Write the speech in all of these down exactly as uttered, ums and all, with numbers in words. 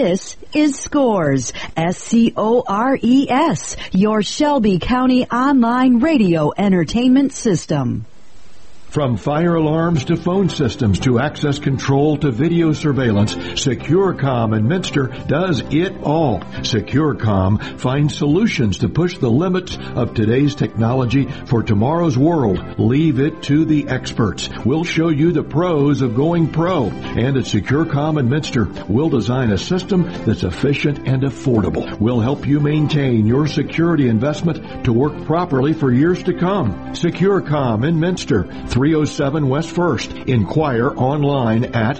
This is Scores, S C O R E S, your Shelby County online radio entertainment system. From fire alarms to phone systems to access control to video surveillance, SecureCom in Minster does it all. SecureCom finds solutions to push the limits of today's technology for tomorrow's world. Leave it to the experts. We'll show you the pros of going pro. And at SecureCom in Minster, we'll design a system that's efficient and affordable. We'll help you maintain your security investment to work properly for years to come. SecureCom in Minster, three oh seven West First. Inquire online at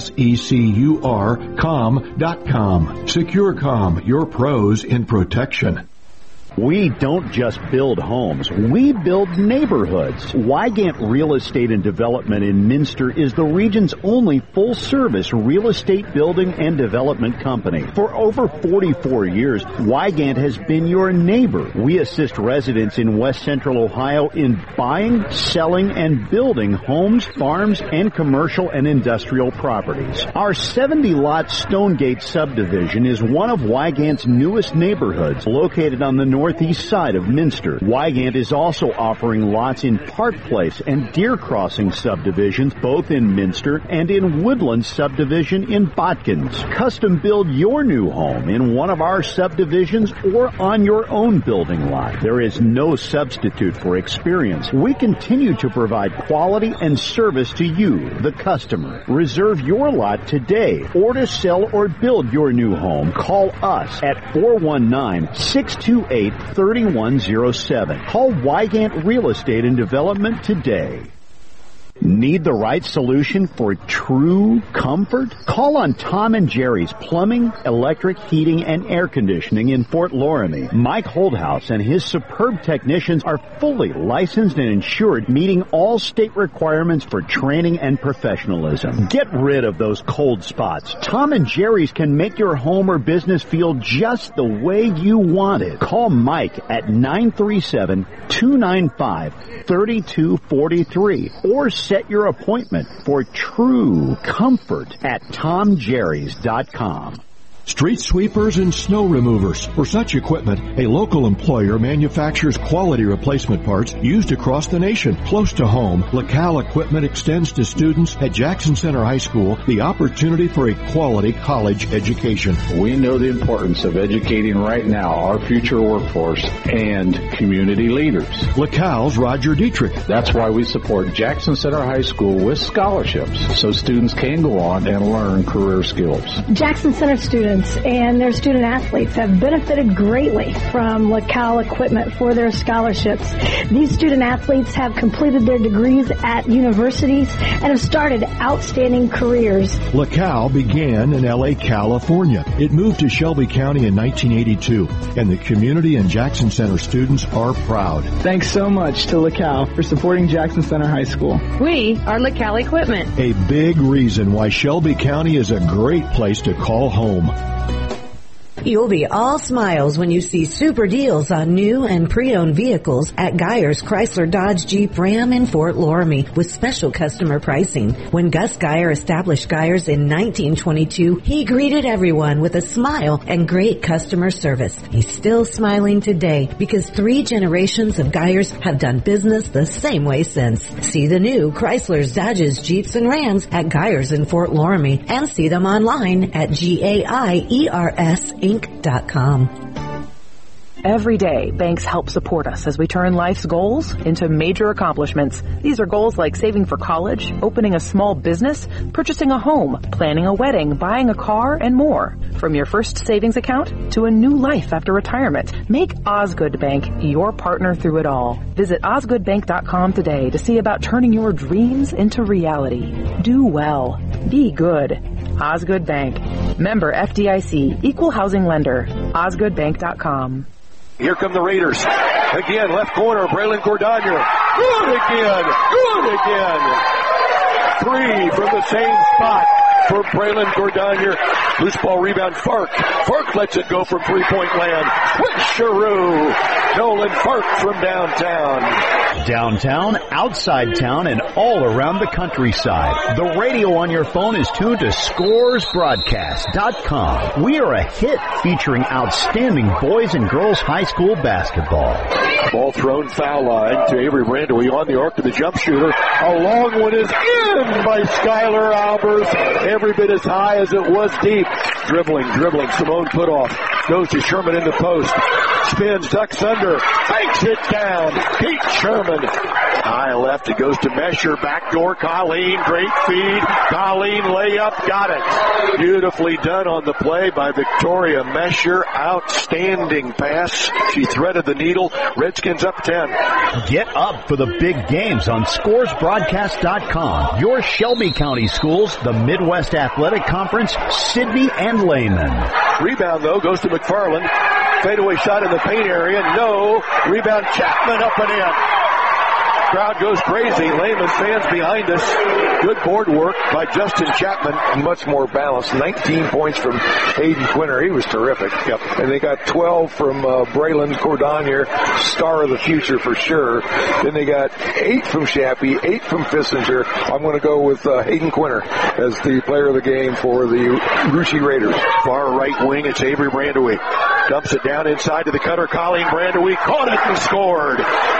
secur com dot com. SecureCom, your pros in protection. We don't just build homes, we build neighborhoods. Wygant Real Estate and Development in Minster is the region's only full-service real estate building and development company. For over forty-four years, Wygant has been your neighbor. We assist residents in West Central Ohio in buying, selling, and building homes, farms, and commercial and industrial properties. Our seventy-lot Stonegate subdivision is one of Wygant's newest neighborhoods, located on the north northeast side of Minster. Wygant is also offering lots in Park Place and Deer Crossing subdivisions, both in Minster, and in Woodland subdivision in Botkins. Custom build your new home in one of our subdivisions or on your own building lot. There is no substitute for experience. We continue to provide quality and service to you, the customer. Reserve your lot today, or to sell or build your new home, call us at four one nine, six two eight, three one zero seven. Call Wygant Real Estate and Development today. Need the right solution for true comfort? Call on Tom and Jerry's Plumbing, Electric, Heating, and Air Conditioning in Fort Loramie. Mike Holdhouse and his superb technicians are fully licensed and insured, meeting all state requirements for training and professionalism. Get rid of those cold spots. Tom and Jerry's can make your home or business feel just the way you want it. Call Mike at nine three seven, two nine five, three two four three or set your appointment for true comfort at tom jerrys dot com. Street sweepers and snow removers. For such equipment, a local employer manufactures quality replacement parts used across the nation. Close to home, LaCal Equipment extends to students at Jackson Center High School the opportunity for a quality college education. We know the importance of educating right now our future workforce and community leaders. LaCal's Roger Dietrich. That's why we support Jackson Center High School with scholarships so students can go on and learn career skills. Jackson Center students and their student athletes have benefited greatly from LaCal Equipment for their scholarships. These student athletes have completed their degrees at universities and have started outstanding careers. LaCal began in L A, California. It moved to Shelby County in nineteen eighty-two, and the community and Jackson Center students are proud. Thanks so much to LaCal for supporting Jackson Center High School. We are LaCal Equipment. A big reason why Shelby County is a great place to call home. You'll be all smiles when you see super deals on new and pre-owned vehicles at Geyer's Chrysler Dodge Jeep Ram in Fort Loramie with special customer pricing. When Gus Geyer established Geyer's in nineteen twenty-two, he greeted everyone with a smile and great customer service. He's still smiling today because three generations of Geyers have done business the same way since. See the new Chrysler's, Dodges, Jeeps, and Rams at Geyer's in Fort Loramie and see them online at G A I E R S Inc dot com. Every day, banks help support us as we turn life's goals into major accomplishments. These are goals like saving for college, opening a small business, purchasing a home, planning a wedding, buying a car, and more. From your first savings account to a new life after retirement, make Osgood Bank your partner through it all. Visit osgood bank dot com today to see about turning your dreams into reality. Do well. Be good. Osgood Bank. Member F D I C. Equal housing lender. osgood bank dot com. Here come the Raiders. Again, left corner, Braylon Cordano. Good again. Good again. Three from the same spot. for Braylon Gordonier. Loose ball rebound, Fark. Fark lets it go from three-point land. Swisheroo. Nolan Fark from downtown. Downtown, outside town, and all around the countryside. The radio on your phone is tuned to scores broadcast dot com. We are a hit featuring outstanding boys and girls high school basketball. Ball thrown foul line to Avery Brandewy on the arc to the jump shooter. A long one is in by Skylar Albers. Every bit as high as it was deep. Dribbling, dribbling. Simone Putoff goes to Sherman in the post. Spins, ducks under, fakes it down. Pete Sherman. High left, it goes to Mesher. Backdoor, Colleen. Great feed. Colleen layup, got it. Beautifully done on the play by Victoria Mesher. Outstanding pass. She threaded the needle. Redskins up ten. Get up for the big games on scores broadcast dot com. Your Shelby County schools, the Midwest Athletic Conference, Sidney and Lehman. Rebound, though, goes to McFarland. Fadeaway shot in the paint area. No. Rebound, Chapman up and in. Crowd goes crazy. Lehman fans behind us. Good board work by Justin Chapman. Much more balanced. nineteen points from Hayden Quinter. He was terrific. Yep. And they got twelve from uh, Braylon Cordonier, star of the future for sure. Then they got eight from Shappy, eight from Fissinger. I'm going to go with uh, Hayden Quinter as the player of the game for the Russia Raiders. Far right wing, it's Avery Brandewy. Dumps it down inside to the cutter. Colleen Brandewy caught it and scored.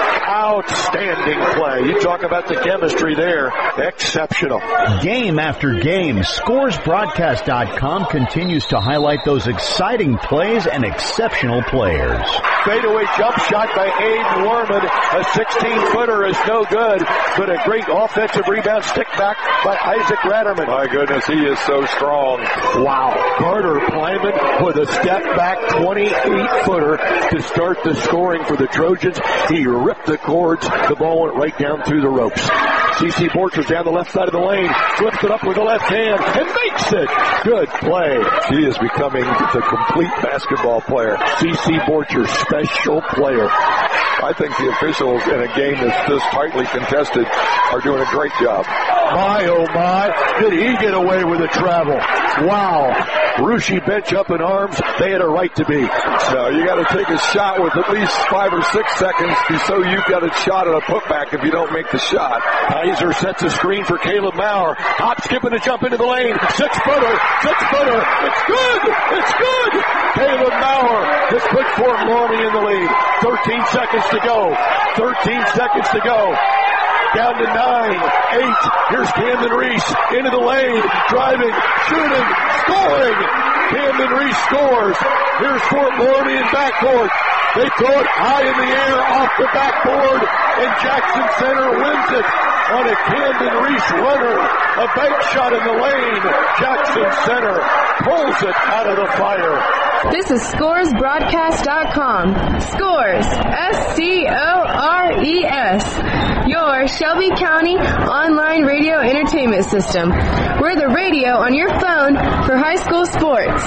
Outstanding play. You talk about the chemistry there. Exceptional. Game after game, scores broadcast dot com continues to highlight those exciting plays and exceptional players. Fadeaway jump shot by Aiden Warman. A sixteen-footer is no good, but a great offensive rebound stick back by Isaac Ratterman. My goodness, he is so strong. Wow. Carter Plyman with a step back twenty-eight-footer to start the scoring for the Trojans. He ripped the cords. The ball went right down through the ropes. C C Borchers down the left side of the lane. Flips it up with the left hand and makes it. Good play. He is becoming the complete basketball player. C C Borchers, special player. I think the officials in a game that's this tightly contested are doing a great job. My, oh my, did he get away with a travel? Wow. Russia bench up in arms. They had a right to be. No, you got to take a shot with at least five or six seconds so you've got a shot at a putback if you don't make the shot. Kaiser sets a screen for Caleb Maurer. Hop, skipping to jump into the lane. Six-footer, six-footer. It's good. It's good. Caleb Maurer has put Fort Laramie in the lead. thirteen seconds to go. thirteen seconds to go. Down to nine, eight. Here's Camden Reese into the lane, driving, shooting, scoring. Camden Reese scores. Here's Fort Laramie in backcourt. They throw it high in the air off the backboard, and Jackson Center wins it on a Camden Reese runner. A bank shot in the lane. Jackson Center pulls it out of the fire. This is scores broadcast dot com. Scores, S C O R E S. Your Shelby County online radio entertainment system. We're the radio on your phone for high school sports.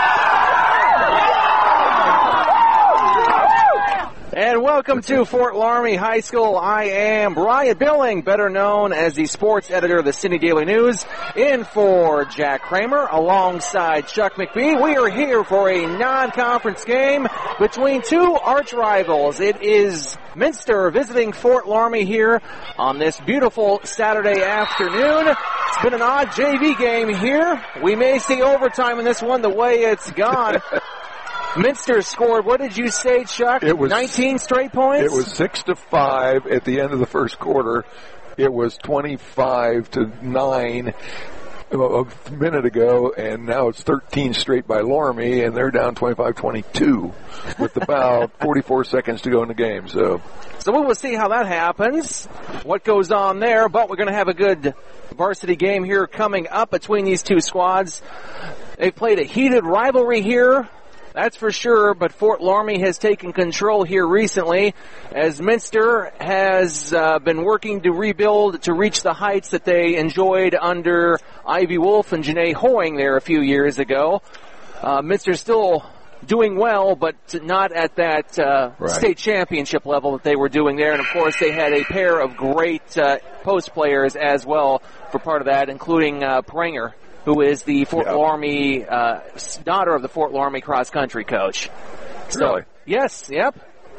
And welcome to Fort Laramie High School. I am Brian Billing, better known as the sports editor of the Sydney Daily News, in for Jack Kramer alongside Chuck McBee. We are here for a non-conference game between two arch rivals. It is Minster visiting Fort Laramie here on this beautiful Saturday afternoon. It's been an odd J V game here. We may see overtime in this one the way it's gone. Minster scored, what did you say, Chuck? It was nineteen straight points? It was six to five at the end of the first quarter. It was twenty-five to nine a minute ago, and now it's thirteen straight by Laramie, and they're down twenty-five twenty-two with about forty-four seconds to go in the game. So, so we will see how that happens, what goes on there, but we're going to have a good varsity game here coming up between these two squads. They've played a heated rivalry here, that's for sure, but Fort Laramie has taken control here recently as Minster has uh, been working to rebuild to reach the heights that they enjoyed under Ivy Wolf and Janae Hoying there a few years ago. Uh, Minster's still doing well, but not at that uh, right. state championship level that they were doing there. And, of course, they had a pair of great uh, post players as well for part of that, including uh, Pranger, who is the Fort Yep. Loramie, uh, daughter of the Fort Loramie cross-country coach. So, Really? Yes, yep.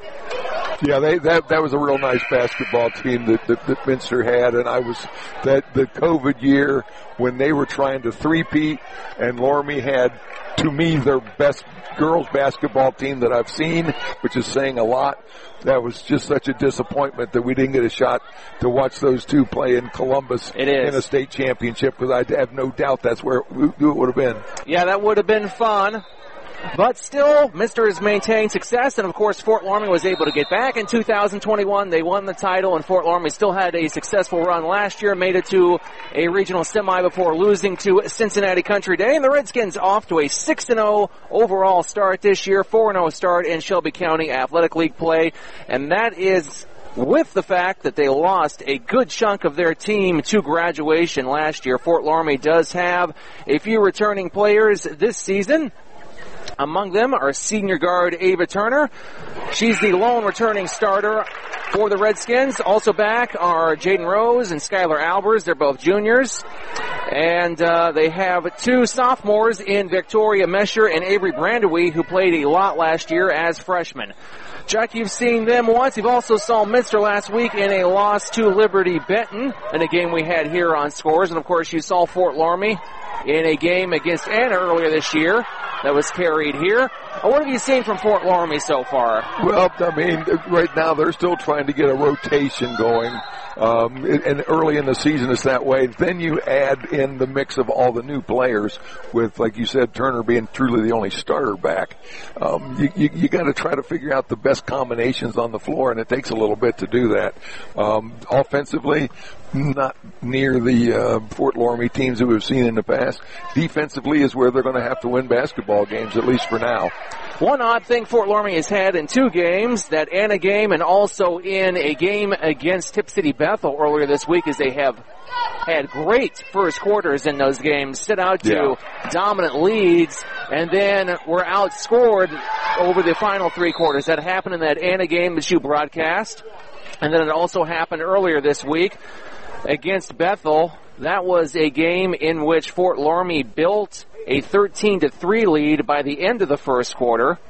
Yeah, they, that that was a real nice basketball team that, that, that Minster had, and I was that the COVID year when they were trying to three-peat, and Loramie had, to me, their best girls basketball team that I've seen, which is saying a lot. That was just such a disappointment that we didn't get a shot to watch those two play in Columbus It is. in a state championship, because I have no doubt that's where it would have been. Yeah, that would have been fun. But still, Minster has maintained success, and of course Fort Loramie was able to get back in two thousand twenty-one. They won the title, and Fort Loramie still had a successful run last year, made it to a regional semi before losing to Cincinnati Country Day. And the Redskins off to a six and oh overall start this year, four and oh start in Shelby County Athletic League play, and that is with the fact that they lost a good chunk of their team to graduation last year. Fort Loramie does have a few returning players this season. Among them are senior guard Ava Turner. She's the lone returning starter for the Redskins. Also back are Jaden Rose and Skylar Albers. They're both juniors. And uh, they have two sophomores in Victoria Mesher and Avery Brandewie, who played a lot last year as freshmen. Chuck, you've seen them once. You've also saw Minster last week in a loss to Liberty Benton in a game we had here on Scores. And, of course, you saw Fort Loramie in a game against Anna earlier this year that was carried here. What have you seen from Fort Loramie so far? Well, I mean, right now they're still trying to get a rotation going. Um, and early in the season it's that way. Then you add in the mix of all the new players with, like you said, Turner being truly the only starter back. Um, you, you, you got to try to figure out the best combinations on the floor, and it takes a little bit to do that. Um, offensively, not near the uh, Fort Loramie teams that we've seen in the past. Defensively is where they're going to have to win basketball games, at least for now. One odd thing Fort Loramie has had in two games, that Anna game and also in a game against Tip City Bethel earlier this week, is they have had great first quarters in those games, set out to Yeah. dominant leads, and then were outscored over the final three quarters. That happened in that Anna game that you broadcast, and then it also happened earlier this week against Bethel. That was a game in which Fort Loramie built a thirteen to three lead by the end of the first quarter.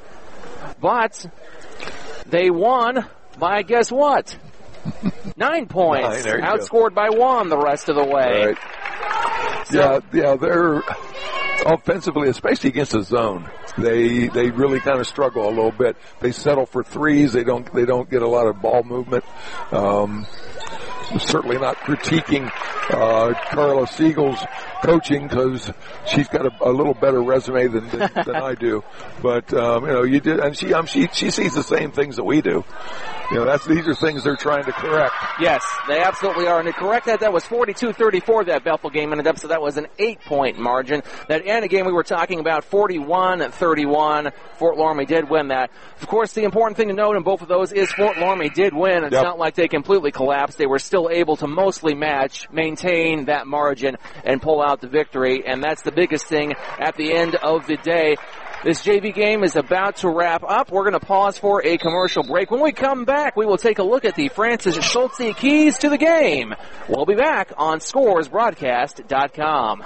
But they won by, guess what? Nine points. Nine, Outscored by one the rest of the way. Right. So, yeah, yeah, they're offensively, especially against the zone, they they really kind of struggle a little bit. They settle for threes. They don't they don't get a lot of ball movement. Um, certainly not critiquing uh, Carla Siegel's coaching, because she's got a, a little better resume than than, than I do. But um, you know, you did, and she um, she she sees the same things that we do. You know, that's these are things they're trying to correct. Yes, they absolutely are. And to correct that, that was forty-two thirty-four, that Bethel game ended up, so that was an eight-point margin. That Anna game we were talking about, forty-one thirty-one. Fort Loramie did win that. Of course, the important thing to note in both of those is Fort Loramie did win. It's Yep. not like they completely collapsed. They were still able to mostly match, maintain that margin, and pull out the victory. And that's the biggest thing at the end of the day. This J V game is about to wrap up. We're going to pause for a commercial break. When we come back, we will take a look at the Francis Schultze keys to the game. We'll be back on Scores Broadcast dot com.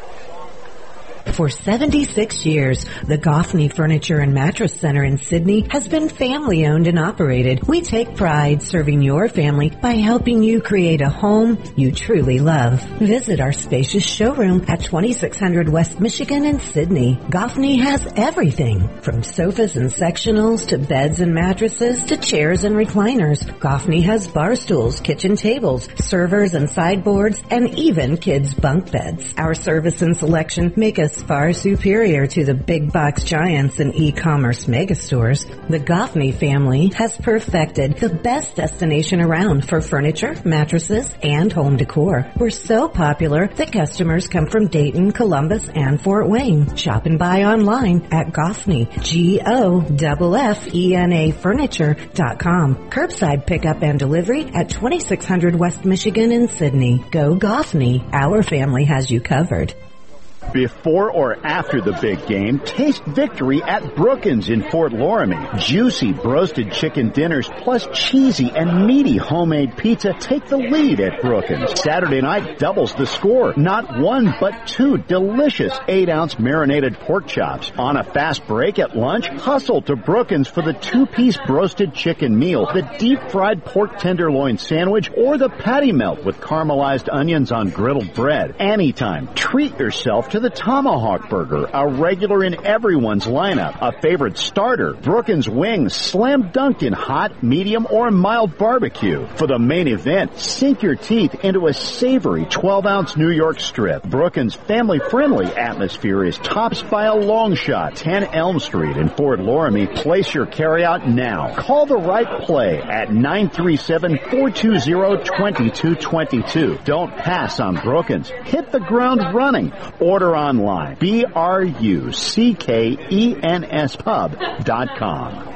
For seventy-six years, the Goffney Furniture and Mattress Center in Sydney has been family owned and operated. We take pride serving your family by helping you create a home you truly love. Visit our spacious showroom at twenty-six hundred West Michigan in Sydney. Goffney has everything from sofas and sectionals to beds and mattresses to chairs and recliners. Goffney has bar stools, kitchen tables, servers and sideboards, and even kids' bunk beds. Our service and selection make us far superior to the big box giants and e-commerce megastores. The Goffney family has perfected the best destination around for furniture, mattresses, and home decor. We're so popular that customers come from Dayton, Columbus, and Fort Wayne. Shop and buy online at Goffney, G O F F E N A Furniture dot com. Curbside pickup and delivery at twenty-six hundred West Michigan in Sydney. Go Goffney. Our family has you covered. Before or after the big game, taste victory at Brookins in Fort Loramie. Juicy roasted chicken dinners plus cheesy and meaty homemade pizza take the lead at Brookins. Saturday night doubles the score. Not one, but two delicious eight-ounce marinated pork chops. On a fast break at lunch, hustle to Brookins for the two-piece roasted chicken meal, the deep-fried pork tenderloin sandwich, or the patty melt with caramelized onions on griddled bread. Anytime, treat yourself to the Tomahawk Burger, a regular in everyone's lineup, a favorite starter. Brookins wings, slam dunked in hot, medium, or mild barbecue. For the main event, sink your teeth into a savory twelve-ounce New York strip. Brookins' family-friendly atmosphere is topped by a long shot. ten Elm Street in Fort Loramie. Place your carryout now. Call the right play at nine three seven, four two zero, two two two two. Don't pass on Brookins. Hit the ground running. Order online. B R U C K E N S pub dot com.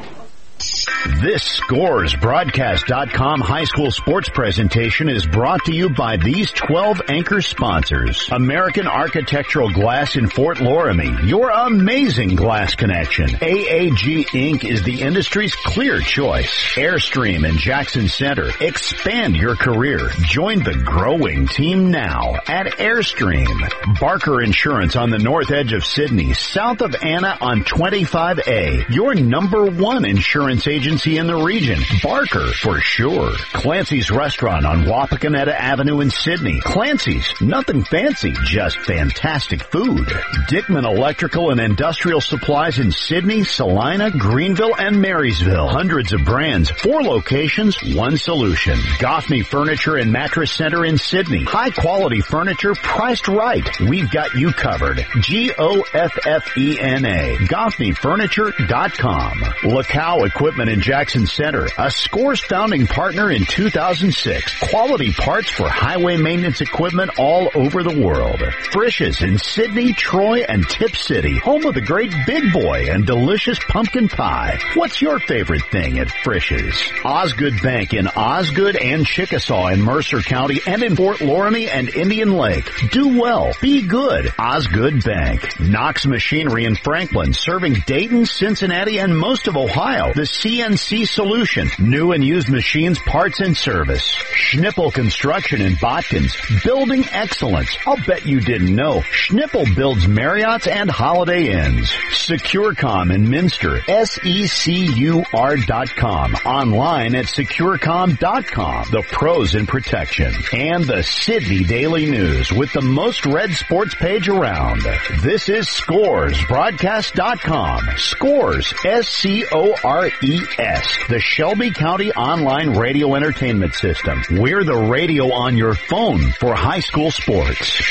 This Scores Broadcast dot com high school sports presentation is brought to you by these twelve anchor sponsors. American Architectural Glass in Fort Loramie, your amazing glass connection. A A G Incorporated is the industry's clear choice. Airstream in Jackson Center. Expand your career. Join the growing team now at Airstream. Barker Insurance on the north edge of Sydney, south of Anna on twenty-five A. Your number one insurance agency in the region. Barker, for sure. Clancy's Restaurant on Wapakoneta Avenue in Sydney. Clancy's, nothing fancy, just fantastic food. Dickman Electrical and Industrial Supplies in Sydney, Salina, Greenville, and Marysville. Hundreds of brands, four locations, one solution. Goffney Furniture and Mattress Center in Sydney. High quality furniture priced right. We've got you covered. G O F F E N A. Goffney Furniture dot com. Lacow Equipment in Jackson Center, a Scores founding partner in two thousand six. Quality parts for highway maintenance equipment all over the world. Frisch's in Sydney, Troy, and Tip City, home of the great Big Boy and delicious pumpkin pie. What's your favorite thing at Frisch's? Osgood Bank in Osgood and Chickasaw in Mercer County and in Fort Loramie and Indian Lake. Do well. Be good. Osgood Bank. Knox Machinery in Franklin, serving Dayton, Cincinnati, and most of Ohio. The C N C Solution. New and used machines, parts, and service. Schnippel Construction in Botkins. Building excellence. I'll bet you didn't know. Schnippel builds Marriotts and Holiday Inns. SecureCom in Minster. S E C U R dot com. Online at SecureCom dot com. The pros in protection. And the Sydney Daily News with the most read sports page around. This is Scores Broadcast dot com. Scores. S C O R E S. The Shelby County Online Radio Entertainment System. We're the radio on your phone for high school sports.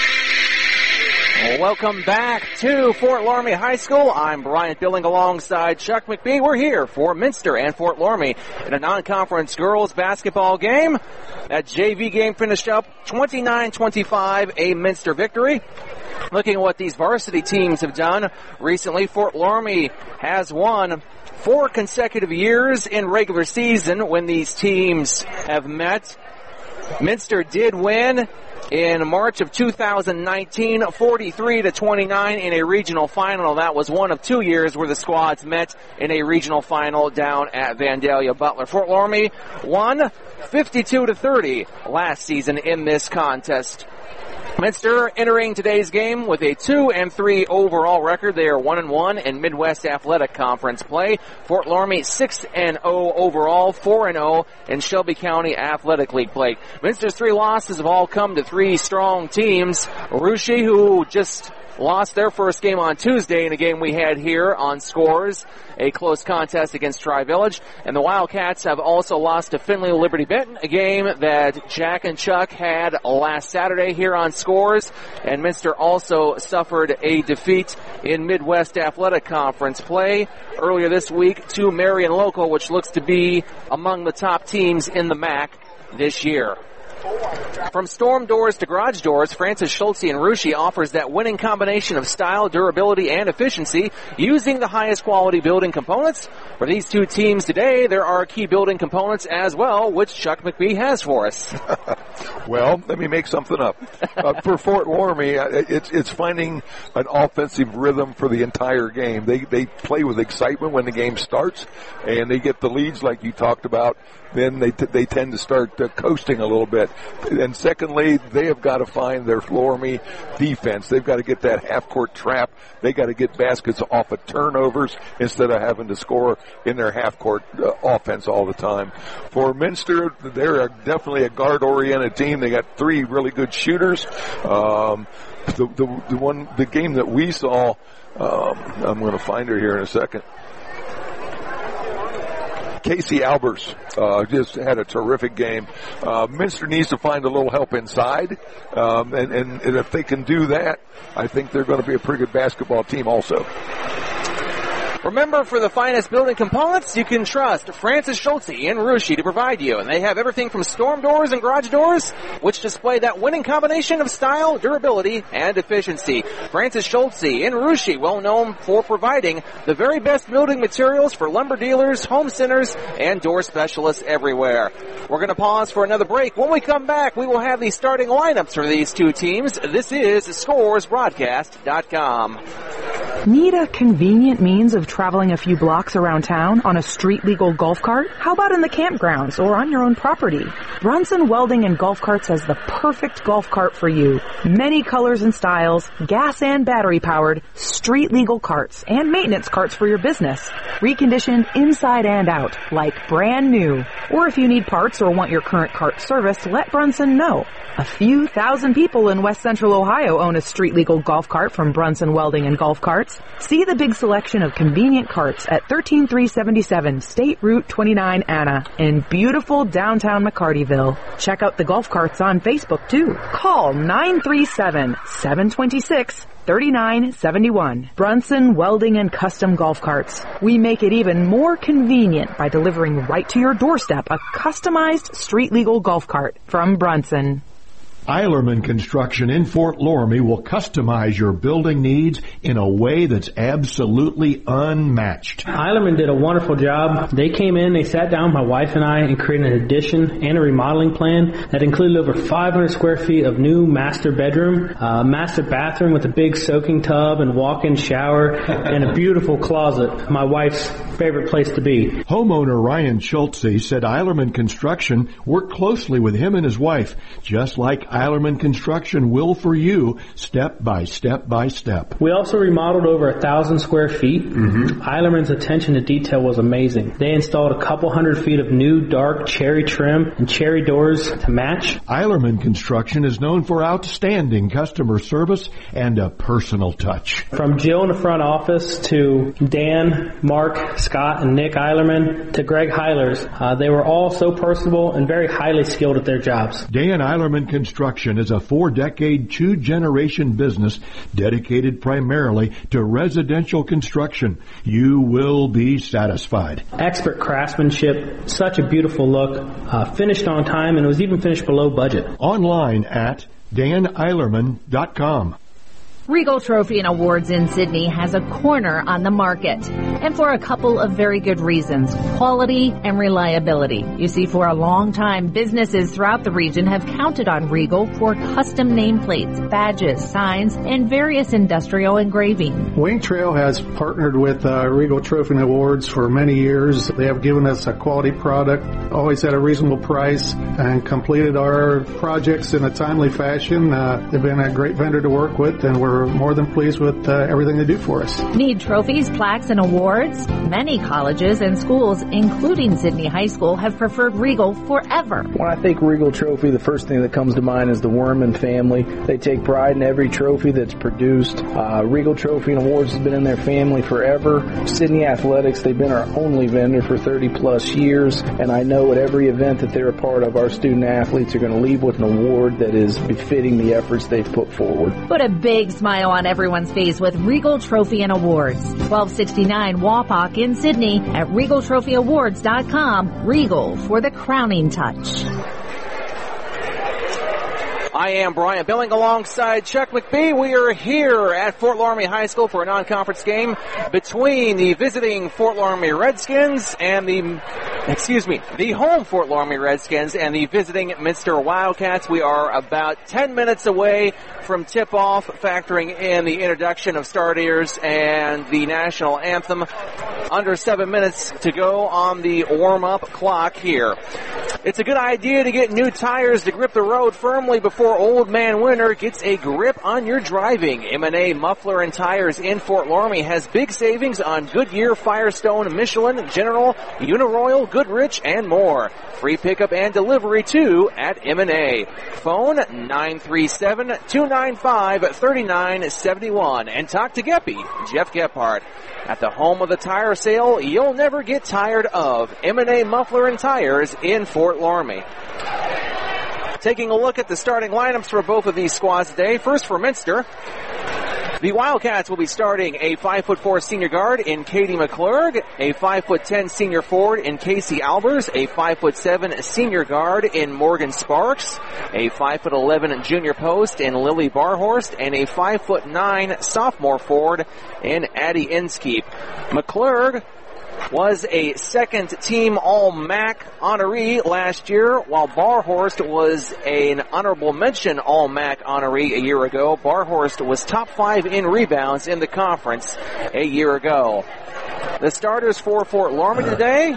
Welcome back to Fort Loramie High School. I'm Bryant Billing alongside Chuck McBee. We're here for Minster and Fort Loramie in a non-conference girls basketball game. That J V game finished up twenty-nine twenty-five, a Minster victory. Looking at what these varsity teams have done recently, Fort Loramie has won four consecutive years in regular season when these teams have met. Minster did win in March of two thousand nineteen, forty-three to twenty-nine in a regional final. That was one of two years where the squads met in a regional final down at Vandalia Butler. Fort Loramie won fifty-two to thirty last season in this contest. Minster entering today's game with a two and three overall record. They are one and one in Midwest Athletic Conference play. Fort Loramie six and oh overall, four and oh in Shelby County Athletic League play. Minster's three losses have all come to three strong teams. Russia, who just lost their first game on Tuesday in a game we had here on Scores, a close contest against Tri-Village. And the Wildcats have also lost to Findlay Liberty Benton, a game that Jack and Chuck had last Saturday here on Scores. And Minster also suffered a defeat in Midwest Athletic Conference play earlier this week to Marion Local, which looks to be among the top teams in the M A C this year. From storm doors to garage doors, Francis Schulte and Ruschi offers that winning combination of style, durability, and efficiency using the highest quality building components. For these two teams today, there are key building components as well, which Chuck McBee has for us. Well, let me make something up. Uh, for Fort Loramie, uh, it's it's finding an offensive rhythm for the entire game. They they play with excitement when the game starts, and they get the leads like you talked about. Then they t- they tend to start uh, coasting a little bit. And secondly, they have got to find their Loramie defense. They've got to get that half-court trap. They got to get baskets off of turnovers instead of having to score in their half-court uh, offense all the time. For Minster, they're a, definitely a guard-oriented team. They got three really good shooters. Um, the, the, the one, the game that we saw, um, I'm going to find her here in a second. Casey Albers uh, just had a terrific game. Uh, Minster needs to find a little help inside, um, and, and, and if they can do that, I think they're going to be a pretty good basketball team also. Remember, for the finest building components, you can trust Francis Schulte and Ruschi to provide you. And they have everything from storm doors and garage doors, which display that winning combination of style, durability, and efficiency. Francis Schulte and Ruschi, well known for providing the very best building materials for lumber dealers, home centers, and door specialists everywhere. We're going to pause for another break. When we come back, we will have the starting lineups for these two teams. This is Scores Broadcast dot com. Need a convenient means of traveling a few blocks around town on a street-legal golf cart? How about in the campgrounds or on your own property? Brunson Welding and Golf Carts has the perfect golf cart for you. Many colors and styles, gas and battery-powered, street-legal carts, and maintenance carts for your business. Reconditioned inside and out, like brand new. Or if you need parts or want your current cart serviced, let Brunson know. A few thousand people in West Central Ohio own a street-legal golf cart from Brunson Welding and Golf Carts. See the big selection of convenient carts at one three three seven seven State Route twenty-nine Anna in beautiful downtown McCartyville. Check out the golf carts on Facebook too. Call nine three seven, seven two six, three nine seven one. Brunson Welding and Custom Golf Carts. We make it even more convenient by delivering right to your doorstep a customized street-legal golf cart from Brunson. Eilerman Construction in Fort Loramie will customize your building needs in a way that's absolutely unmatched. Eilerman did a wonderful job. They came in, they sat down, my wife and I, and created an addition and a remodeling plan that included over five hundred square feet of new master bedroom, uh, master bathroom with a big soaking tub and walk-in shower, and a beautiful closet, my wife's favorite place to be. Homeowner Ryan Schulte said Eilerman Construction worked closely with him and his wife, just like Eilerman Construction will for you, step by step by step. We also remodeled over a thousand square feet. Mm-hmm. Eilerman's attention to detail was amazing. They installed a couple hundred feet of new dark cherry trim and cherry doors to match. Eilerman Construction is known for outstanding customer service and a personal touch. From Jill in the front office to Dan, Mark, Scott, and Nick Eilerman to Greg Heilers, uh, they were all so personable and very highly skilled at their jobs. Dan Eilerman Construction is a four-decade, two-generation business dedicated primarily to residential construction. You will be satisfied. Expert craftsmanship, such a beautiful look, uh, finished on time, and it was even finished below budget. Online at dan eilerman dot com. Regal Trophy and Awards in Sydney has a corner on the market, and for a couple of very good reasons: quality and reliability. You see, for a long time, businesses throughout the region have counted on Regal for custom nameplates, badges, signs, and various industrial engraving. Wing Trail has partnered with uh, Regal Trophy and Awards for many years. They have given us a quality product, always at a reasonable price, and completed our projects in a timely fashion. Uh, they've been a great vendor to work with, and we're We're more than pleased with uh, everything they do for us. Need trophies, plaques, and awards? Many colleges and schools, including Sydney High School, have preferred Regal forever. When I think Regal Trophy, the first thing that comes to mind is the Worman family. They take pride in every trophy that's produced. Uh, Regal Trophy and Awards has been in their family forever. Sydney Athletics, they've been our only vendor for thirty plus years, and I know at every event that they're a part of, our student athletes are going to leave with an award that is befitting the efforts they've put forward. Put a big smile on everyone's face with Regal Trophy and Awards. twelve sixty-nine Wapak in Sydney at regal trophy awards dot com. Regal for the crowning touch. I am Brian Billing alongside Chuck McBee. We are here at Fort Loramie High School for a non-conference game between the visiting Fort Loramie Redskins and the, excuse me, the home Fort Loramie Redskins and the visiting Minster Wildcats. We are about ten minutes away from tip-off, factoring in the introduction of starters and the national anthem. Under seven minutes to go on the warm-up clock here. It's a good idea to get new tires to grip the road firmly before Old Man Winter gets a grip on your driving. M and A Muffler and Tires in Fort Loramie has big savings on Goodyear, Firestone, Michelin, General, Uniroyal, Goodrich, and more. Free pickup and delivery too at M and A. Phone nine three seven, two nine five, three nine seven one and talk to Geppy, Jeff Gephardt. At the home of the tire sale you'll never get tired of, M and A Muffler and Tires in Fort Loramie. Taking a look at the starting lineups for both of these squads today. First for Minster. The Wildcats will be starting a five foot four senior guard in Katie McClurg, a five foot ten senior forward in Casey Albers, a five foot seven senior guard in Morgan Sparks, a five foot eleven junior post in Lily Barhorst, and a five foot nine sophomore forward in Addie Inskeep. McClurg was a second team All-M A C honoree last year, while Barhorst was an honorable mention All-M A C honoree a year ago. Barhorst was top five in rebounds in the conference a year ago. The starters for Fort Loramie today,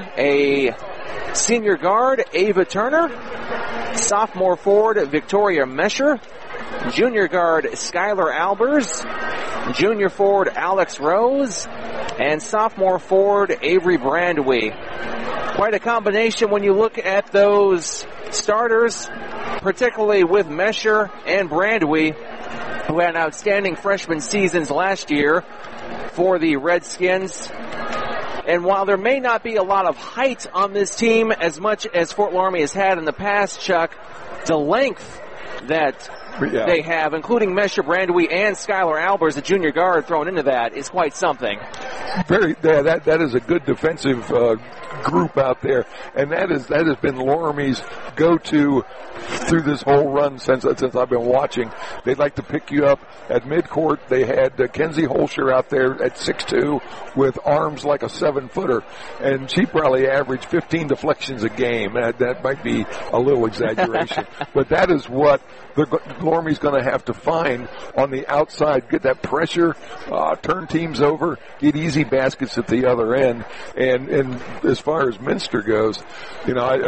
a senior guard, Ava Turner, sophomore forward, Victoria Mesher, junior guard, Skylar Albers, junior forward, Alex Rose, and sophomore forward, Avery Brandwee. Quite a combination when you look at those starters, particularly with Mesher and Brandwee, who had outstanding freshman seasons last year for the Redskins. And while there may not be a lot of height on this team as much as Fort Loramie has had in the past, Chuck, the length that yeah. they have, including Mesher Brandwee and Skylar Albers, the junior guard thrown into that, is quite something. Very, yeah, that that is a good defensive uh, group out there, and that is that has been Loramie's go-to through this whole run since since I've been watching. They'd like to pick you up at midcourt. They had uh, Kenzie Holscher out there at six two with arms like a seven-footer, and she probably averaged fifteen deflections a game. That, that might be a little exaggeration, but that is what the Loramie's going to have to find on the outside. Get that pressure, uh, turn teams over, get easy baskets at the other end, and and as far as Minster goes, you know, I. I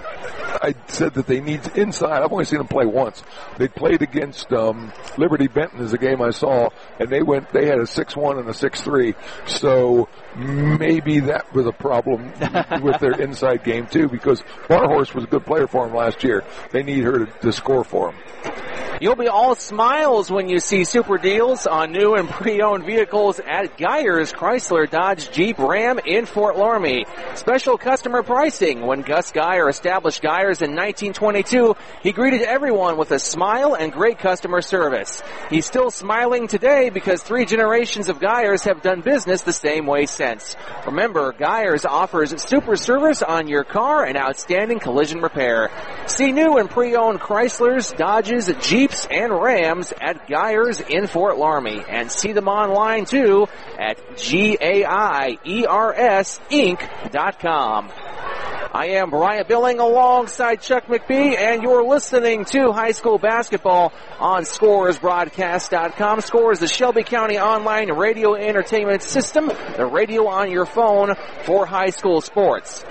I said that they need inside. I've only seen them play once. They played against um, Liberty Benton is a game I saw, and they went. They had a six one and a six three. So maybe that was a problem with their inside game too, because Barhorst was a good player for them last year. They need her to, to score for them. You'll be all smiles when you see super deals on new and pre-owned vehicles at Geyers Chrysler Dodge Jeep Ram in Fort Loramie. Special customer pricing. When Gus Geyer established Geyers in nineteen twenty-two, he greeted everyone with a smile and great customer service. He's still smiling today because three generations of Geyers have done business the same way since. Remember, Geyers offers super service on your car and outstanding collision repair. See new and pre-owned Chryslers, Dodges, Jeeps, and Rams at Geyers in Fort Loramie, and see them online too at G A I E R S Inc dot com. I am Brian Billing alongside Chuck McBee, and you're listening to high school basketball on Scores Broadcast dot com. Scores, the Shelby County online radio entertainment system, the radio on your phone for high school sports.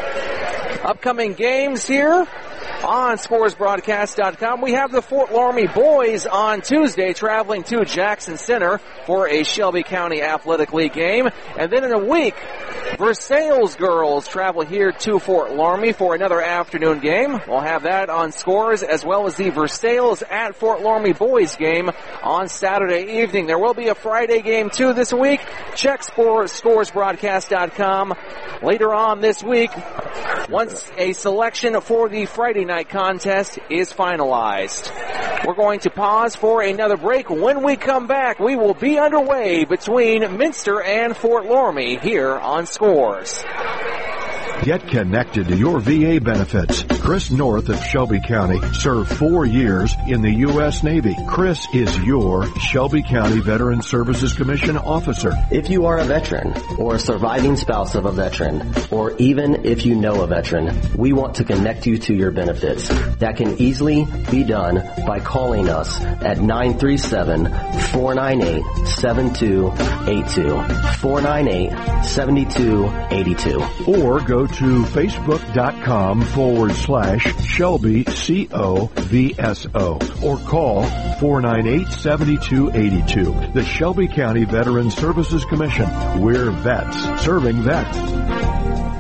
Upcoming games here on Scores Broadcast dot com. We have the Fort Loramie boys on Tuesday traveling to Jackson Center for a Shelby County Athletic League game. And then in a week, Versailles girls travel here to Fort Loramie for another afternoon game. We'll have that on Scores, as well as the Versailles at Fort Loramie boys game on Saturday evening. There will be a Friday game too this week. Check Scores Broadcast dot com later on this week once a selection for the Friday night contest is finalized. We're going to pause for another break. When we come back, we will be underway between Minster and Fort Loramie here on Scores. Get connected to your V A benefits. Chris North of Shelby County served four years in the U S Navy. Chris is your Shelby County Veteran Services Commission officer. If you are a veteran or a surviving spouse of a veteran, or even if you know a veteran, we want to connect you to your benefits. That can easily be done by calling us at nine three seven, four nine eight, seven two eight two, four nine eight, seven two eight two. Or go to facebook.com forward slash Shelby C O V S O or call four nine eight, seven two eight two. The Shelby County Veteran Services Commission. We're vets serving vets.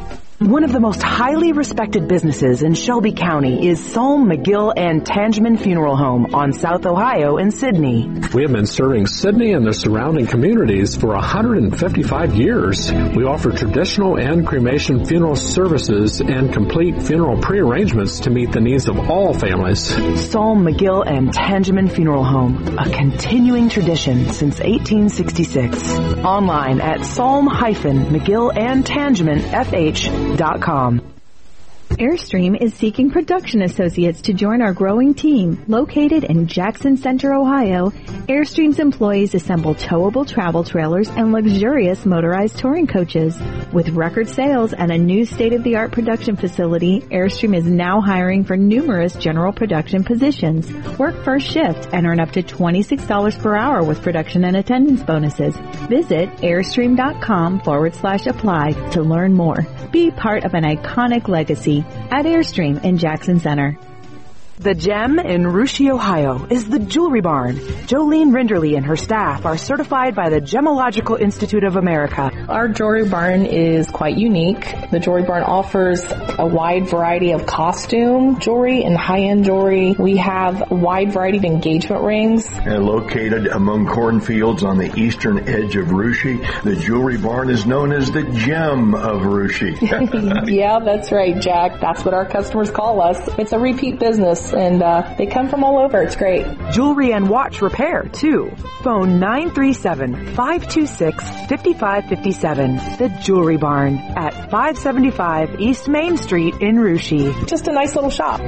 One of the most highly respected businesses in Shelby County is Solm, McGill, and Tangeman Funeral Home on South Ohio in Sidney. We have been serving Sidney and the surrounding communities for one hundred fifty-five years. We offer traditional and cremation funeral services and complete funeral prearrangements to meet the needs of all families. Solm, McGill, and Tangeman Funeral Home, a continuing tradition since eighteen sixty-six. Online at solm dash mcgill and tangeman f h dot com. Airstream is seeking production associates to join our growing team. Located in Jackson Center, Ohio, Airstream's employees assemble towable travel trailers and luxurious motorized touring coaches. With record sales and a new state-of-the-art production facility, Airstream is now hiring for numerous general production positions. Work first shift and earn up to twenty-six dollars per hour with production and attendance bonuses. Visit airstream.com forward slash apply to learn more. Be part of an iconic legacy at Airstream in Jackson Center. The Gem in Russia, Ohio is the Jewelry Barn. Jolene Rinderly and her staff are certified by the Gemological Institute of America. Our Jewelry Barn is quite unique. The Jewelry Barn offers a wide variety of costume jewelry and high-end jewelry. We have a wide variety of engagement rings. And located among cornfields on the eastern edge of Russia, the Jewelry Barn is known as the Gem of Russia. Yeah, that's right, Jack. That's what our customers call us. It's a repeat business. And uh, they come from all over. It's great. Jewelry and watch repair, too. Phone nine three seven, five two six, five five five seven. The Jewelry Barn at five seventy-five East Main Street in Russia. Just a nice little shop.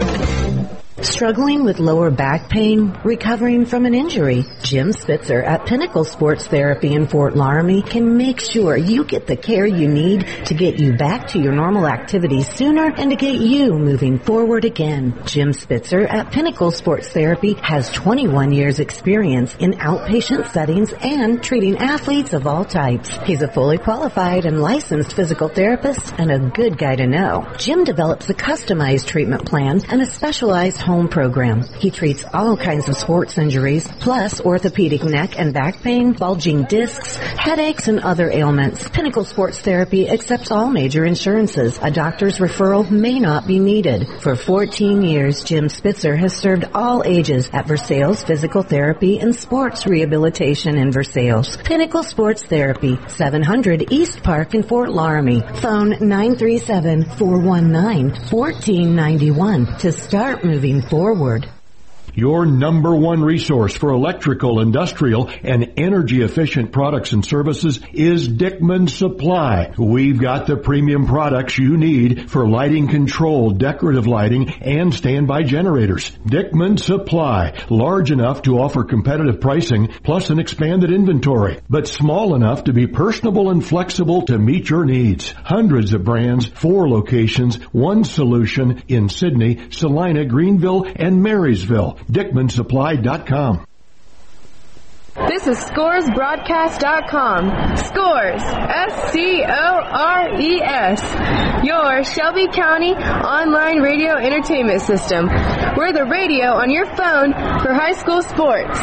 Struggling with lower back pain? Recovering from an injury? Jim Spitzer at Pinnacle Sports Therapy in Fort Laramie can make sure you get the care you need to get you back to your normal activities sooner and to get you moving forward again. Jim Spitzer at Pinnacle Sports Therapy has twenty-one years experience in outpatient settings and treating athletes of all types. He's a fully qualified and licensed physical therapist and a good guy to know. Jim develops a customized treatment plan and a specialized home program. He treats all kinds of sports injuries, plus orthopedic neck and back pain, bulging discs, headaches, and other ailments. Pinnacle Sports Therapy accepts all major insurances. A doctor's referral may not be needed. For fourteen years, Jim Spitzer has served all ages at Versailles Physical Therapy and Sports Rehabilitation in Versailles. Pinnacle Sports Therapy, seven hundred East Park in Fort Laramie. Phone nine three seven, four one nine, one four nine one to start moving forward. Your number one resource for electrical, industrial, and energy-efficient products and services is Dickman Supply. We've got the premium products you need for lighting control, decorative lighting, and standby generators. Dickman Supply, large enough to offer competitive pricing plus an expanded inventory, but small enough to be personable and flexible to meet your needs. Hundreds of brands, four locations, one solution in Sidney, Salina, Greenville, and Marysville. Dickman Supply dot com. This is Scores Broadcast dot com. Scores, S C O R E S. Your Shelby County online radio entertainment system. We're the radio on your phone for high school sports.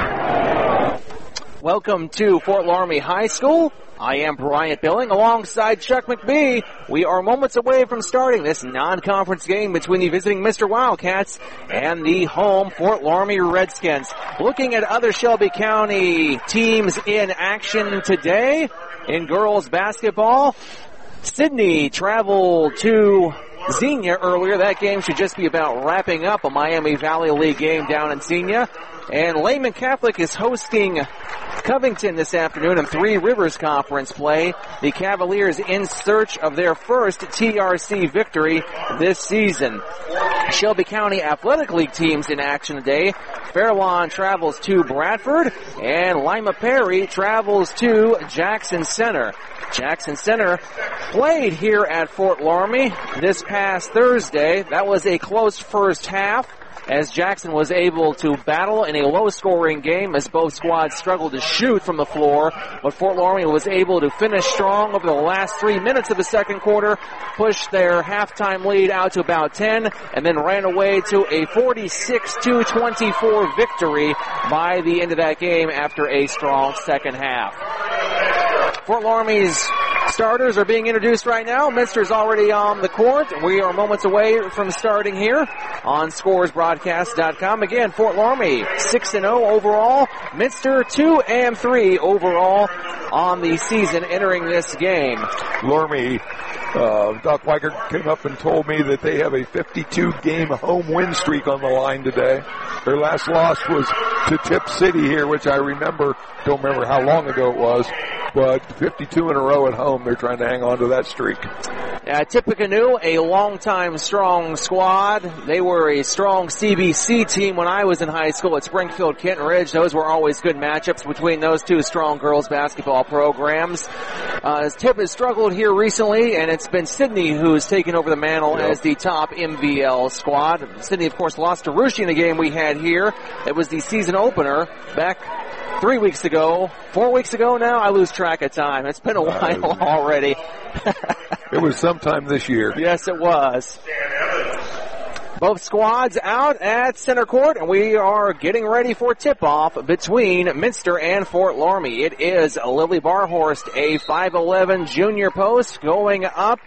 Welcome to Fort Laramie High School. I am Bryant Billing alongside Chuck McBee. We are moments away from starting this non-conference game between the visiting Mister Wildcats and the home Fort Laramie Redskins. Looking at other Shelby County teams in action today in girls basketball, Sidney traveled to Xenia earlier. That game should just be about wrapping up, a Miami Valley League game down in Xenia. And Lehman Catholic is hosting Covington this afternoon in Three Rivers Conference play. The Cavaliers in search of their first T R C victory this season. Shelby County Athletic League teams in action today. Fairlawn travels to Bradford, and Lima Perry travels to Jackson Center. Jackson Center played here at Fort Loramie this past Thursday. That was a close first half, as Jackson was able to battle in a low-scoring game as both squads struggled to shoot from the floor. But Fort Loramie was able to finish strong over the last three minutes of the second quarter, push their halftime lead out to about ten, and then ran away to a forty-six to twenty-four victory by the end of that game after a strong second half. Fort Loramie's starters are being introduced right now. Minster's already on the court. We are moments away from starting here on scores broadcast dot com. Again, Fort Loramie six and oh overall. Minster two and three overall on the season entering this game. Loramie, uh, Doc Weigert came up and told me that they have a fifty-two game home win streak on the line today. Their last loss was to Tip City here, which I remember, don't remember how long ago it was, but fifty-two in a row at home. They're trying to hang on to that streak. Uh, Tippecanoe, a long-time strong squad. They were a strong C B C team when I was in high school at Springfield Kenton Ridge. Those were always good matchups between those two strong girls basketball programs. Uh, Tip has struggled here recently, and it's been Sydney who's taken over the mantle yep. as the top M V L squad. Sydney, of course, lost to Russia in the game we had here. It was the season opener back three weeks ago, four weeks ago now. I lose track of time. It's been a while uh, already. It was sometime this year. Yes, it was. Both squads out at center court, and we are getting ready for tip-off between Minster and Fort Loramie. It is Lily Barhorst, a five eleven junior post, going up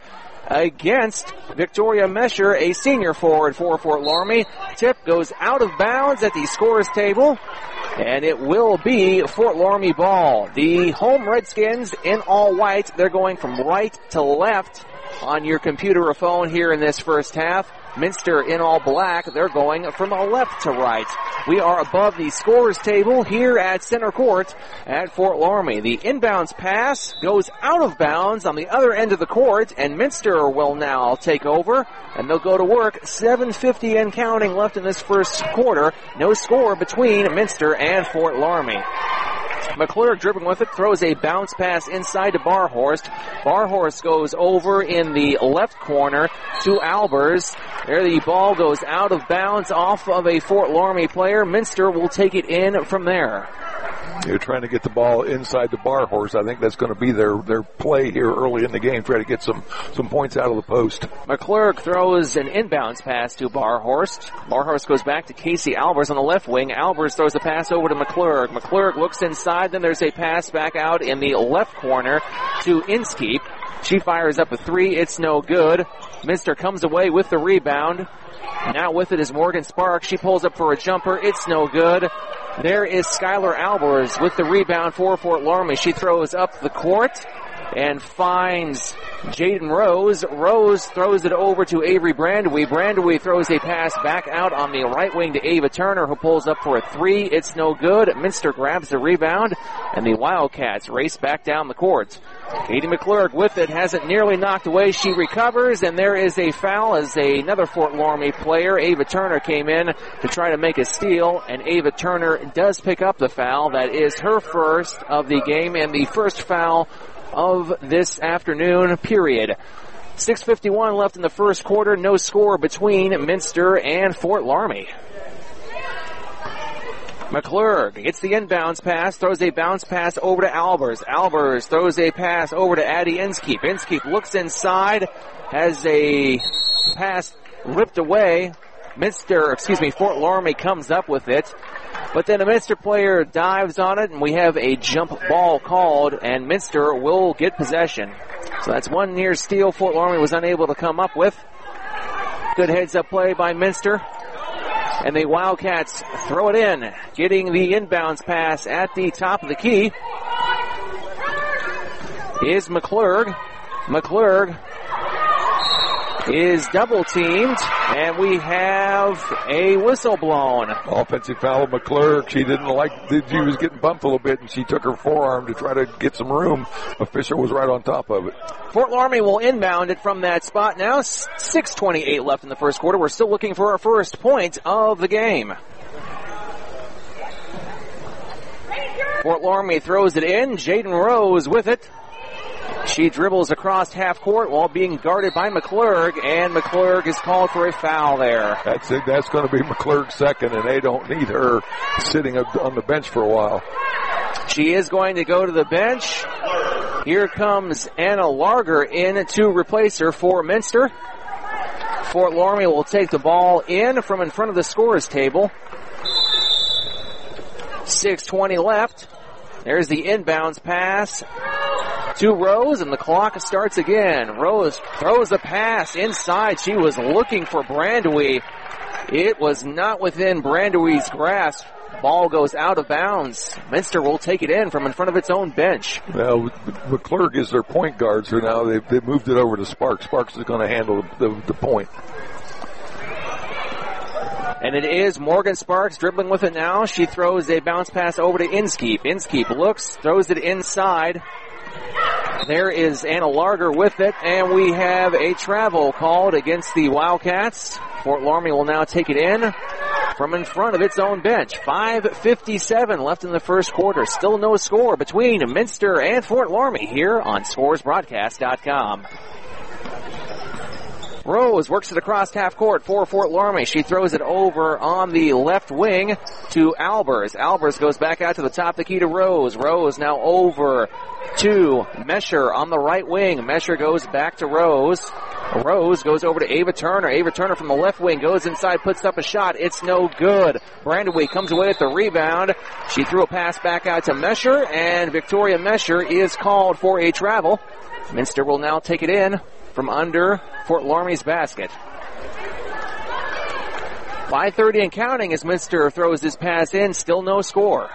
against Victoria Mesher, a senior forward for Fort Loramie. Tip goes out of bounds at the scorer's table, and it will be Fort Loramie ball. The home Redskins in all white. They're going from right to left on your computer or phone here in this first half. Minster in all black. They're going from left to right. We are above the scorer's table here at center court at Fort Loramie. The inbounds pass goes out of bounds on the other end of the court, and Minster will now take over, and they'll go to work. seven fifty and counting left in this first quarter. No score between Minster and Fort Loramie. McClure dribbling with it, throws a bounce pass inside to Barhorst. Barhorst goes over in the left corner to Albers. There the ball goes out of bounds off of a Fort Loramie player. Minster will take it in from there. They're trying to get the ball inside the Barhorst. I think that's going to be their, their play here early in the game, try to get some, some points out of the post. McClurg throws an inbounds pass to Barhorst. Barhorst goes back to Casey Albers on the left wing. Albers throws the pass over to McClurg. McClurg looks inside, then there's a pass back out in the left corner to Inskeep. She fires up a three. It's no good. Minster comes away with the rebound. Now with it is Morgan Sparks. She pulls up for a jumper. It's no good. There is Skylar Albers with the rebound for Fort Loramie. She throws up the court and finds Jaden Rose. Rose throws it over to Avery Brandewee. Brandewee throws a pass back out on the right wing to Ava Turner, who pulls up for a three. It's no good. Minster grabs the rebound, and the Wildcats race back down the court. Katie McClurg with it, has it nearly knocked away. She recovers, and there is a foul as a, another Fort Loramie player, Ava Turner, came in to try to make a steal, and Ava Turner does pick up the foul. That is her first of the game and the first foul of this afternoon period. six fifty-one left in the first quarter. No score between Minster and Fort Loramie. McClurg gets the inbounds pass, throws a bounce pass over to Albers. Albers throws a pass over to Addie Inskeep. Inskeep looks inside, has a pass ripped away. Minster, excuse me, Fort Loramie comes up with it. But then a Minster player dives on it, and we have a jump ball called, and Minster will get possession. So that's one near steal Fort Loramie was unable to come up with. Good heads-up play by Minster. And the Wildcats throw it in, getting the inbounds pass at the top of the key is McClurg. McClurg is double-teamed. And we have a whistle blown. Offensive foul of McClurg. She didn't like, she was getting bumped a little bit, and she took her forearm to try to get some room. Official was right on top of it. Fort Laramie will inbound it from that spot now. six twenty-eight left in the first quarter. We're still looking for our first point of the game. Fort Laramie throws it in. Jaden Rose with it. She dribbles across half court while being guarded by McClurg, and McClurg is called for a foul there. That's it. That's going to be McClurg's second, and they don't need her sitting on the bench for a while. She is going to go to the bench. Here comes Anna Larger in to replace her for Minster. Fort Laramie will take the ball in from in front of the scorer's table. six twenty left. There's the inbounds pass to Rose, and the clock starts again. Rose throws a pass inside. She was looking for Brandewie. It was not within Brandewee's grasp. Ball goes out of bounds. Minster will take it in from in front of its own bench. Well, McClurg is their point guard, so now they've, they've moved it over to Sparks. Sparks is going to handle the, the, the point. And it is Morgan Sparks dribbling with it now. She throws a bounce pass over to Inskeep. Inskeep looks, throws it inside. There is Anna Larger with it, and we have a travel called against the Wildcats. Fort Laramie will now take it in from in front of its own bench. five fifty-seven left in the first quarter. Still no score between Minster and Fort Laramie here on Scores Broadcast dot com. Rose works it across half court for Fort Laramie. She throws it over on the left wing to Albers. Albers goes back out to the top of the key to Rose. Rose now over to Mesher on the right wing. Mesher goes back to Rose. Rose goes over to Ava Turner. Ava Turner from the left wing goes inside, puts up a shot. It's no good. Brandewie comes away with the rebound. She threw a pass back out to Mesher, and Victoria Mesher is called for a travel. Minster will now take it in from under Fort Laramie's basket. five thirty and counting as Minster throws his pass in. Still no score.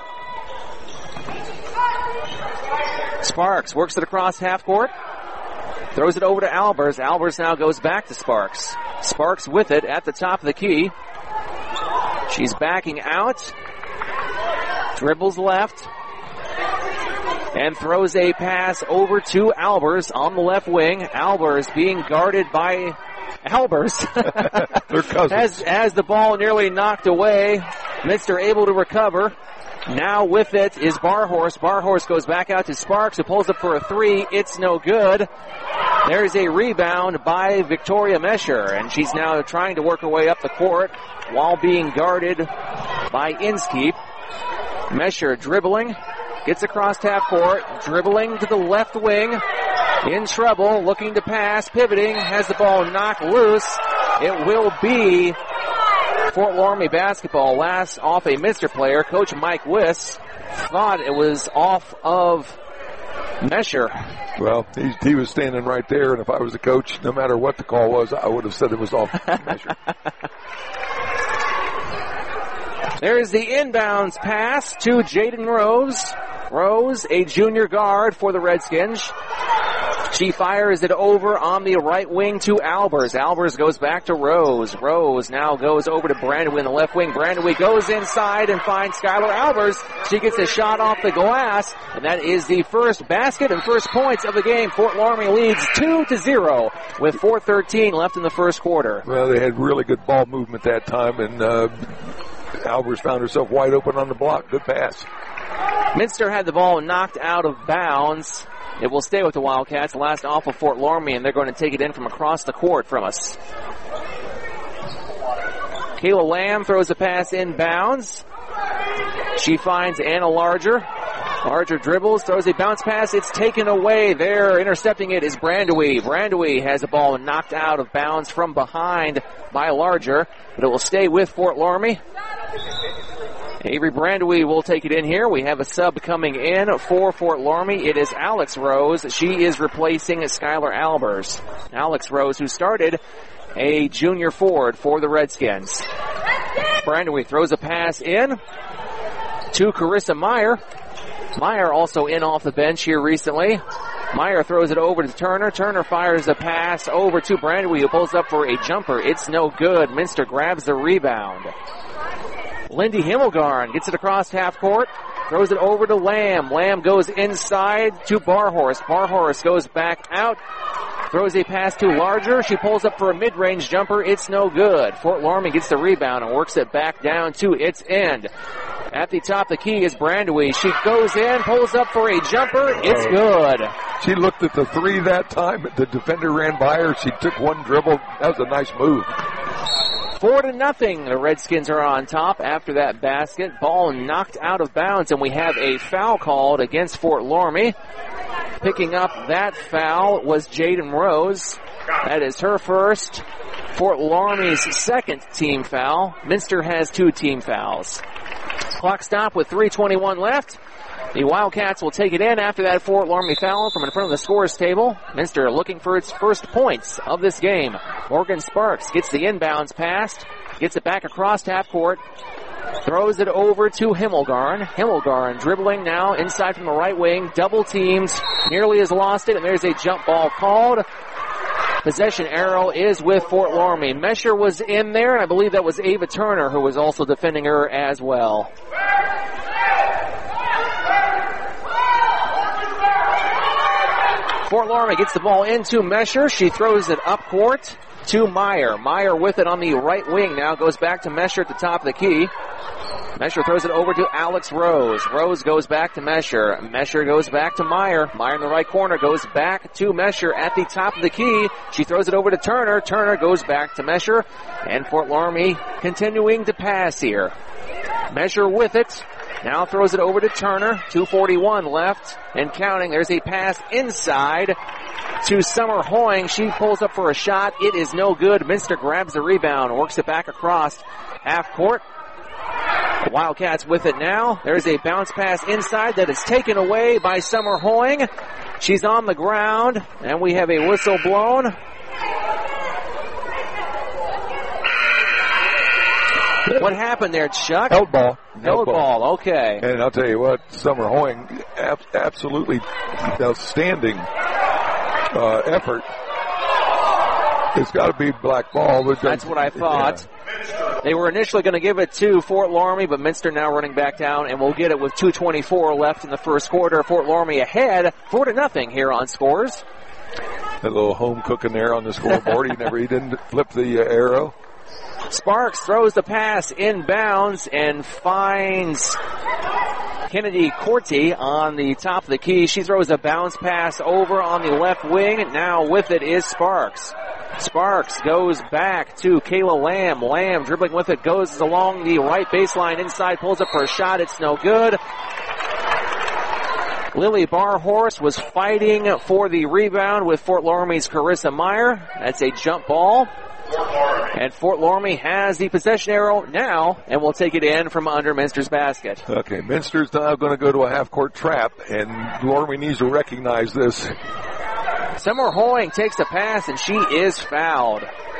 Sparks works it across half court. Throws it over to Albers. Albers now goes back to Sparks. Sparks with it at the top of the key. She's backing out. Dribbles left. And throws a pass over to Albers on the left wing. Albers being guarded by Albers. Their cousins. As, as the ball nearly knocked away, Minster able to recover. Now with it is Barhorse. Barhorse goes back out to Sparks, who pulls up for a three. It's no good. There's a rebound by Victoria Mesher, and she's now trying to work her way up the court while being guarded by Inskeep. Mesher dribbling, gets across half court, dribbling to the left wing, in trouble, looking to pass, pivoting, has the ball knocked loose. It will be Fort Laramie basketball. Last off a Minster player. Coach Mike Wiss thought it was off of Mesher. Well, he, he was standing right there, and if I was the coach, no matter what the call was, I would have said it was off Mesher. There's the inbounds pass to Jaden Rose. Rose, a junior guard for the Redskins. She fires it over on the right wing to Albers. Albers goes back to Rose. Rose now goes over to Brandewie in the left wing. Brandewie goes inside and finds Skylar Albers. She gets a shot off the glass, and that is the first basket and first points of the game. Fort Laramie leads two to zero with four thirteen left in the first quarter. Well, they had really good ball movement that time, and uh, Albers found herself wide open on the block. Good pass. Minster had the ball knocked out of bounds. It will stay with the Wildcats. Last off of Fort Laramie, and they're going to take it in from across the court from us. Kayla Lamb throws a pass inbounds. She finds Anna Larger. Larger dribbles, throws a bounce pass. It's taken away. There, intercepting it is Brandewie. Brandewie has a ball knocked out of bounds from behind by Larger, but it will stay with Fort Laramie. Avery Brandewie will take it in here. We have a sub coming in for Fort Laramie. It is Alex Rose. She is replacing Skylar Albers. Alex Rose, who started a junior forward for the Redskins. Brandewie throws a pass in to Carissa Meyer. Meyer also in off the bench here recently. Meyer throws it over to Turner. Turner fires the pass over to Brandywee, who pulls up for a jumper. It's no good. Minster grabs the rebound. Lindy Himmelgarn gets it across half court. Throws it over to Lamb. Lamb goes inside to Barhorst. Barhorst goes back out. Throws a pass to Larger. She pulls up for a mid-range jumper. It's no good. Fort Loramie gets the rebound and works it back down to its end. At the top of the key is Brandywee. She goes in, pulls up for a jumper. It's good. She looked at the three that time. The defender ran by her. She took one dribble. That was a nice move. Four to nothing. The Redskins are on top after that basket. Ball knocked out of bounds, and we have a foul called against Fort Loramie. Picking up that foul was Jaden Rose. That is her first. Fort Loramie's second team foul. Minster has two team fouls. Clock stop with three twenty-one left. The Wildcats will take it in after that Fort Loramie foul from in front of the scores table. Minster looking for its first points of this game. Morgan Sparks gets the inbounds pass, gets it back across half court, throws it over to Himmelgarn. Himmelgarn dribbling now inside from the right wing, double teams, nearly has lost it, and there's a jump ball called. Possession arrow is with Fort Loramie. Mesher was in there, and I believe that was Ava Turner who was also defending her as well. Fort Loramie gets the ball into Mesher. She throws it up court to Meyer. Meyer with it on the right wing now. Goes back to Mesher at the top of the key. Mesher throws it over to Alex Rose. Rose goes back to Mesher. Mesher goes back to Meyer. Meyer in the right corner goes back to Mesher at the top of the key. She throws it over to Turner. Turner goes back to Mesher. And Fort Loramie continuing to pass here. Mesher with it. Now throws it over to Turner. two forty-one left and counting. There's a pass inside to Summer Hoying. She pulls up for a shot. It is no good. Minster grabs the rebound, works it back across half court. The Wildcats with it now. There's a bounce pass inside that is taken away by Summer Hoying. She's on the ground, and we have a whistle blown. What happened there, Chuck? Held ball. Held, Held ball. ball, okay. And I'll tell you what, Summer Hoying, ab- absolutely outstanding uh, effort. It's got to be black ball. That's what I thought. Yeah. They were initially going to give it to Fort Loramie, but Minster now running back down, and we'll get it with two twenty-four left in the first quarter. Fort Loramie ahead, four to nothing here on Scores. A little home cooking there on the scoreboard. he never, he didn't flip the uh, arrow. Sparks throws the pass inbounds and finds Kennedy Corti on the top of the key. She throws a bounce pass over on the left wing. Now with it is Sparks. Sparks goes back to Kayla Lamb. Lamb dribbling with it, goes along the right baseline inside, pulls up for a shot. It's no good. Lily Barhorst was fighting for the rebound with Fort Loramie's Carissa Meyer. That's a jump ball. And Fort Loramie has the possession arrow now, and will take it in from under Minster's basket. Okay, Minster's now going to go to a half-court trap, and Loramie needs to recognize this. Summer Hoying takes the pass, and she is fouled.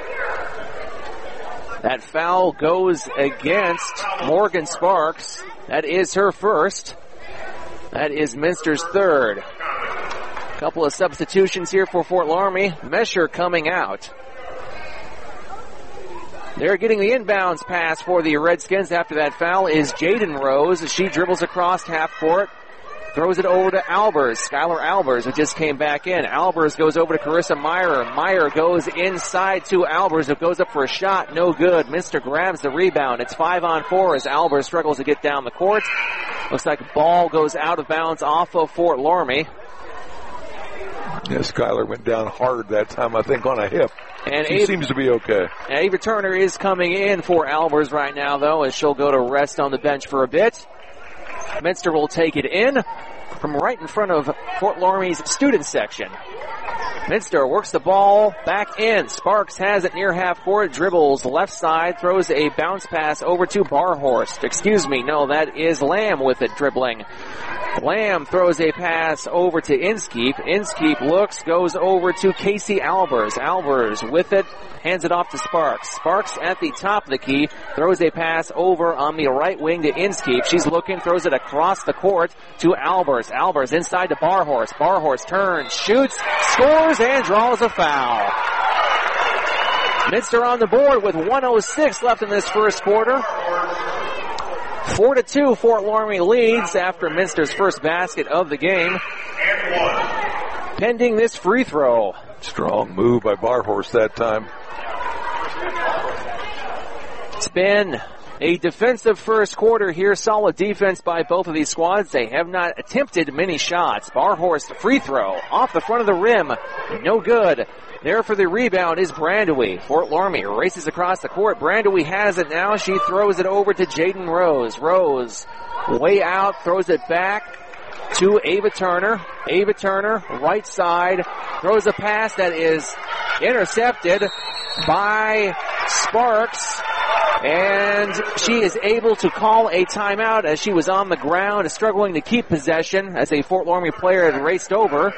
That foul goes against Morgan Sparks. That is her first. That is Minster's third. A couple of substitutions here for Fort Loramie. Mesher coming out. They're getting the inbounds pass for the Redskins after that foul is Jaden Rose. She dribbles across half court, throws it over to Albers. Skylar Albers, who just came back in. Albers goes over to Carissa Meyer. Meyer goes inside to Albers, who goes up for a shot. No good. Minster grabs the rebound. It's five on four as Albers struggles to get down the court. Looks like the ball goes out of bounds off of Fort Loramie. Yeah, Skylar went down hard that time, I think, on a hip. And she Ava, seems to be okay. Ava Turner is coming in for Albers right now, though, as she'll go to rest on the bench for a bit. Minster will take it in from right in front of Fort Loramie's student section. Minster works the ball back in. Sparks has it near half court, dribbles left side, throws a bounce pass over to Barhorst. Excuse me, no, that is Lamb with it dribbling. Lamb throws a pass over to Inskeep. Inskeep looks, goes over to Casey Albers. Albers with it, hands it off to Sparks. Sparks at the top of the key, throws a pass over on the right wing to Inskeep. She's looking, throws it across the court to Albers. Albers inside to Barhorst. Barhorst turns, shoots, scores, and draws a foul. Minster on the board with one oh six left in this first quarter. Four to two, Fort Loramie leads after Minster's first basket of the game. Pending this free throw. Strong move by Barhorst that time. It's been a defensive first quarter here. Solid defense by both of these squads. They have not attempted many shots. Barhorst free throw off the front of the rim. No good. There for the rebound is Brandewie. Fort Loramie races across the court. Brandewie has it now. She throws it over to Jaden Rose. Rose way out, throws it back to Ava Turner. Ava Turner, right side, throws a pass that is intercepted by Sparks. And she is able to call a timeout as she was on the ground, struggling to keep possession as a Fort Loramie player had raced over.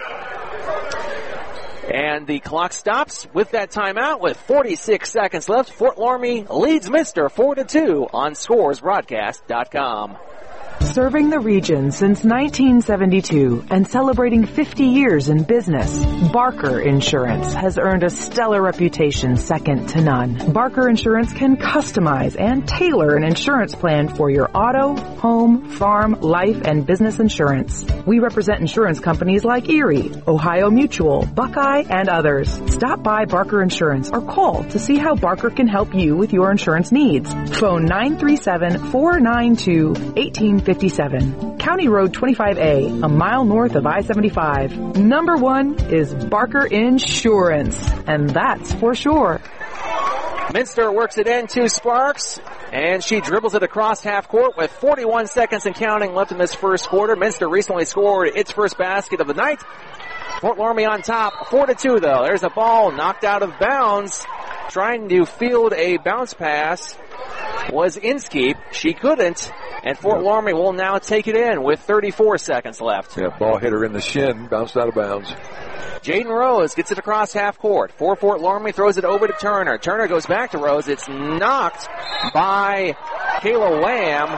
And the clock stops with that timeout with forty-six seconds left. Fort Loramie leads Minster four to two on scores broadcast dot com. Serving the region since nineteen seventy-two and celebrating fifty years in business, Barker Insurance has earned a stellar reputation second to none. Barker Insurance can customize and tailor an insurance plan for your auto, home, farm, life, and business insurance. We represent insurance companies like Erie, Ohio Mutual, Buckeye, and others. Stop by Barker Insurance or call to see how Barker can help you with your insurance needs. Phone nine three seven, four nine two, one eight five seven. County Road twenty-five A, a mile north of I seventy-five. Number one is Barker Insurance, and that's for sure. Minster works it in to Sparks, and she dribbles it across half court with forty-one seconds and counting left in this first quarter. Minster recently scored its first basket of the night. Fort Loramie on top, four to two though. There's a ball knocked out of bounds. Trying to field a bounce pass was Inskeep. She couldn't, and Fort Loramie will now take it in with thirty-four seconds left. Yeah, ball hit her in the shin, bounced out of bounds. Jaden Rose gets it across half court. For Fort Loramie, throws it over to Turner. Turner goes back to Rose. It's knocked by Kayla Lamb.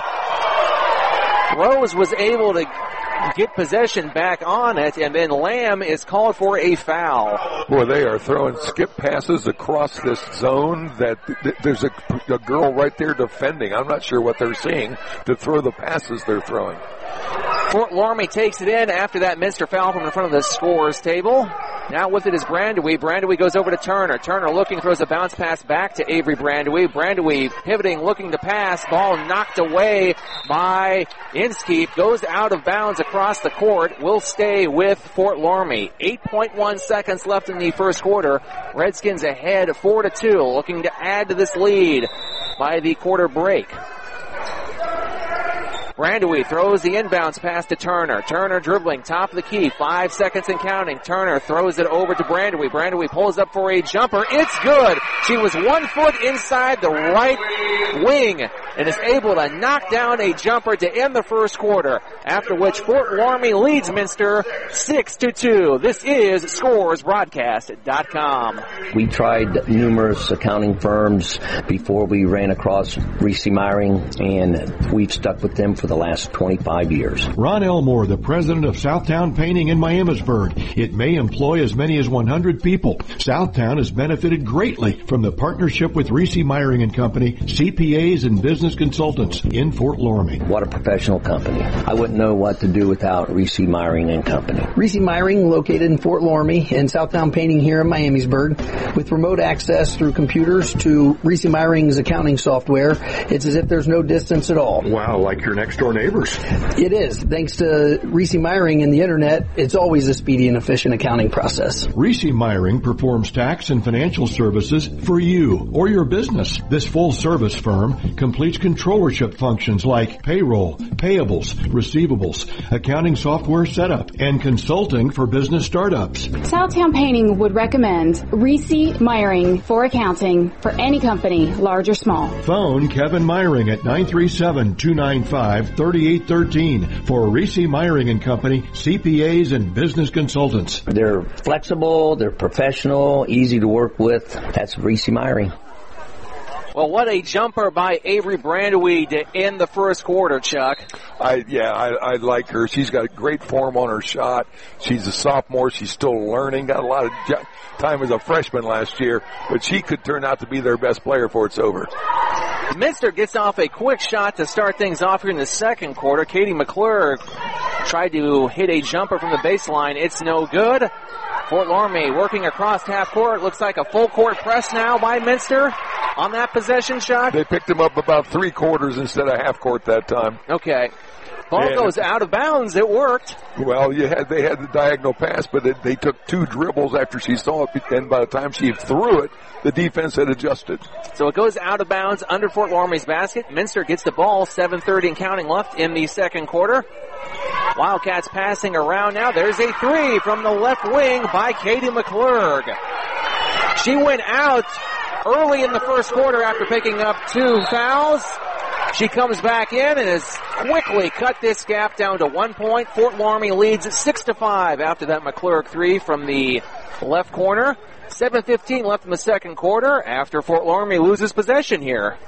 Rose was able to get possession back on it, and then Lamb is called for a foul. Boy, they are throwing skip passes across this zone that th- there's a, a girl right there defending. I'm not sure what they're seeing to throw the passes they're throwing. Fort Loramie takes it in after that Minster foul from in front of the scorers table. Now with it is Brandewie. Brandewie goes over to Turner. Turner looking, throws a bounce pass back to Avery Brandewie. Brandewie pivoting, looking to pass. Ball knocked away by Inskeep. Goes out of bounds across the court. Will stay with Fort Loramie. eight point one seconds left in the first quarter. Redskins ahead four to two. Looking to add to this lead by the quarter break. Brandewie throws the inbounds pass to Turner. Turner dribbling, top of the key, five seconds and counting. Turner throws it over to Brandewie. Brandewie pulls up for a jumper. It's good. She was one foot inside the right wing and is able to knock down a jumper to end the first quarter, after which Fort Loramie leads Minster six to two. This is scores broadcast dot com. We tried numerous accounting firms before we ran across Reese Meyering, and we've stuck with them for the last twenty-five years. Ron Elmore, the president of Southtown Painting in Miamisburg. It may employ as many as one hundred people. Southtown has benefited greatly from the partnership with Reese Meyering and Company, C P As and business consultants in Fort Loramie. What a professional company. I wouldn't know what to do without Reese Meyering and Company. Reese Meyering, located in Fort Loramie, and Southtown Painting here in Miamisburg, with remote access through computers to Reese Meyering's accounting software. It's as if there's no distance at all. Wow, like your next door neighbors. It is. Thanks to Reese Meyering and the internet, it's always a speedy and efficient accounting process. Reese Meyering performs tax and financial services for you or your business. This full service firm completes includes controllership functions like payroll, payables, receivables, accounting software setup, and consulting for business startups. Southtown Painting would recommend Reese Meyering for accounting for any company, large or small. Phone Kevin Meyering at nine three seven, two nine five, three eight one three for Reese Meyering and Company, C P As and business consultants. They're flexible, they're professional, easy to work with. That's Reese Meyering. Well, what a jumper by Avery Brandweed to end the first quarter, Chuck. I yeah, I, I like her. She's got great form on her shot. She's a sophomore. She's still learning. Got a lot of time as a freshman last year, but she could turn out to be their best player before it's over. Minster gets off a quick shot to start things off here in the second quarter. Katie McClure tried to hit a jumper from the baseline. It's no good. Fort Loramie working across half court. Looks like a full court press now by Minster on that possession shot. They picked him up about three quarters instead of half court that time. Okay. Ball and goes out of bounds. It worked. Well, you had they had the diagonal pass, but it, they took two dribbles after she saw it, and by the time she threw it, the defense had adjusted. So it goes out of bounds under Fort Loramie's basket. Minster gets the ball, seven thirty and counting left in the second quarter. Wildcats passing around now. There's a three from the left wing by Katie McClurg. She went out early in the first quarter after picking up two fouls. She comes back in and has quickly cut this gap down to one point. Fort Loramie leads six to five after that McClurg three from the left corner. seven fifteen left in the second quarter after Fort Loramie loses possession here.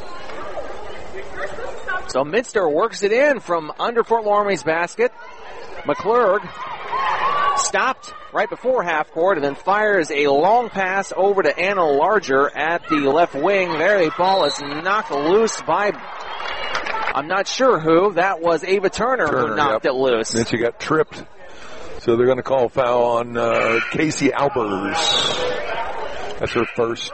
So Minster works it in from under Fort Loramie's basket. McClurg stopped right before half court and then fires a long pass over to Anna Larger at the left wing. There, the ball is knocked loose by, I'm not sure who. That was Ava Turner, Turner who knocked yep. it loose. Then she got tripped. So they're going to call a foul on uh, Casey Albers. That's her first.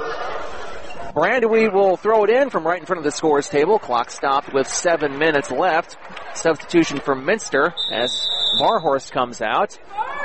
Brandweed will throw it in from right in front of the scores table. Clock stopped with seven minutes left. Substitution for Minster as Barhorst comes out.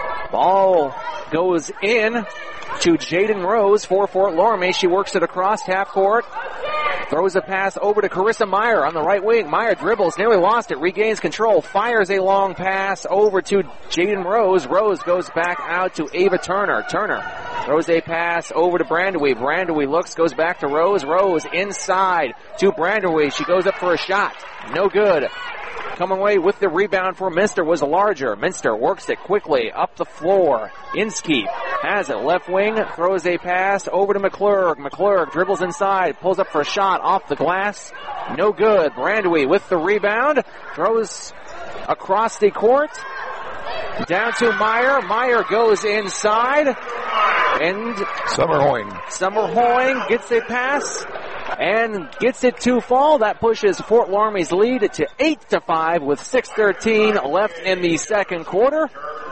Ball goes in to Jaden Rose for Fort Loramie. She works it across half court. Throws a pass over to Carissa Meyer on the right wing. Meyer dribbles, nearly lost it, regains control, fires a long pass over to Jaden Rose. Rose goes back out to Ava Turner. Turner throws a pass over to Brandweed. Brandweed looks, goes back to Rose. Rose inside to Brandweed. She goes up for a shot. No good. Coming away with the rebound for Minster was Larger. Minster works it quickly up the floor. Inskeep has it. Left wing, throws a pass over to McClurg. McClurg dribbles inside, pulls up for a shot off the glass. No good. Brandweed with the rebound. Throws across the court. Down to Meyer. Meyer goes inside. And Summer Hoying. Summer Hoying gets a pass and gets it to fall. That pushes Fort Loramie's lead to eight to five with six thirteen left in the second quarter.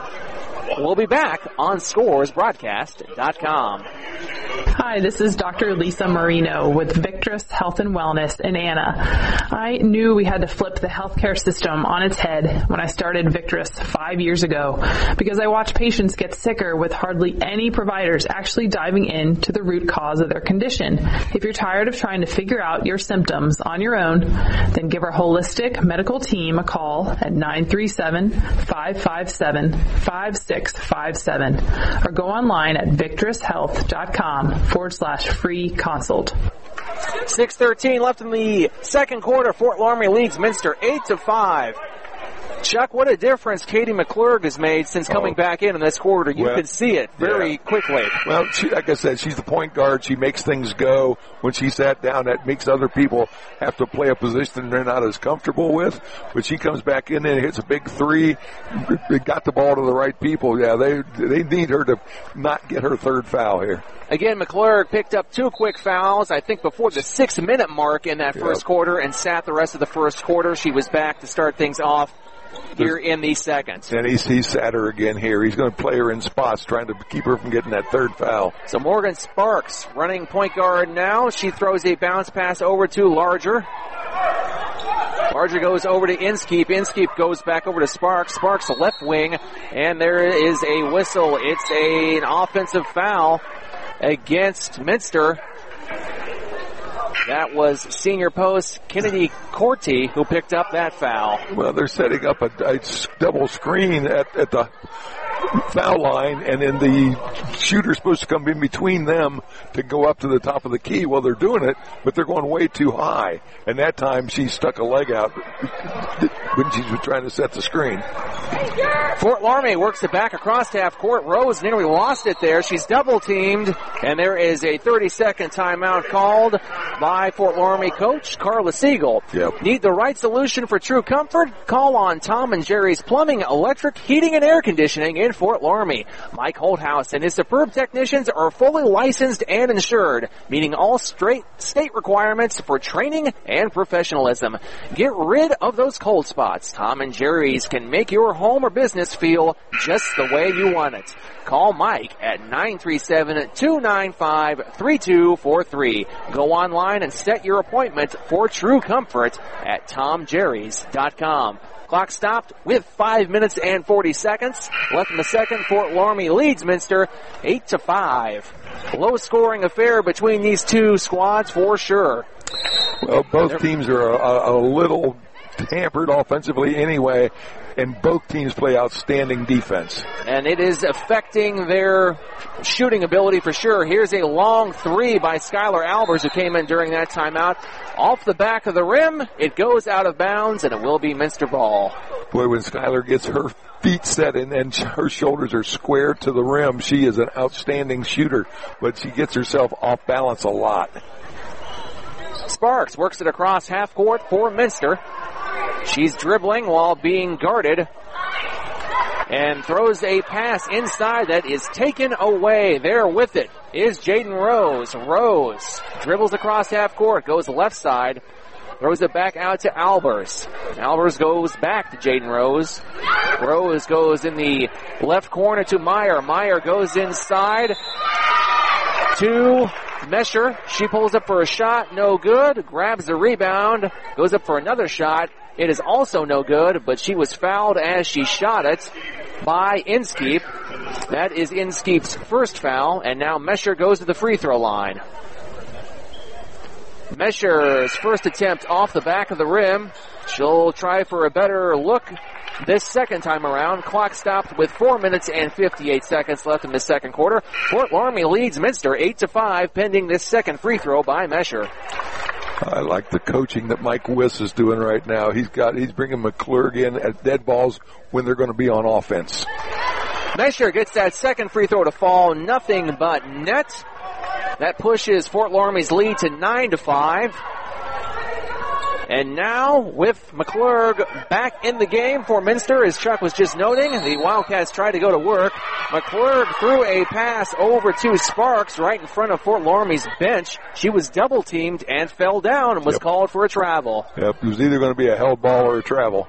We'll be back on scores broadcast dot com. Hi, this is Doctor Lisa Marino with Victress Health and Wellness in Anna. I knew we had to flip the healthcare system on its head when I started Victress five years ago because I watched patients get sicker with hardly any providers actually diving into the root cause of their condition. If you're tired of trying to figure out your symptoms on your own, then give our holistic medical team a call at nine three seven, five five seven, five six five seven or go online at victress health dot com forward slash free consult. six thirteen left in the second quarter. Fort Loramie leads Minster eight to five. Chuck, what a difference Katie McClurg has made since coming oh. back in in this quarter. You well, can see it very yeah. quickly. Well, she, like I said, she's the point guard. She makes things go. When she sat down, that makes other people have to play a position they're not as comfortable with. But she comes back in and hits a big three. They got the ball to the right people. Yeah, they they need her to not get her third foul here. Again, McClurg picked up two quick fouls, I think, before the six-minute mark in that yep. first quarter and sat the rest of the first quarter. She was back to start things off here in the second. And he's, he sat her again here. He's going to play her in spots, trying to keep her from getting that third foul. So Morgan Sparks running point guard now. She throws a bounce pass over to Larger. Larger goes over to Inskeep. Inskeep goes back over to Sparks. Sparks left wing, and there is a whistle. It's a, an offensive foul against Minster. That was senior post Kennedy Corti who picked up that foul. Well, they're setting up a, a double screen at, at the foul line, and then the shooter's supposed to come in between them to go up to the top of the key. Well, they're doing it, but they're going way too high. And that time she stuck a leg out when she was trying to set the screen. Fort Laramie works it back across half court. Rose nearly lost it there. She's double teamed, and there is a thirty-second timeout called by Fort Laramie coach Carla Siegel. Yep. Need the right solution for true comfort? Call on Tom and Jerry's Plumbing, Electric, Heating, and Air Conditioning in Fort Laramie. Mike Holthouse and his superb technicians are fully licensed and insured, meeting all straight state requirements for training and professionalism. Get rid of those cold spots. Tom and Jerry's can make your home or business feel just the way you want it. Call Mike at nine three seven, two nine five, three two four three. Go online and set your appointment for true comfort at tom jerrys dot com. Clock stopped with five minutes and forty seconds left in the second. Fort Laramie leads Minster eight to five. Low scoring affair between these two squads for sure. Well, both teams are a, a little hampered offensively anyway, and both teams play outstanding defense. And it is affecting their shooting ability for sure. Here's a long three by Skylar Albers, who came in during that timeout. Off the back of the rim, it goes out of bounds, and it will be Minster ball. Boy, when Skylar gets her feet set and, and her shoulders are square to the rim, she is an outstanding shooter, but she gets herself off balance a lot. Sparks works it across half court for Minster. She's dribbling while being guarded and throws a pass inside that is taken away. There with it is Jaden Rose. Rose dribbles across half court, goes left side, throws it back out to Albers. Albers goes back to Jaden Rose. Rose goes in the left corner to Meyer. Meyer goes inside to Mesher. She pulls up for a shot, no good. Grabs the rebound, goes up for another shot. It is also no good, but she was fouled as she shot it by Inskeep. That is Inskeep's first foul, and now Mesher goes to the free throw line. Mesher's first attempt off the back of the rim. She'll try for a better look this second time around. Clock stopped with four minutes and fifty-eight seconds left in the second quarter. Fort Laramie leads Minster eight to five, pending this second free throw by Mesher. I like the coaching that Mike Wiss is doing right now. He's got, he's bringing McClurg in at dead balls when they're going to be on offense. Mesher gets that second free throw to fall, nothing but net. That pushes Fort Laramie's lead to nine to five. And now, with McClurg back in the game for Minster, as Chuck was just noting, the Wildcats tried to go to work. McClurg threw a pass over to Sparks right in front of Fort Laramie's bench. She was double-teamed and fell down and was Yep. called for a travel. Yep, it was either going to be a held ball or a travel.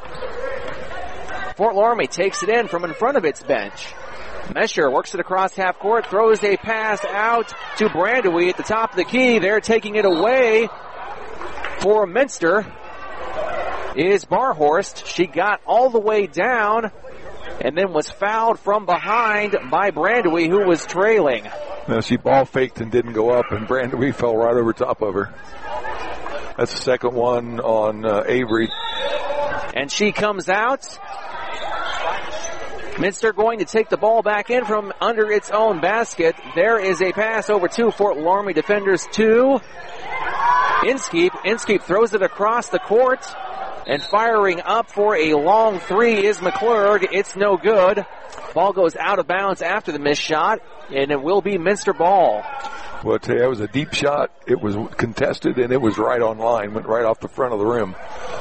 Fort Laramie takes it in from in front of its bench. Mesher works it across half court, throws a pass out to Brandewie at the top of the key. They're taking it away for Minster is Barhorst. She got all the way down and then was fouled from behind by Brandewie, who was trailing. Now she ball faked and didn't go up, and Brandewie fell right over top of her. That's the second one on uh, Avery. And she comes out. Minster going to take the ball back in from under its own basket. There is a pass over to Fort Laramie defenders to Inskeep. Inskeep throws it across the court, and firing up for a long three is McClurg. It's no good. Ball goes out of bounds after the missed shot, and it will be Minster ball. Well, I tell you, that was a deep shot. It was contested, and it was right on line. Went right off the front of the rim.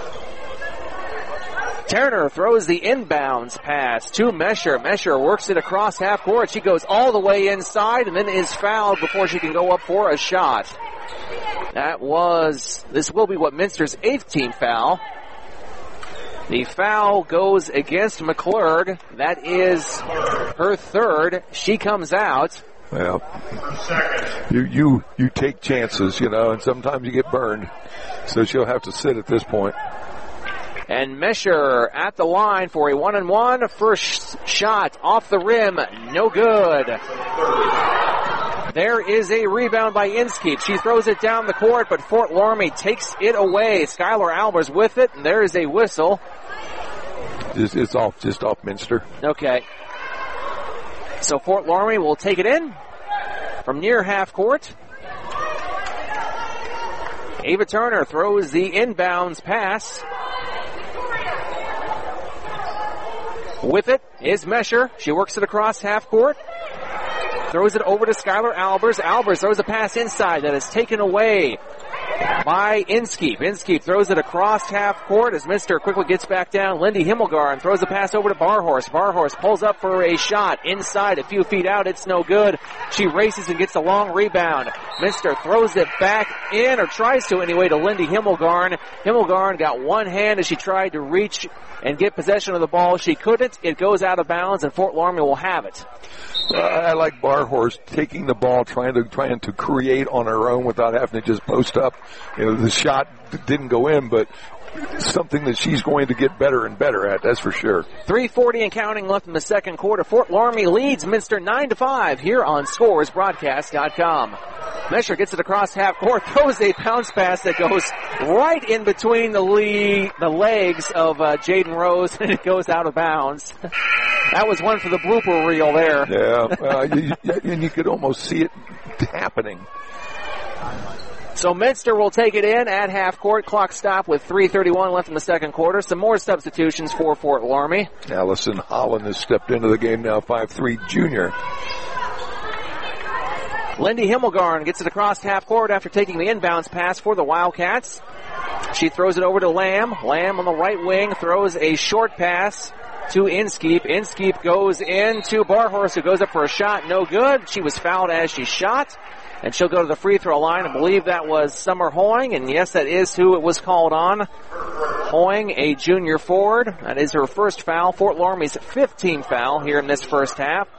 Turner throws the inbounds pass to Mesher. Mesher works it across half court. She goes all the way inside and then is fouled before she can go up for a shot. That was, this will be what Minster's eighth team foul. The foul goes against McClurg. That is her third. She comes out. Well, you, you, you take chances, you know, and sometimes you get burned. So she'll have to sit at this point. And Mesher at the line for a one and one. First shot off the rim, no good. There is a rebound by Inskeep. She throws it down the court, but Fort Loramie takes it away. Skylar Albers with it, and there is a whistle. It's, it's off, just off Minster. Okay. So Fort Loramie will take it in from near half court. Ava Turner throws the inbounds pass. With it is Mesher. She works it across half court. Throws it over to Skylar Albers. Albers throws a pass inside that is taken away by Inskeep. Inskeep throws it across half court as Mister quickly gets back down. Lindy Himmelgarn throws the pass over to Barhorse. Barhorse pulls up for a shot inside, a few feet out. It's no good. She races and gets a long rebound. Mister throws it back in, or tries to anyway, to Lindy Himmelgarn. Himmelgarn got one hand as she tried to reach and get possession of the ball. She couldn't. It goes out of bounds, and Fort Loramie will have it. Uh, I like Barhorse taking the ball, trying to trying to create on her own without having to just post up. You know, the shot didn't go in, but something that she's going to get better and better at, that's for sure. three forty and counting left in the second quarter. Fort Loramie leads Minster nine to five here on Scores Broadcast dot com. Mesher gets it across half court, throws a bounce pass that goes right in between the leg, the legs of uh, Jaden Rose, and it goes out of bounds. That was one for the blooper reel there. Yeah, uh, you, you, and you could almost see it happening. So Minster will take it in at half court. Clock stop with three thirty-one left in the second quarter. Some more substitutions for Fort Loramie. Allison Holland has stepped into the game now, five three junior. Lindy Himmelgarn gets it across half court after taking the inbounds pass for the Wildcats. She throws it over to Lamb. Lamb on the right wing throws a short pass to Inskeep. Inskeep goes into Barhorse, who goes up for a shot. No good. She was fouled as she shot. And she'll go to the free throw line. I believe that was Summer Hoying, and yes, that is who it was called on. Hoying, a junior forward. That is her first foul. Fort Loramie's fifth team foul here in this first half.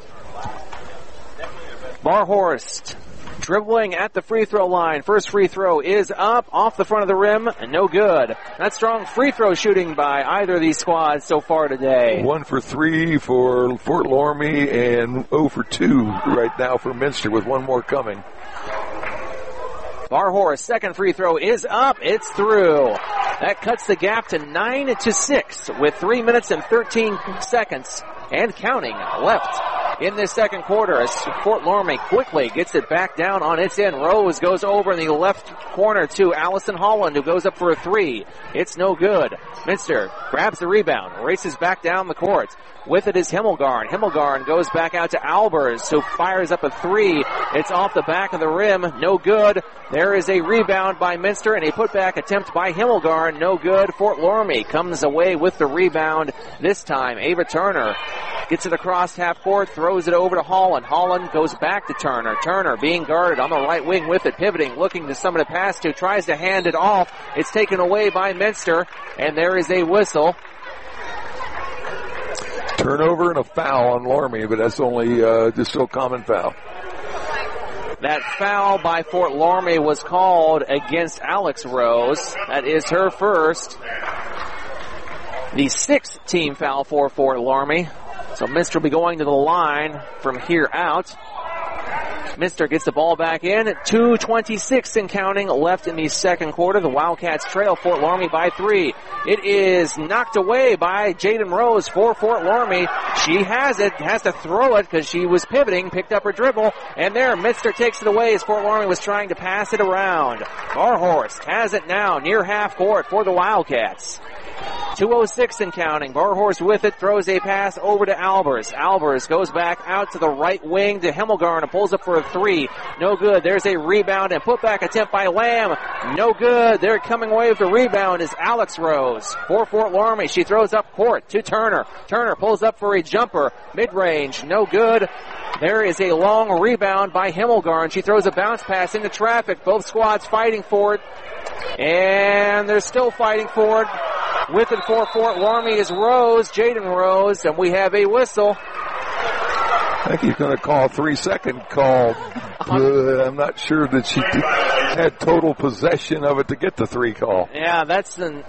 Barhorst dribbling at the free throw line. First free throw is up, off the front of the rim, and no good. Not strong free throw shooting by either of these squads so far today. One for three for Fort Loramie and zero for two right now for Minster, with one more coming. Barhorst, second free throw is up. It's through. That cuts the gap to nine to six with three minutes and thirteen seconds and counting left in this second quarter as Fort Loramie quickly gets it back down on its end. Rose goes over in the left corner to Allison Holland, who goes up for a three. It's no good. Minster grabs the rebound, races back down the court. With it is Himmelgarn. Himmelgarn goes back out to Albers, who fires up a three. It's off the back of the rim. No good. There is a rebound by Minster and a putback attempt by Himmelgarn. No good. Fort Loramie comes away with the rebound. This time, Ava Turner gets it across half court, throws it over to Holland. Holland goes back to Turner. Turner being guarded on the right wing with it, pivoting, looking to someone to pass to, tries to hand it off. It's taken away by Minster, and there is a whistle. Turnover and a foul on Loramie, but that's only uh, just so common foul. That foul by Fort Loramie was called against Alex Rose. That is her first. The sixth team foul for Fort Loramie. So Minster will be going to the line from here out. Minster gets the ball back in. two twenty-six and counting left in the second quarter. The Wildcats trail Fort Loramie by three. It is knocked away by Jaden Rose for Fort Loramie. She has it, has to throw it because she was pivoting, picked up her dribble, and there Minster takes it away as Fort Loramie was trying to pass it around. Barhorst has it now near half court for the Wildcats. two oh six and counting. Barhorst with it, throws a pass over to Albers. Albers goes back out to the right wing to Himmelgarn and pulls up for a three. No good. There's a rebound and putback attempt by Lamb. No good. They're coming away with the rebound is Alex Rose for Fort Loramie. She throws up court to Turner. Turner pulls up for a jumper. Mid-range. No good. There is a long rebound by Himmelgarn. She throws a bounce pass into traffic. Both squads fighting for it. And they're still fighting for it. With it for Fort Loramie is Rose, Jaden Rose, and we have a whistle. I think he's going to call a three-second call. Uh, I'm not sure that she had total possession of it to get the three call. Yeah, that's an,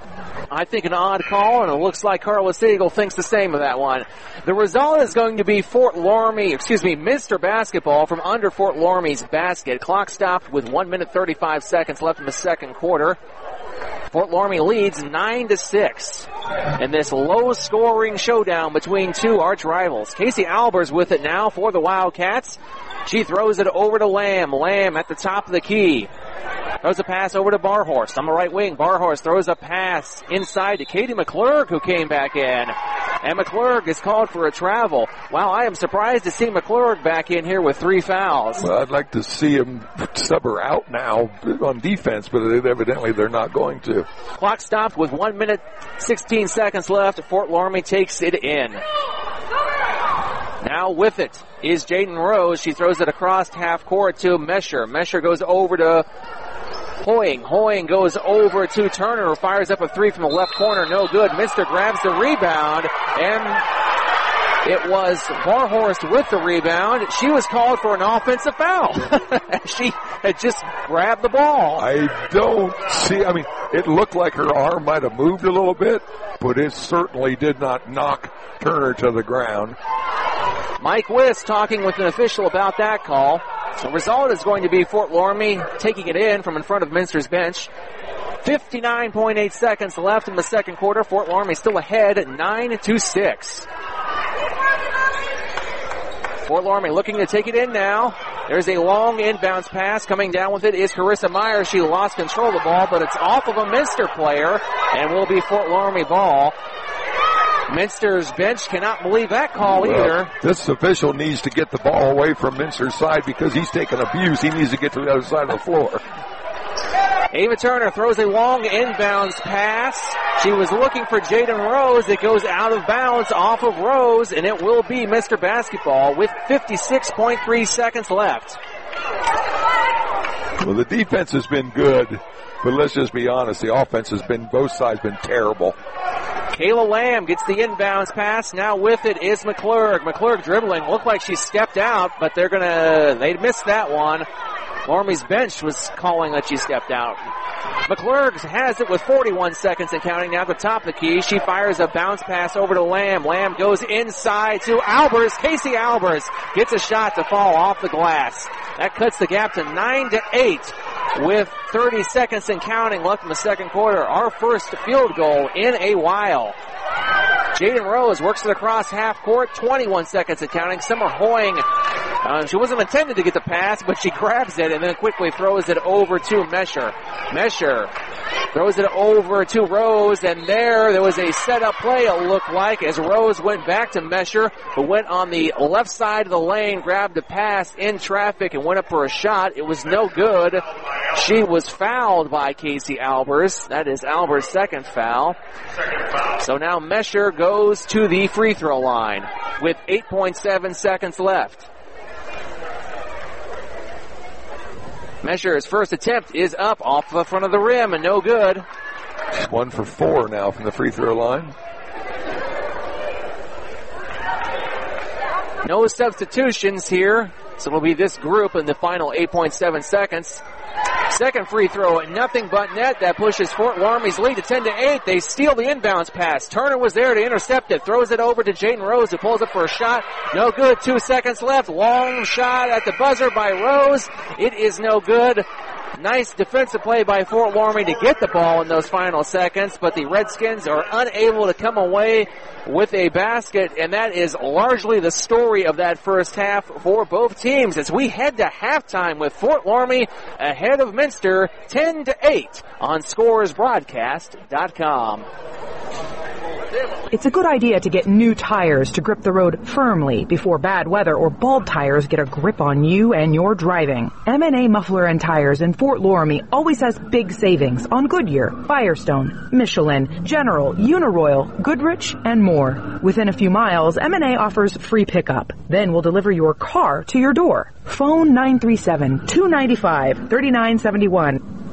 I think an odd call, and it looks like Carlos Eagle thinks the same of that one. The result is going to be Fort Loramie, excuse me, Minster basketball from under Fort Loramie's basket. Clock stopped with one minute thirty-five seconds left in the second quarter. Fort Loramie leads nine to six in this low-scoring showdown between two arch rivals. Casey Albers with it now for the Wildcats. She throws it over to Lamb. Lamb at the top of the key. Throws a pass over to Barhorst on the right wing. Barhorst throws a pass inside to Katie McClurg, who came back in. And McClurg is called for a travel. Wow, I am surprised to see McClurg back in here with three fouls. Well, I'd like to see him sub her out now on defense, but evidently they're not going to. Clock stopped with one minute, sixteen seconds left. Fort Loramie takes it in. Now with it is Jaden Rose. She throws it across half court to Mesher. Mesher goes over to Hoying. Hoying goes over to Turner, who fires up a three from the left corner. No good. Minster grabs the rebound, and it was Barhorst with the rebound. She was called for an offensive foul. She had just grabbed the ball. I don't see, I mean, it looked like her arm might have moved a little bit, but it certainly did not knock Turner to the ground. Mike Wiss talking with an official about that call. The result is going to be Fort Loramie taking it in from in front of Minster's bench. fifty-nine point eight seconds left in the second quarter. Fort Loramie still ahead at nine to six. Fort Loramie looking to take it in now. There's a long inbounds pass. Coming down with it is Carissa Meyer. She lost control of the ball, but it's off of a Minster player and will be Fort Loramie ball. Minster's bench cannot believe that call well, either. This official needs to get the ball away from Minster's side because he's taking abuse. He needs to get to the other side of the floor. Ava Turner throws a long inbounds pass. She was looking for Jaden Rose. It goes out of bounds off of Rose, and it will be Minster basketball with fifty-six point three seconds left. Well, the defense has been good, but let's just be honest. The offense has been, both sides been terrible. Kayla Lamb gets the inbounds pass. Now with it is McClurg. McClurg dribbling. Looked like she stepped out, but they're gonna, they missed that one. Loramie's bench was calling that she stepped out. McClurg has it with forty-one seconds and counting now at the top of the key. She fires a bounce pass over to Lamb. Lamb goes inside to Albers. Casey Albers gets a shot to fall off the glass. That cuts the gap to nine to eight with thirty seconds and counting left in the second quarter. Our first field goal in a while. Jaden Rose works it across half court, twenty-one seconds and counting. Summer Hoying, uh, she wasn't intended to get the pass, but she grabs it and then quickly throws it over to Mesher. Mesher throws it over to Rose, and there, there was a set-up play, it looked like, as Rose went back to Mesher, who went on the left side of the lane, grabbed a pass in traffic, and went up for a shot. It was no good. She was fouled by Casey Albers. That is Albers' second foul. So now Mesher goes to the free throw line with eight point seven seconds left. Mesher's first attempt is up off the front of the rim and no good. One for four now from the free throw line. No substitutions here, so it'll be this group in the final eight point seven seconds. Second free throw, nothing but net. That pushes Fort Loramie's lead to ten to eight. They steal the inbounds pass. Turner was there to intercept it. Throws it over to Jaden Rose, who pulls up for a shot. No good. Two seconds left. Long shot at the buzzer by Rose. It is no good. Nice defensive play by Fort Loramie to get the ball in those final seconds, but the Redskins are unable to come away with a basket, and that is largely the story of that first half for both teams as we head to halftime with Fort Loramie ahead of Minster ten to eight on Scores Broadcast dot com. It's a good idea to get new tires to grip the road firmly before bad weather or bald tires get a grip on you and your driving. M and A Muffler and Tires in Fort Loramie always has big savings on Goodyear, Firestone, Michelin, General, Uniroyal, Goodrich, and more. Within a few miles, M and A offers free pickup. Then we'll deliver your car to your door. Phone nine three seven, two nine five, three nine seven one.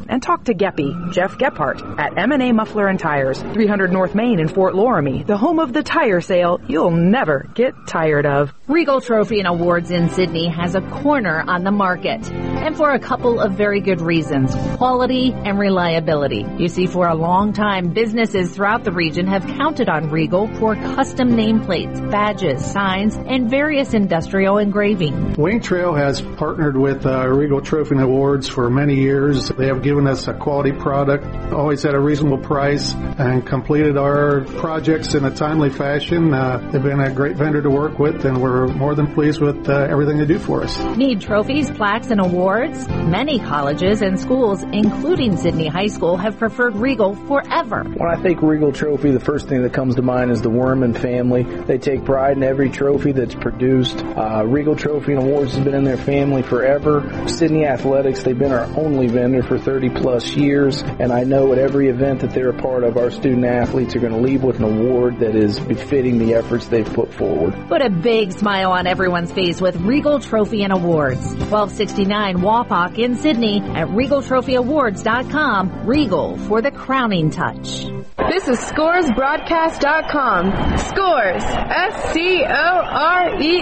and talk to Geppy, Jeff Gephardt, at M and A Muffler and Tires, three hundred North Main in Fort Loramie, the home of the tire sale you'll never get tired of. Regal Trophy and Awards in Sydney has a corner on the market, and for a couple of very good reasons: quality and reliability. You see, for a long time, businesses throughout the region have counted on Regal for custom nameplates, badges, signs, and various industrial engraving. Wing Trail has partnered with uh, Regal Trophy and Awards for many years. They have given us a quality product, always at a reasonable price, and completed our projects in a timely fashion. Uh, they've been a great vendor to work with, and we're more than pleased with uh, everything they do for us. Need trophies, plaques, and awards? Many colleges and schools, including Sydney High School, have preferred Regal forever. When I think Regal Trophy, the first thing that comes to mind is the Worman family. They take pride in every trophy that's produced. Uh, Regal Trophy and Awards has been in their family forever. Sydney Athletics, they've been our only vendor for thirty plus years, and I know at every event that they're a part of, our student athletes are going to leave with an award that is befitting the efforts they've put forward. Put a big smile on everyone's face with Regal Trophy and Awards. twelve sixty-nine Wapak in Sydney at regal trophy awards dot com. Regal for the crowning touch. This is scores broadcast dot com. Scores, S C O R E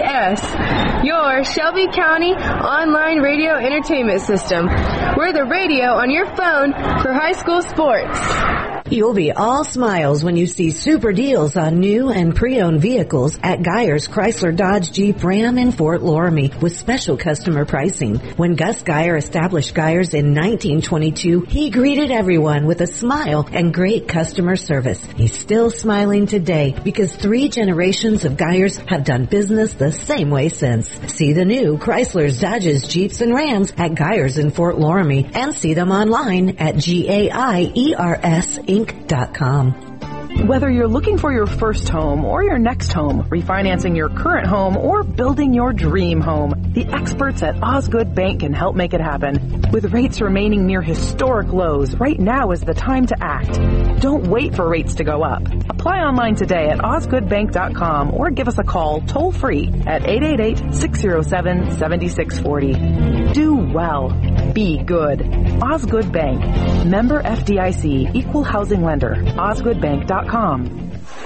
S. Your Shelby County online radio entertainment system. We're the radio on your phone for high school sports. You'll be all smiles when you see super deals on new and pre-owned vehicles at Geyer's Chrysler Dodge Jeep Ram in Fort Loramie with special customer pricing. When Gus Geyer established Geyer's in nineteen twenty-two, he greeted everyone with a smile and great customer service. He's still smiling today because three generations of Geyer's have done business the same way since. See the new Chrysler's, Dodges, Jeeps, and Rams at Geyer's in Fort Loramie and see them online at G A I E R S Inc dot com. Whether you're looking for your first home or your next home, refinancing your current home, or building your dream home, the experts at Osgood Bank can help make it happen. With rates remaining near historic lows, right now is the time to act. Don't wait for rates to go up. Apply online today at osgood bank dot com or give us a call toll free at eight eight eight, six oh seven, seven six four oh. Do well. Be good. Osgood Bank. Member F D I C. Equal housing lender. osgood bank dot com.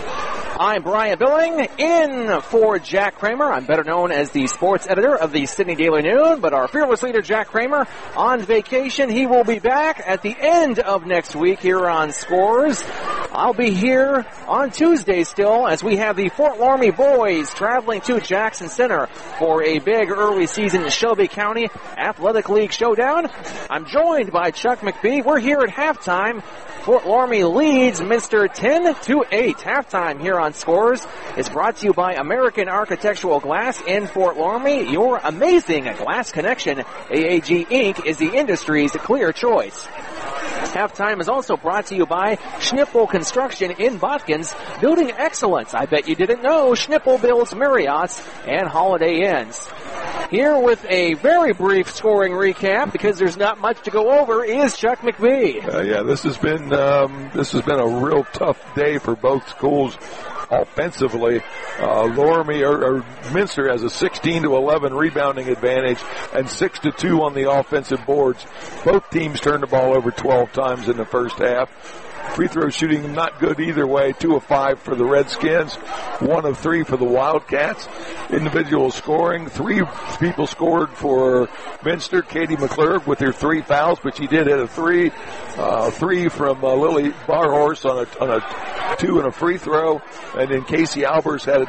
I'm Brian Billing, in for Jack Kramer. I'm better known as the sports editor of the Sydney Daily News, but our fearless leader, Jack Kramer, on vacation. He will be back at the end of next week here on Scores. I'll be here on Tuesday still as we have the Fort Loramie boys traveling to Jackson Center for a big early season Shelby County Athletic League showdown. I'm joined by Chuck McBee. We're here at halftime. Fort Loramie leads Minster ten to eight. Halftime here on Scores is brought to you by American Architectural Glass in Fort Loramie. Your amazing glass connection. A A G Incorporated is the industry's clear choice. Halftime is also brought to you by Schnippel Construction in Botkins, building excellence. I bet you didn't know Schnippel builds Marriotts and Holiday Inns. Here with a very brief scoring recap, because there's not much to go over, is Chuck McBee. Uh, yeah, this has been um, this has been a real tough day for both schools. Offensively, uh, Loramie or, or Minster has a sixteen to eleven rebounding advantage and six to two on the offensive boards. Both teams turned the ball over twelve times in the first half. Free throw shooting not good either way. Two of five for the Redskins, one of three for the Wildcats. Individual scoring, three people scored for Minster. Katie McClurg with her three fouls, but she did hit a three. Uh, three from uh, Lily Barhorse on a, on a two and a free throw. And then Casey Albers had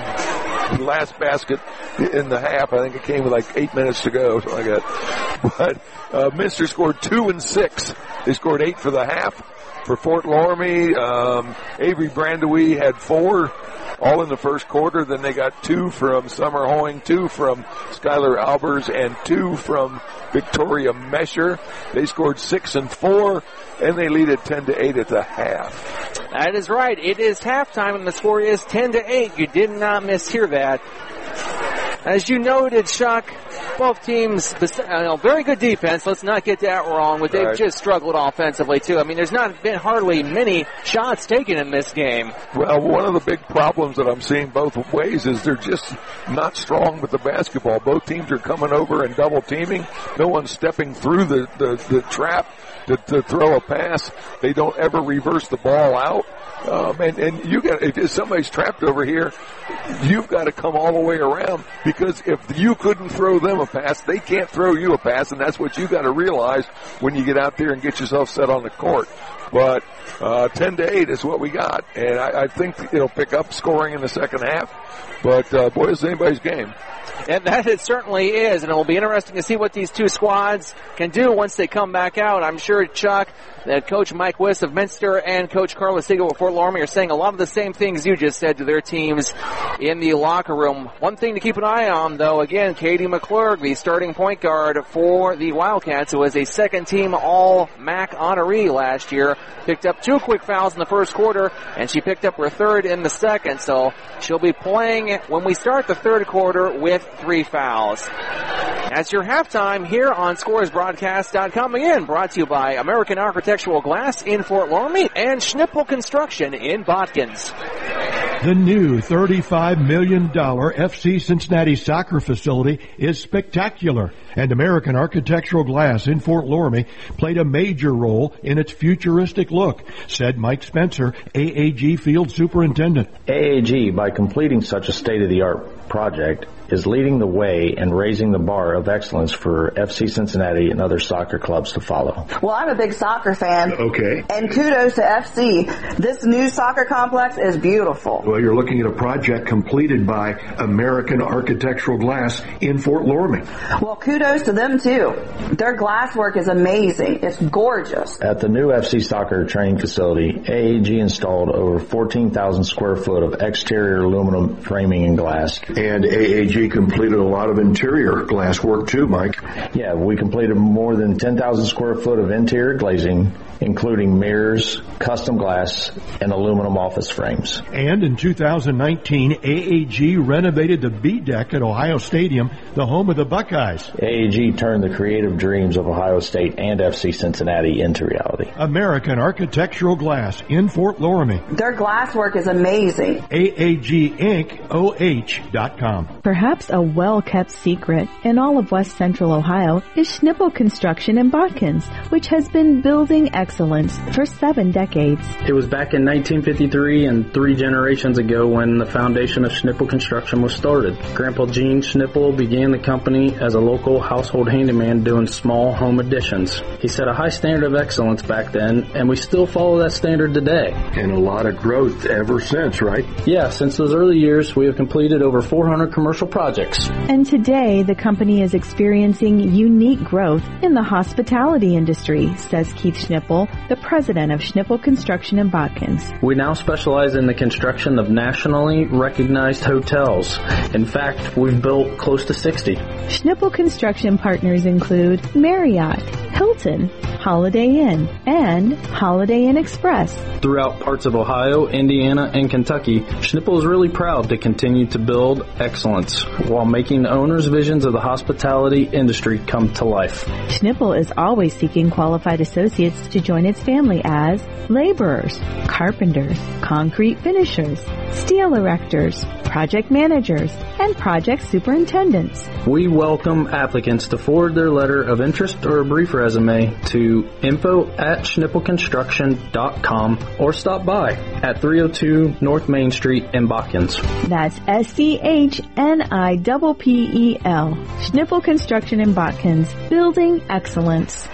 the last basket in the half. I think it came with like eight minutes to go, something like that. But uh, Minster scored two and six. They scored eight for the half. For Fort Loramie, um, Avery Brandewie had four, all in the first quarter. Then they got two from Summer Hoying, two from Skylar Albers, and two from Victoria Mesher. They scored six and four, and they lead at ten to eight at the half. That is right. It is halftime, and the score is ten to eight. You did not mishear that. As you noted, Chuck, both teams, you know, very good defense. Let's not get that wrong, but they've Right. just struggled offensively, too. I mean, there's not been hardly many shots taken in this game. Well, one of the big problems that I'm seeing both ways is they're just not strong with the basketball. Both teams are coming over and double teaming. No one's stepping through the, the, the trap to, to throw a pass. They don't ever reverse the ball out. Um, and, and you got, if somebody's trapped over here, you've got to come all the way around, because if you couldn't throw them a pass, they can't throw you a pass, and that's what you got to realize when you get out there and get yourself set on the court. But uh, ten to eight is what we got, and I, I think it'll pick up scoring in the second half. But uh, boy, it's anybody's game. And that it certainly is, and it will be interesting to see what these two squads can do once they come back out. I'm sure, Chuck, that Coach Mike Wiss of Minster and Coach Carlos Siegel of Fort Loramie are saying a lot of the same things you just said to their teams in the locker room. One thing to keep an eye on, though, again, Katie McClurg, the starting point guard for the Wildcats, who was a second-team All-M A C honoree last year, picked up two quick fouls in the first quarter, and she picked up her third in the second, so she'll be playing when we start the third quarter with three fouls. That's your halftime here on Scores Broadcast dot com. Again, brought to you by American Architectural Glass in Fort Loramie and Schnippel Construction in Botkins. The new thirty-five million dollars F C Cincinnati soccer facility is spectacular, and American Architectural Glass in Fort Loramie played a major role in its futuristic look, said Mike Spencer, A A G Field Superintendent. A A G, by completing such a state-of-the-art project, is leading the way and raising the bar of excellence for F C Cincinnati and other soccer clubs to follow. Well, I'm a big soccer fan. Okay. And kudos to F C. This new soccer complex is beautiful. Well, you're looking at a project completed by American Architectural Glass in Fort Loramie. Well, kudos to them, too. Their glass work is amazing. It's gorgeous. At the new F C soccer training facility, A A G installed over fourteen thousand square foot of exterior aluminum framing and glass. And A A G completed a lot of interior glass work too, Mike. Yeah, we completed more than ten thousand square foot of interior glazing, including mirrors, custom glass, and aluminum office frames. And in two thousand nineteen, A A G renovated the B deck at Ohio Stadium, the home of the Buckeyes. A A G turned the creative dreams of Ohio State and F C Cincinnati into reality. American Architectural Glass in Fort Loramie. Their glass work is amazing. A A G Inc O H dot com. Perhaps a well-kept secret in all of West Central Ohio is Schnippel Construction in Botkins, which has been building excellence for seven decades. It was back in nineteen fifty-three and three generations ago when the foundation of Schnippel Construction was started. Grandpa Gene Schnippel began the company as a local household handyman doing small home additions. He set a high standard of excellence back then, and we still follow that standard today. And a lot of growth ever since, right? Yeah, since those early years, we have completed over four hundred commercial projects. And today, the company is experiencing unique growth in the hospitality industry, says Keith Schnippel, the president of Schnippel Construction in Botkins. We now specialize in the construction of nationally recognized hotels. In fact, we've built close to sixty. Schnippel Construction partners include Marriott, Hilton, Holiday Inn, and Holiday Inn Express. Throughout parts of Ohio, Indiana, and Kentucky, Schnippel is really proud to continue to build excellence while making the owners' visions of the hospitality industry come to life. Schnippel is always seeking qualified associates to join its family as laborers, carpenters, concrete finishers, steel erectors, project managers, and project superintendents. We welcome applicants to forward their letter of interest or a brief resume to info at schnippel construction dot com or stop by at three oh two North Main Street in Botkins. That's S C H N I P P E L. Schnippel Construction in Botkins, building excellence.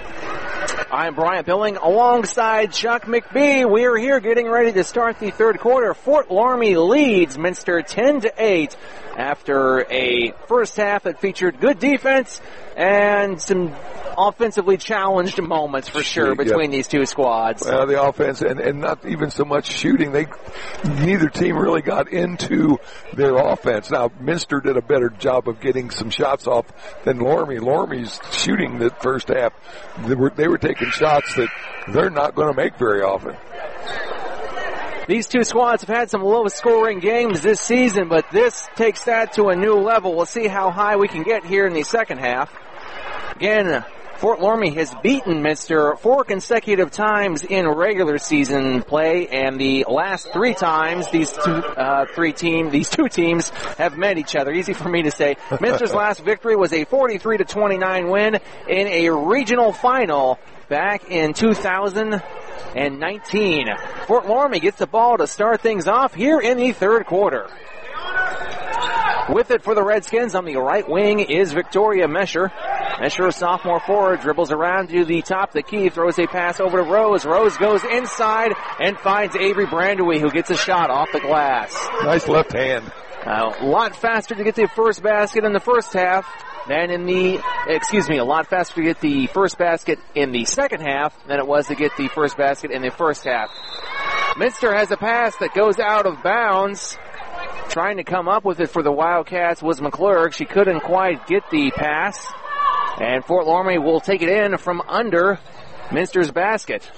I'm Brian Billing alongside Chuck McBee. We are here getting ready to start the third quarter. Fort Loramie leads Minster ten to eight after a first half that featured good defense and some offensively challenged moments for sure between yep. these two squads. Well, the offense and, and not even so much shooting. They neither team really got into their offense. Now, Minster did a better job of getting some shots off than Loramie. Loramie's shooting the first half. They were, they were taking shots that they're not going to make very often. These two squads have had some low-scoring games this season, but this takes that to a new level. We'll see how high we can get here in the second half. Again, Fort Loramie has beaten Minster four consecutive times in regular season play, and the last three times these two, uh, three team, these two teams have met each other. Easy for me to say. Minster's last victory was a forty-three to twenty-nine win in a regional final back in two thousand nineteen. Fort Loramie gets the ball to start things off here in the third quarter. With it for the Redskins on the right wing is Victoria Mesher. Mesher, a sophomore forward, dribbles around to the top of the key, throws a pass over to Rose. Rose goes inside and finds Avery Brandewy, who gets a shot off the glass. Nice left hand. Uh, a lot faster to get the first basket in the first half than in the, excuse me, a lot faster to get the first basket in the second half than it was to get the first basket in the first half. Minster has a pass that goes out of bounds. Trying to come up with it for the Wildcats was McClurg. She couldn't quite get the pass. And Fort Loramie will take it in from under Minster's basket.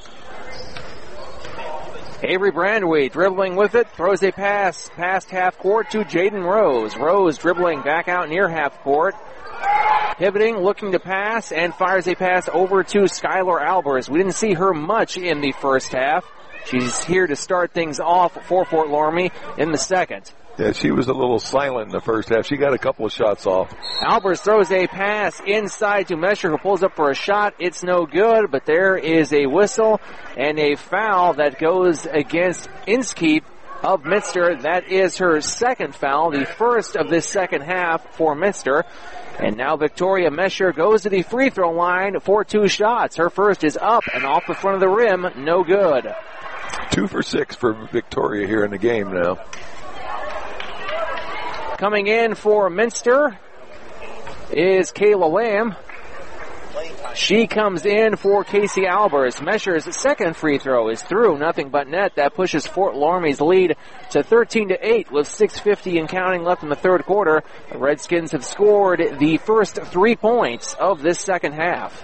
Avery Brandewy dribbling with it, throws a pass past half court to Jaden Rose. Rose dribbling back out near half court. Pivoting, looking to pass, and fires a pass over to Skylar Albers. We didn't see her much in the first half. She's here to start things off for Fort Loramie in the second. Yeah, she was a little silent in the first half. She got a couple of shots off. Albers throws a pass inside to Mesher, who pulls up for a shot. It's no good, but there is a whistle and a foul that goes against Inskeep of Minster. That is her second foul, the first of this second half for Minster. And now Victoria Mesher goes to the free throw line for two shots. Her first is up and off the front of the rim, no good. Two for six for Victoria here in the game now. Coming in for Minster is Kayla Lamb. She comes in for Casey Albers. Mesher's second free throw is through, nothing but net. That pushes Fort Loramie's lead to thirteen to eight with six fifty and counting left in the third quarter. The Redskins have scored the first three points of this second half.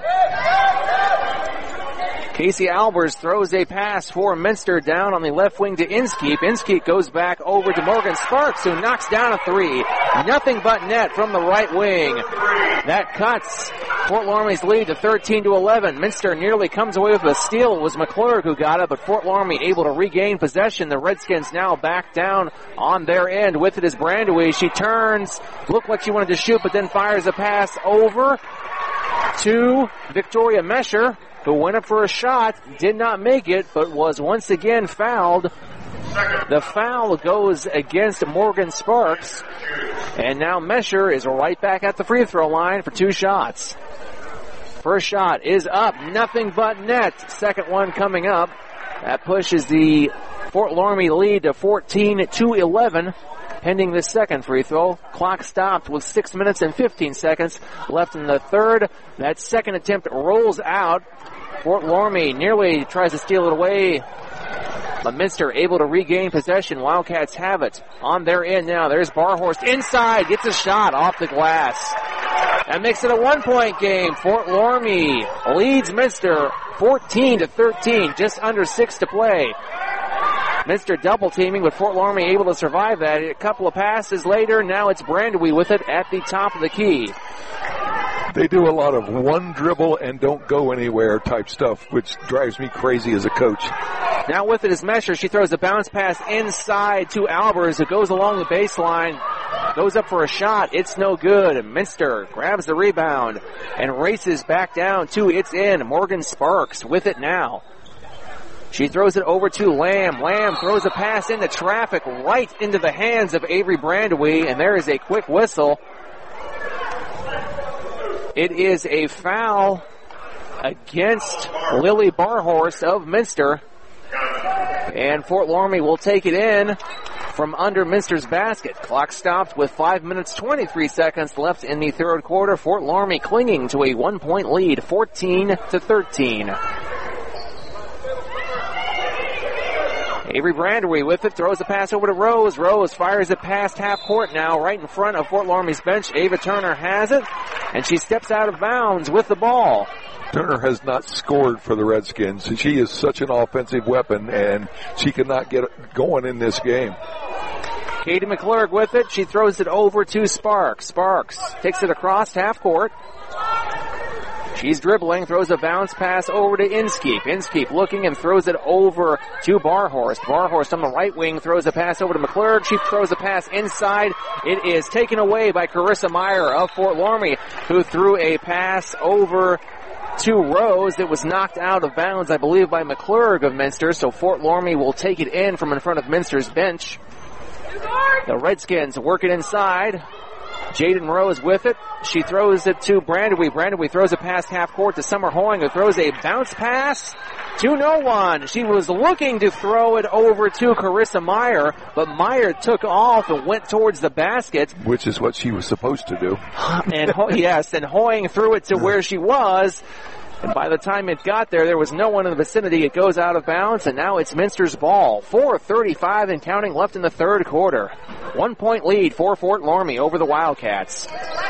Casey Albers throws a pass for Minster down on the left wing to Inskeep. Inskeep goes back over to Morgan Sparks, who knocks down a three. Nothing but net from the right wing. That cuts Fort Loramie's lead to thirteen to eleven. Minster nearly comes away with a steal. It was McClurg who got it, but Fort Loramie able to regain possession. The Redskins now back down on their end. With it is Brandewy. She turns, looked like she wanted to shoot, but then fires a pass over to Victoria Mesher, who went up for a shot, did not make it, but was once again fouled. The foul goes against Morgan Sparks, and now Mesher is right back at the free throw line for two shots. First shot is up, nothing but net. Second one coming up. That pushes the Fort Loramie lead to fourteen to eleven. Pending the second free throw. Clock stopped with six minutes and fifteen seconds left in the third. That second attempt rolls out. Fort Loramie nearly tries to steal it away, but Minster able to regain possession. Wildcats have it on their end now. There's Barhorst inside, gets a shot off the glass. That makes it a one-point game. Fort Loramie leads Minster fourteen to thirteen, just under six to play. Minster double teaming, but Fort Loramie able to survive that. A couple of passes later, now it's Brandewy with it at the top of the key. They do a lot of one dribble and don't go anywhere type stuff, which drives me crazy as a coach. Now with it is Mesher. She throws a bounce pass inside to Albers. It goes along the baseline, goes up for a shot. It's no good. Minster grabs the rebound and races back down to its end. Morgan Sparks with it now. She throws it over to Lamb. Lamb throws a pass into traffic right into the hands of Avery Brandewy, and there is a quick whistle. It is a foul against Lily Barhorst of Minster. And Fort Loramie will take it in from under Minster's basket. Clock stopped with five minutes, twenty-three seconds left in the third quarter. Fort Loramie clinging to a one-point lead, fourteen to thirteen. Avery Brandery with it, throws the pass over to Rose. Rose fires it past half court now, right in front of Fort Loramie's bench. Ava Turner has it, and she steps out of bounds with the ball. Turner has not scored for the Redskins. She is such an offensive weapon, and she cannot get going in this game. Katie McClurg with it. She throws it over to Sparks. Sparks takes it across half court. She's dribbling, throws a bounce pass over to Inskeep. Inskeep looking and throws it over to Barhorst. Barhorst on the right wing throws a pass over to McClurg. She throws a pass inside. It is taken away by Carissa Meyer of Fort Loramie, who threw a pass over to Rose that was knocked out of bounds, I believe, by McClurg of Minster. So Fort Loramie will take it in from in front of Minster's bench. The Redskins work it inside. Jaden Rose with it. She throws it to Brandewy. Brandewy throws it past half court to Summer Hoying, who throws a bounce pass to no one. She was looking to throw it over to Carissa Meyer, but Meyer took off and went towards the basket. Which is what she was supposed to do. And yes, and Hoying threw it to where she was. And by the time it got there, there was no one in the vicinity. It goes out of bounds, and now it's Minster's ball. four thirty-five and counting left in the third quarter. One-point lead for Fort Loramie over the Wildcats.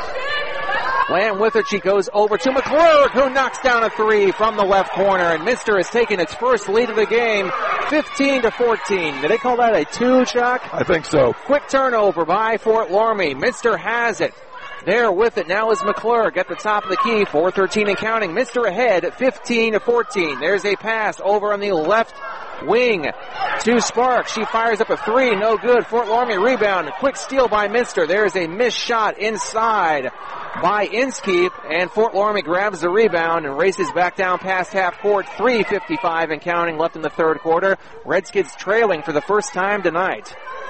Lamb with it. She goes over to McClurg, who knocks down a three from the left corner. And Minster has taken its first lead of the game, fifteen to fourteen. Did they call that a two, Chuck? I think so. Quick turnover by Fort Loramie. Minster has it. There with it now is McClurg at the top of the key. four thirteen and counting. Minster ahead, fifteen to fourteen. There's a pass over on the left wing to Sparks. She fires up a three. No good. Fort Loramie rebound. Quick steal by Minster. There's a missed shot inside by Inskeep, and Fort Loramie grabs the rebound and races back down past half court. three fifty-five and counting left in the third quarter. Redskins trailing for the first time tonight.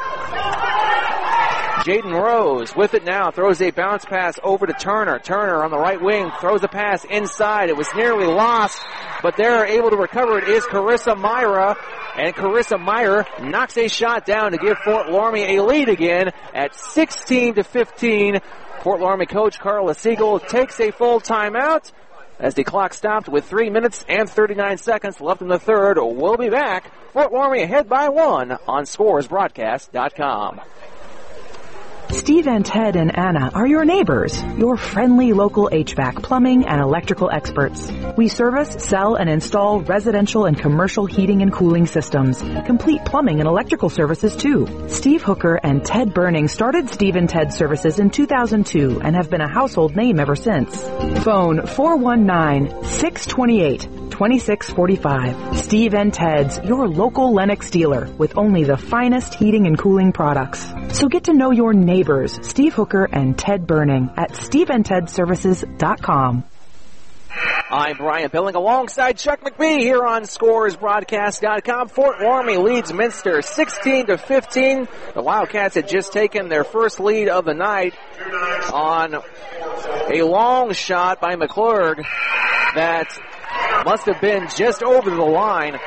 Jaden Rose with it now, throws a bounce pass over to Turner. Turner on the right wing throws a pass inside. It was nearly lost, but they're able to recover it is Carissa Myra, and Carissa Meyer knocks a shot down to give Fort Loramie a lead again at sixteen to fifteen. Fort Loramie coach Carla Siegel takes a full timeout as the clock stopped with three minutes and thirty-nine seconds left in the third. We'll be back. Fort Loramie ahead by one on Scores Broadcast dot com. Steve and Ted and Anna are your neighbors, your friendly local H V A C, plumbing, and electrical experts. We service, sell, and install residential and commercial heating and cooling systems. Complete plumbing and electrical services, too. Steve Hooker and Ted Burning started Steve and Ted Services in two thousand two and have been a household name ever since. Phone four one nine, six two eight, two six four five. Steve and Ted's, your local Lennox dealer with only the finest heating and cooling products. So get to know your neighbors, Steve Hooker and Ted Burning, at steve and ted services dot com. I'm Brian Billing alongside Chuck McBee here on Scores Broadcast dot com. Fort Loramie leads Minster sixteen to fifteen. The Wildcats had just taken their first lead of the night on a long shot by McClurg that must have been just over the line.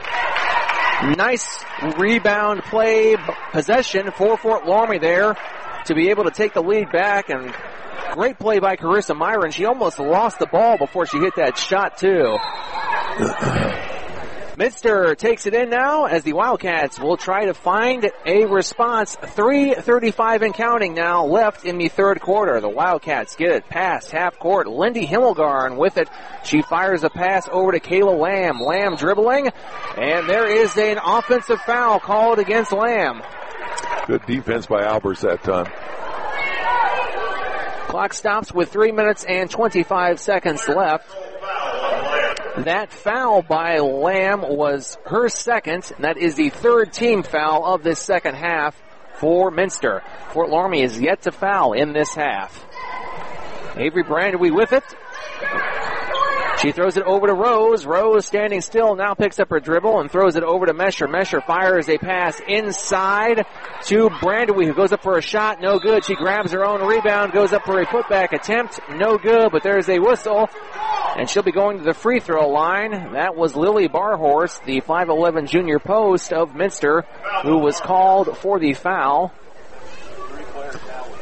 Nice rebound play, possession for Fort Loramie there to be able to take the lead back, and great play by Carissa Myron. She almost lost the ball before she hit that shot too. Minster takes it in now as the Wildcats will try to find a response. three thirty-five and counting now left in the third quarter. The Wildcats get it past half court. Lindy Himmelgarn with it. She fires a pass over to Kayla Lamb. Lamb dribbling, and there is an offensive foul called against Lamb. Good defense by Albers that time. Clock stops with three minutes and twenty-five seconds left. That foul by Lamb was her second, and that is the third team foul of this second half for Minster. Fort Loramie is yet to foul in this half. Avery Brandewy with it. She throws it over to Rose. Rose standing still now picks up her dribble and throws it over to Mesher. Mesher fires a pass inside to Brandewy, who goes up for a shot. No good. She grabs her own rebound, goes up for a putback attempt. No good, but there's a whistle. And she'll be going to the free throw line. That was Lily Barhorst, the five eleven junior post of Minster, who was called for the foul.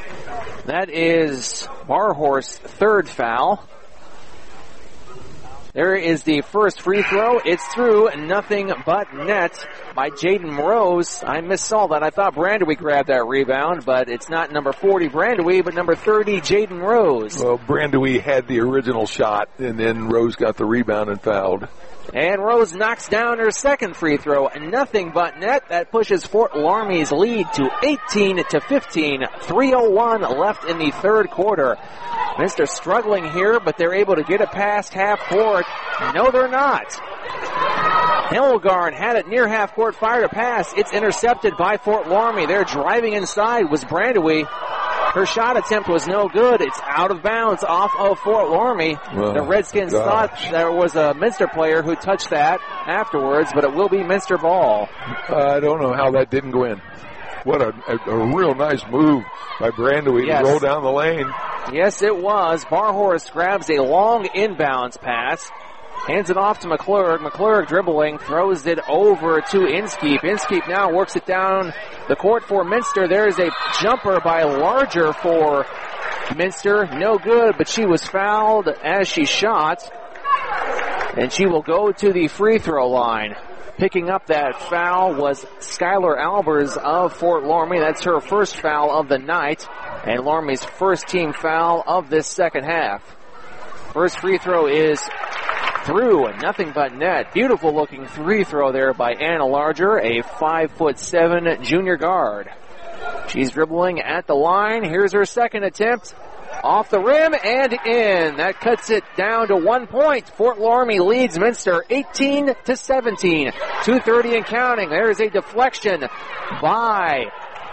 That is Barhorst's third foul. There is the first free throw. It's through, nothing but net by Jaden Rose. I missaw that. I thought Brandewie grabbed that rebound, but it's not number forty Brandewie, but number thirty Jaden Rose. Well, Brandewie had the original shot, and then Rose got the rebound and fouled. And Rose knocks down her second free throw. Nothing but net. That pushes Fort Laramie's lead to eighteen to fifteen. three oh one left in the third quarter. Minster struggling here, but they're able to get it past half court. No, they're not. Himmelgarn had it near half court, fired a pass. It's intercepted by Fort Laramie. They're driving inside was Brandewie. Her shot attempt was no good. It's out of bounds off of Fort Laramie. Oh, the Redskins gosh. thought there was a Minster player who touched that afterwards, but it will be Minster ball. Uh, I don't know how that didn't go in. What a, a, a real nice move by Brandewie Yes. to roll down the lane. Yes, it was. Barhorst grabs a long inbounds pass. Hands it off to McClurg. McClurg dribbling, throws it over to Inskeep. Inskeep now works it down the court for Minster. There's a jumper by Larger for Minster. No good, but she was fouled as she shot. And she will go to the free throw line. Picking up that foul was Skylar Albers of Fort Laramie. That's her first foul of the night. And Laramie's first team foul of this second half. First free throw is through, and nothing but net. Beautiful looking free throw there by Anna Larger, a five foot seven junior guard. She's dribbling at the line. Here's her second attempt. Off the rim and in. That cuts it down to one point. Fort Laramie leads Minster eighteen to seventeen. two thirty and counting. There's a deflection by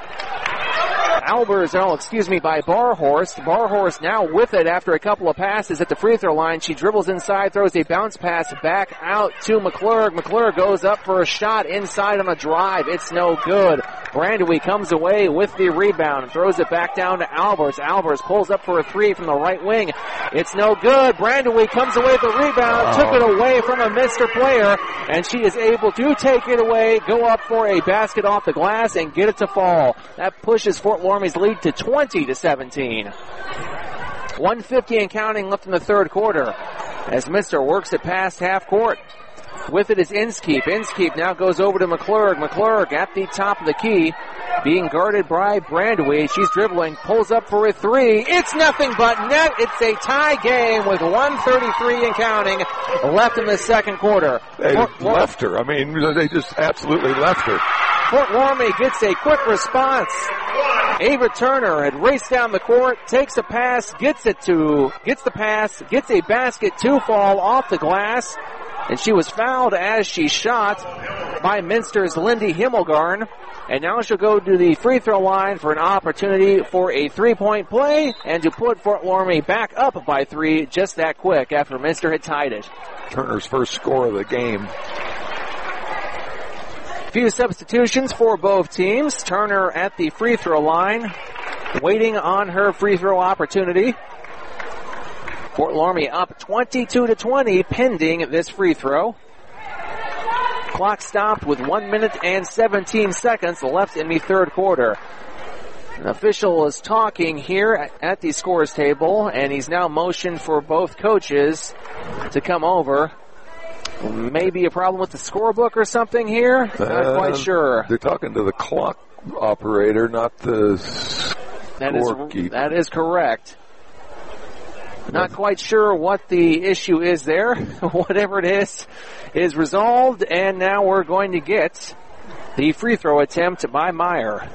Albers, oh, excuse me, by Barhorst. Barhorst now with it after a couple of passes at the free throw line. She dribbles inside, throws a bounce pass back out to McClurg. McClurg goes up for a shot inside on a drive. It's no good. Brandewie comes away with the rebound and throws it back down to Albers. Albers pulls up for a three from the right wing. It's no good. Brandewie comes away with the rebound, oh. took it away from a Minster player, and she is able to take it away, go up for a basket off the glass, and get it to fall. That pushes Fort Laramie's lead to twenty to seventeen. one fifty and counting left in the third quarter as Minster works it past half court. With it is Inskeep. Inskeep now goes over to McClurg. McClurg at the top of the key, being guarded by Brandewie. She's dribbling, pulls up for a three. It's nothing but net. It's a tie game with one thirty-three and counting left in the second quarter. They Fort, left her. I mean, they just absolutely left her. Fort Laramie gets a quick response. Ava Turner had raced down the court, takes a pass, gets it to, gets the pass, gets a basket to fall off the glass, and she was fouled as she shot by Minster's Lindy Himmelgarn. And now she'll go to the free throw line for an opportunity for a three-point play and to put Fort Laramie back up by three just that quick after Minster had tied it. Turner's first score of the game. Few substitutions for both teams. Turner at the free throw line, waiting on her free throw opportunity. Fort Laramie up twenty-two to twenty, pending this free throw. Clock stopped with one minute and seventeen seconds left in the third quarter. An official is talking here at the scores table, and he's now motioned for both coaches to come over. Maybe a problem with the scorebook or something here? Not uh, quite sure. They're talking to the clock operator, not the that is, scorekeeper. That is correct. Not quite sure what the issue is there. Whatever it is, is resolved, and now we're going to get the free throw attempt by Meyer.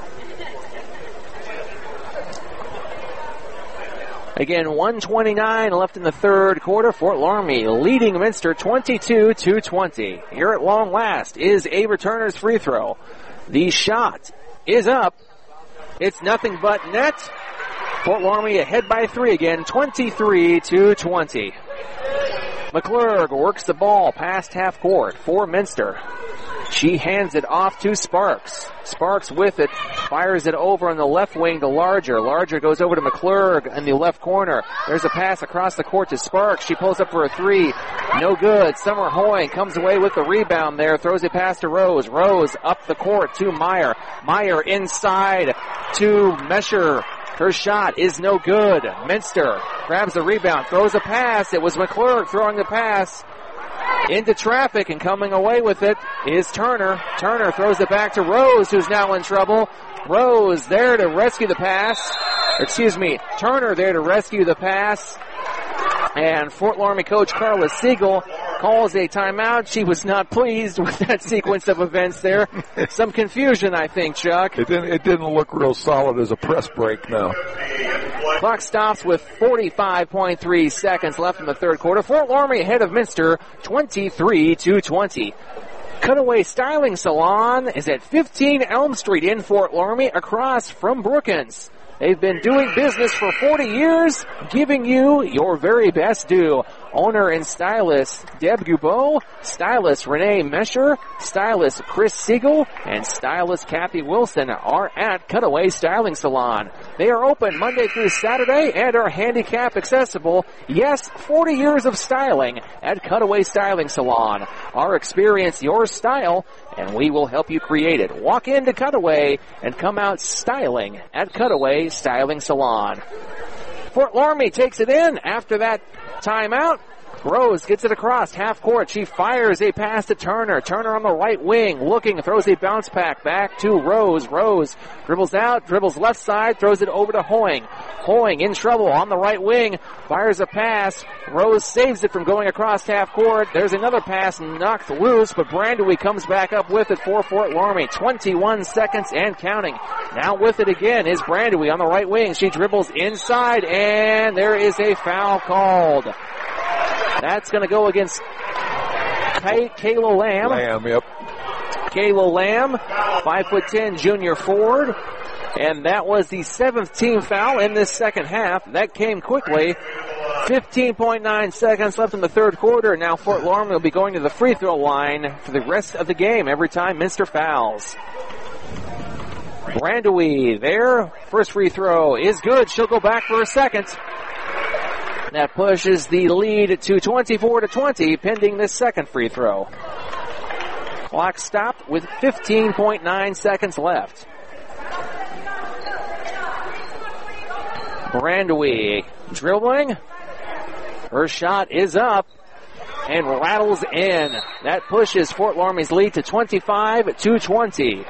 Again, one twenty-nine left in the third quarter. Fort Laramie leading Minster twenty-two to twenty. Here at long last is Ava Turner's free throw. The shot is up. It's nothing but net. Fort Laramie ahead by three again, twenty-three to twenty. McClurg works the ball past half court for Minster. She hands it off to Sparks. Sparks with it, fires it over on the left wing to Larger. Larger goes over to McClurg in the left corner. There's a pass across the court to Sparks. She pulls up for a three. No good. Summer Hoying comes away with the rebound there, throws it past to Rose. Rose up the court to Meyer. Meyer inside to Mesher. Her shot is no good. Minster grabs the rebound, throws a pass. It was McClurg throwing the pass into traffic, and coming away with it is Turner. Turner throws it back to Rose, who's now in trouble. Rose there to rescue the pass. Excuse me, Turner there to rescue the pass. And Fort Laramie coach Carla Siegel calls a timeout. She was not pleased with that sequence of events there. Some confusion, I think, Chuck. It didn't, it didn't look real solid as a press break now. Clock stops with forty-five point three seconds left in the third quarter. Fort Laramie ahead of Minster, twenty-three to twenty. Cutaway Styling Salon is at fifteen Elm Street in Fort Laramie, across from Brookins. They've been doing business for forty years, giving you your very best due. Owner and stylist Deb Gubeau, stylist Renee Mesher, stylist Chris Siegel, and stylist Kathy Wilson are at Cutaway Styling Salon. They are open Monday through Saturday and are handicap accessible. Yes, forty years of styling at Cutaway Styling Salon. Our experience, your style, and we will help you create it. Walk into Cutaway and come out styling at Cutaway Styling Salon. Fort Laramie takes it in after that timeout. Rose gets it across half court. She fires a pass to Turner. Turner on the right wing, looking, throws a bounce pack back to Rose. Rose dribbles out, dribbles left side, throws it over to Hoying. Hoying in trouble on the right wing, fires a pass. Rose saves it from going across half court. There's another pass knocked loose, but Brandewie comes back up with it for Fort Laramie. twenty-one seconds and counting. Now with it again is Brandewie on the right wing. She dribbles inside, and there is a foul called. That's going to go against Kay- Kayla Lamb. Lamb, yep. Kayla Lamb, five foot ten junior forward. And that was the seventh team foul in this second half. That came quickly. fifteen point nine seconds left in the third quarter. Now Fort Laramie will be going to the free throw line for the rest of the game every time Minster fouls. Brandewie there. First free throw is good. She'll go back for a second. That pushes the lead to twenty-four to twenty, pending this second free throw. Clock stopped with fifteen point nine seconds left. Brandewie dribbling. Her shot is up and rattles in. That pushes Fort Laramie's lead to twenty-five to twenty.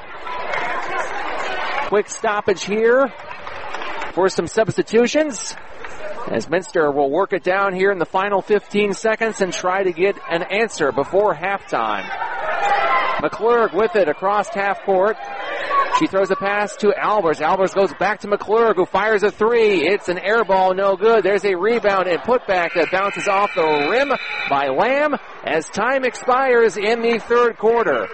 Quick stoppage here for some substitutions, as Minster will work it down here in the final fifteen seconds and try to get an answer before halftime. McClurg with it across half court. She throws a pass to Albers. Albers goes back to McClurg, who fires a three. It's an air ball, no good. There's a rebound and putback that bounces off the rim by Lamb as time expires in the third quarter.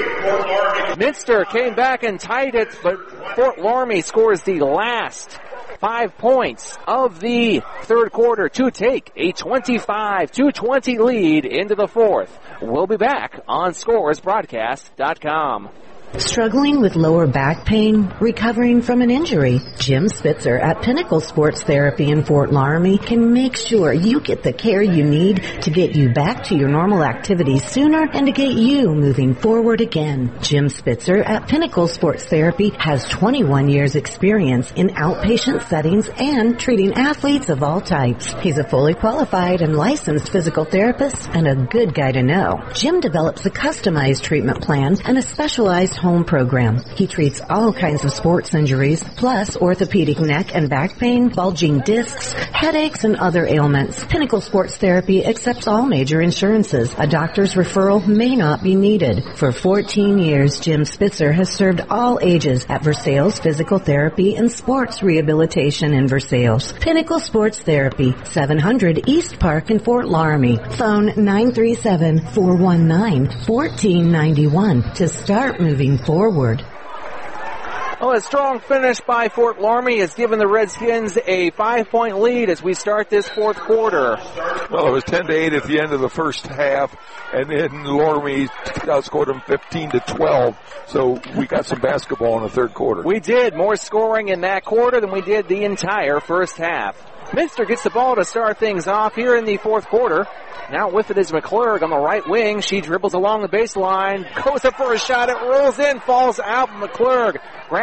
Minster came back and tied it, but Fort Laramie scores the last five points of the third quarter to take a twenty-five to twenty lead into the fourth. We'll be back on Scores Broadcast dot com. Struggling with lower back pain? Recovering from an injury? Jim Spitzer at Pinnacle Sports Therapy in Fort Laramie can make sure you get the care you need to get you back to your normal activities sooner and to get you moving forward again. Jim Spitzer at Pinnacle Sports Therapy has twenty-one years experience in outpatient settings and treating athletes of all types. He's a fully qualified and licensed physical therapist and a good guy to know. Jim develops a customized treatment plan and a specialized home program. He treats all kinds of sports injuries, plus orthopedic neck and back pain, bulging discs, headaches, and other ailments. Pinnacle Sports Therapy accepts all major insurances. A doctor's referral may not be needed. For fourteen years, Jim Spitzer has served all ages at Versailles Physical Therapy and Sports Rehabilitation in Versailles. Pinnacle Sports Therapy, seven hundred East Park in Fort Laramie. Phone nine three seven, four one nine, one four nine one to start moving forward. Well, a strong finish by Fort Laramie has given the Redskins a five-point lead as we start this fourth quarter. Well, it was ten to eight at the end of the first half, and then Laramie outscored them fifteen to twelve. So we got some basketball in the third quarter. We did. More scoring in that quarter than we did the entire first half. Minster gets the ball to start things off here in the fourth quarter. Now with it is McClurg on the right wing. She dribbles along the baseline, goes up for a shot. It rolls in, falls out. McClurg grabs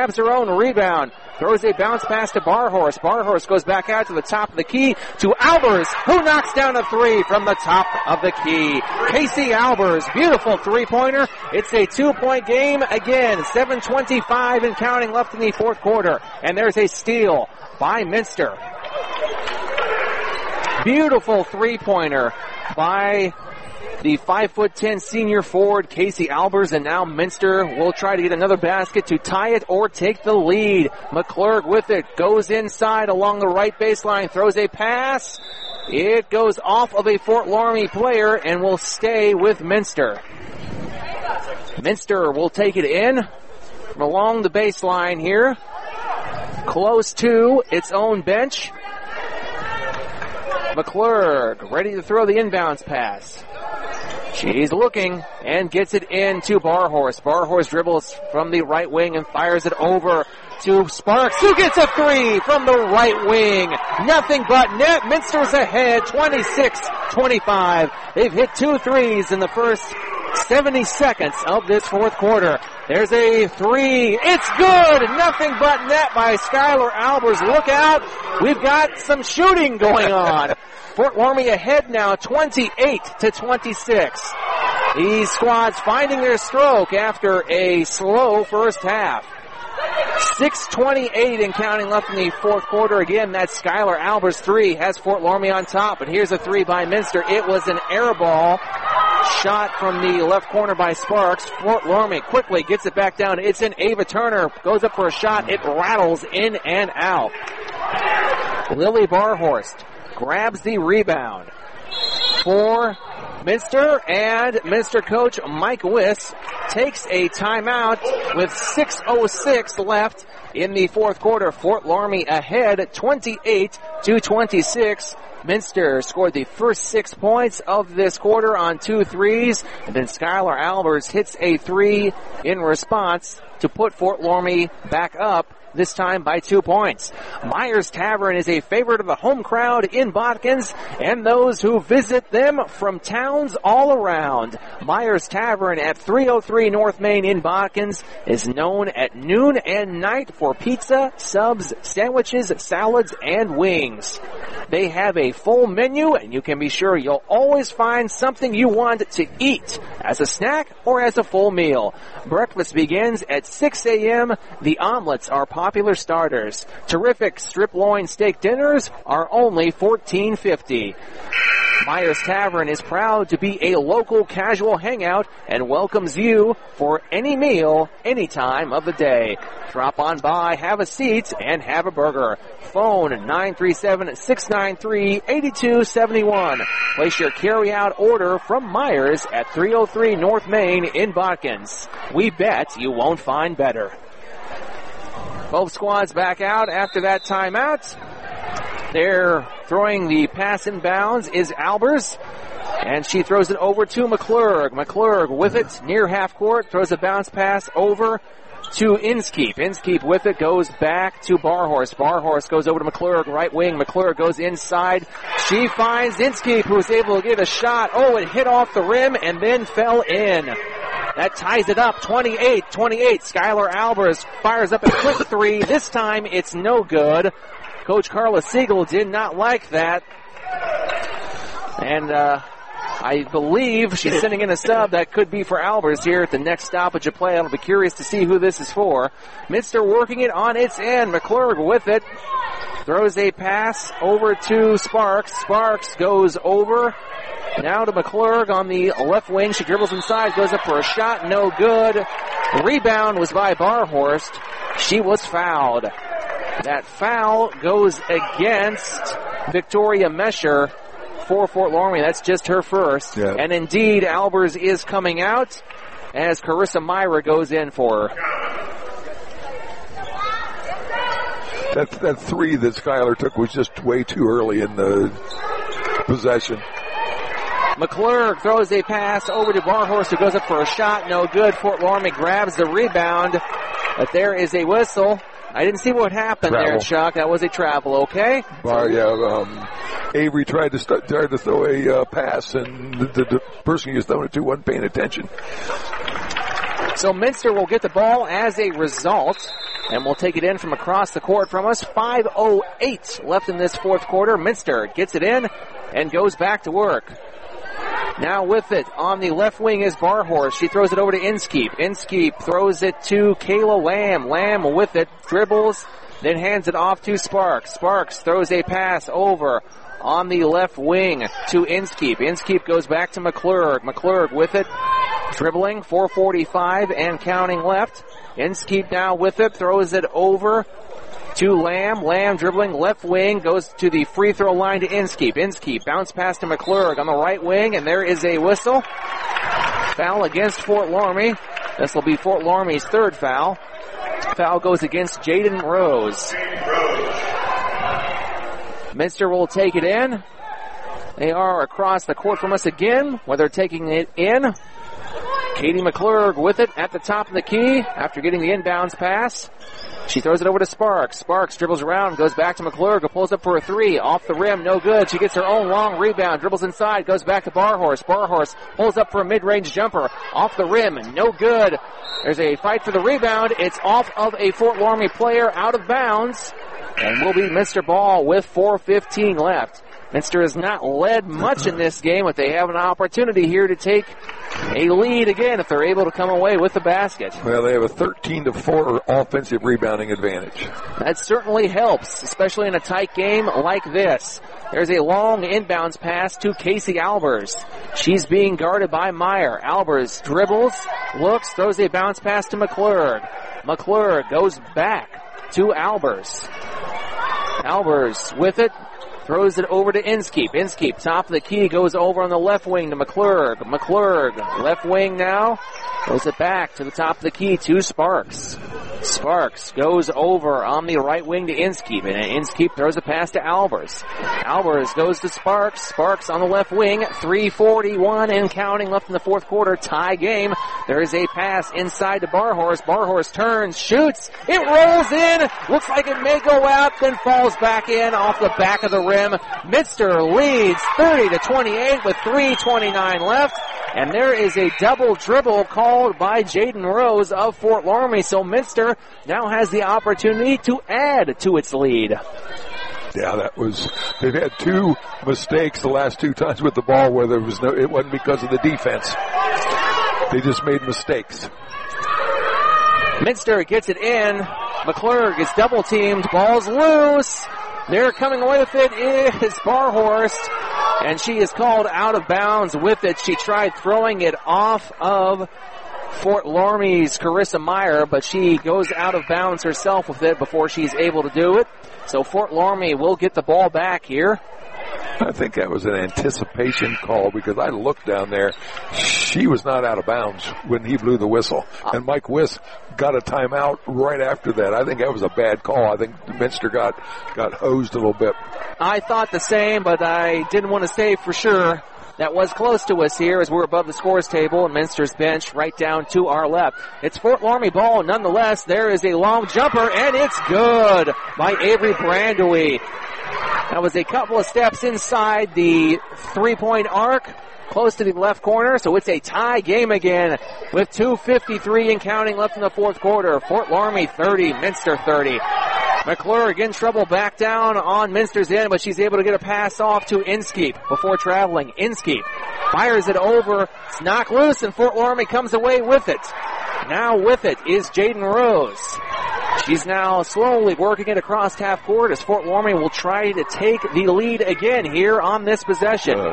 grabs her own rebound, throws a bounce pass to Barhorse. Barhorse goes back out to the top of the key to Albers, who knocks down a three from the top of the key. Casey Albers, beautiful three-pointer. It's a two-point game again. seven twenty-five and counting left in the fourth quarter. And there's a steal by Minster. Beautiful three-pointer by the five foot ten senior forward Casey Albers, and now Minster will try to get another basket to tie it or take the lead. McClurg with it, goes inside along the right baseline, throws a pass. It goes off of a Fort Loramie player and will stay with Minster. Minster will take it in from along the baseline here, close to its own bench. McClurg ready to throw the inbounds pass. She's looking and gets it in to Barhorse. Barhorse dribbles from the right wing and fires it over to Sparks, who gets a three from the right wing. Nothing but net. Minster's ahead, twenty-six twenty-five. They've hit two threes in the first seventy seconds of this fourth quarter. There's a three. It's good. Nothing but net by Skylar Albers. Look out. We've got some shooting going on. Fort Loramie ahead now, twenty-eight to twenty-six. These squads finding their stroke after a slow first half. six twenty-eight and counting left in the fourth quarter. Again, that Skylar Albers three has Fort Loramie on top. And here's a three by Minster. It was an air ball shot from the left corner by Sparks. Fort Loramie quickly gets it back down. It's in Ava Turner. Goes up for a shot. It rattles in and out. Lily Barhorst grabs the rebound for Minster, and Minster coach Mike Wiss takes a timeout with six oh six left in the fourth quarter. Fort Loramie ahead twenty-eight to twenty-six. Minster scored the first six points of this quarter on two threes, and then Skylar Albers hits a three in response to put Fort Loramie back up, this time by two points. Myers Tavern is a favorite of the home crowd in Botkins and those who visit them from towns all around. Myers Tavern at three oh three North Main in Botkins is known at noon and night for pizza, subs, sandwiches, salads, and wings. They have a full menu, and you can be sure you'll always find something you want to eat as a snack or as a full meal. Breakfast begins at six a.m. The omelets are popular starters. Terrific strip loin steak dinners are only fourteen fifty. Myers Tavern is proud to be a local casual hangout and welcomes you for any meal, any time of the day. Drop on by, have a seat, and have a burger. Phone nine three seven, six nine three, eight two seven one. Place your carry-out order from Myers at three oh three North Main in Botkins. We bet you won't find better. Both squads back out after that timeout. They're throwing the pass in bounds is Albers, and she throws it over to McClurg. McClurg with it near half court, throws a bounce pass over to Inskeep. Inskeep with it goes back to Barhorse. Barhorse goes over to McClurg, right wing. McClurg goes inside. She finds Inskeep, who's able to get a shot. Oh, it hit off the rim and then fell in. That ties it up, twenty-eight twenty-eight. Skylar Albers fires up a quick three. This time it's no good. Coach Carla Siegel did not like that. And uh, I believe she's sending in a sub that could be for Albers here at the next stoppage of play. I'll be curious to see who this is for. Minster working it on its end. McClurg with it. Throws a pass over to Sparks. Sparks goes over. Now to McClurg on the left wing. She dribbles inside, goes up for a shot. No good. The rebound was by Barhorst. She was fouled. That foul goes against Victoria Mesher for Fort Loramie. That's just her first. Yeah. And indeed, Albers is coming out as Carissa Myra goes in for her. That, that three that Skylar took was just way too early in the possession. McClurg throws a pass over to Barhorse, who goes up for a shot. No good. Fort Loramie grabs the rebound, but there is a whistle. I didn't see what happened travel. there, Chuck. That was a travel, okay? Bar, yeah, um, Avery tried to start, tried to throw a uh, pass, and the, the, the person he was throwing it to wasn't paying attention. So Minster will get the ball as a result. And we'll take it in from across the court from us. five oh eight left in this fourth quarter. Minster gets it in and goes back to work. Now with it on the left wing is Barhorse. She throws it over to Inskeep. Inskeep throws it to Kayla Lamb. Lamb with it, dribbles, then hands it off to Sparks. Sparks throws a pass over on the left wing to Inskeep. Inskeep goes back to McClurg. McClurg with it, dribbling, four forty-five and counting left. Inskeep now with it, throws it over to Lamb. Lamb dribbling left wing, goes to the free throw line to Inskeep. Inskeep bounce pass to McClurg on the right wing, and there is a whistle. Foul against Fort Loramie. This will be Fort Loramie's third foul. Foul goes against Jaden Rose. Minster will take it in. They are across the court from us again, where they're taking it in. Katie McClurg with it at the top of the key after getting the inbounds pass. She throws it over to Sparks. Sparks dribbles around, goes back to McClurg, who pulls up for a three. Off the rim, no good. She gets her own long rebound, dribbles inside, goes back to Barhorse. Barhorse pulls up for a mid-range jumper. Off the rim, no good. There's a fight for the rebound. It's off of a Fort Loramie player, out of bounds. And will be Minster ball with four fifteen left. Minster has not led much in this game, but they have an opportunity here to take a lead again if they're able to come away with the basket. Well, they have a thirteen to four offensive rebounding advantage. That certainly helps, especially in a tight game like this. There's a long inbounds pass to Casey Albers. She's being guarded by Meyer. Albers dribbles, looks, throws a bounce pass to McClurg. McClurg goes back to Albers. Albers with it. Throws it over to Inskeep. Inskeep, top of the key, goes over on the left wing to McClurg. McClurg, left wing now. Throws it back to the top of the key to Sparks. Sparks goes over on the right wing to Inskeep. And Inskeep throws a pass to Albers. Albers goes to Sparks. Sparks on the left wing. three forty-one and counting left in the fourth quarter. Tie game. There is a pass inside to Barhorse. Barhorse turns, shoots. It rolls in. Looks like it may go out, then falls back in off the back of the rim. Minster leads thirty to twenty-eight with three twenty-nine left. And there is a double dribble called by Jaden Rose of Fort Loramie. So Minster now has the opportunity to add to its lead. Yeah, that was, they've had two mistakes the last two times with the ball where there was no, it wasn't because of the defense. They just made mistakes. Minster gets it in. McClurg is double teamed. Ball's loose. There coming away with it is Barhorst, and she is called out of bounds with it. She tried throwing it off of Fort Loramie's Carissa Meyer, but she goes out of bounds herself with it before she's able to do it. So Fort Loramie will get the ball back here. I think that was an anticipation call because I looked down there. She was not out of bounds when he blew the whistle. And Mike Wiss got a timeout right after that. I think that was a bad call. I think Minster got, got hosed a little bit. I thought the same, but I didn't want to say for sure. That was close to us here as we're above the scores table and Minster's bench right down to our left. It's Fort Loramie ball nonetheless. There is a long jumper and it's good by Avery Brandewie. That was a couple of steps inside the three-point arc, close to the left corner, so it's a tie game again with two fifty-three and counting left in the fourth quarter. Fort Loramie thirty, Minster thirty. McClurg in trouble back down on Minster's end, but she's able to get a pass off to Inskeep before traveling. Inskeep fires it over. It's knocked loose, and Fort Loramie comes away with it. Now with it is Jaden Rose. She's now slowly working it across half court as Fort Loramie will try to take the lead again here on this possession. Good.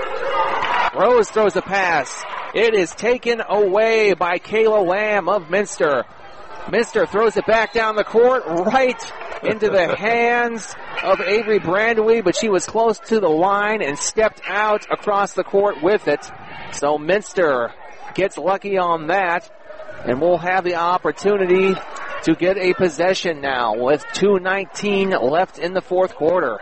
Rose throws a pass. It is taken away by Kayla Lamb of Minster. Minster throws it back down the court right into the hands of Avery Brandewie, but she was close to the line and stepped out across the court with it. So Minster gets lucky on that, and we'll have the opportunity to get a possession now with two nineteen left in the fourth quarter.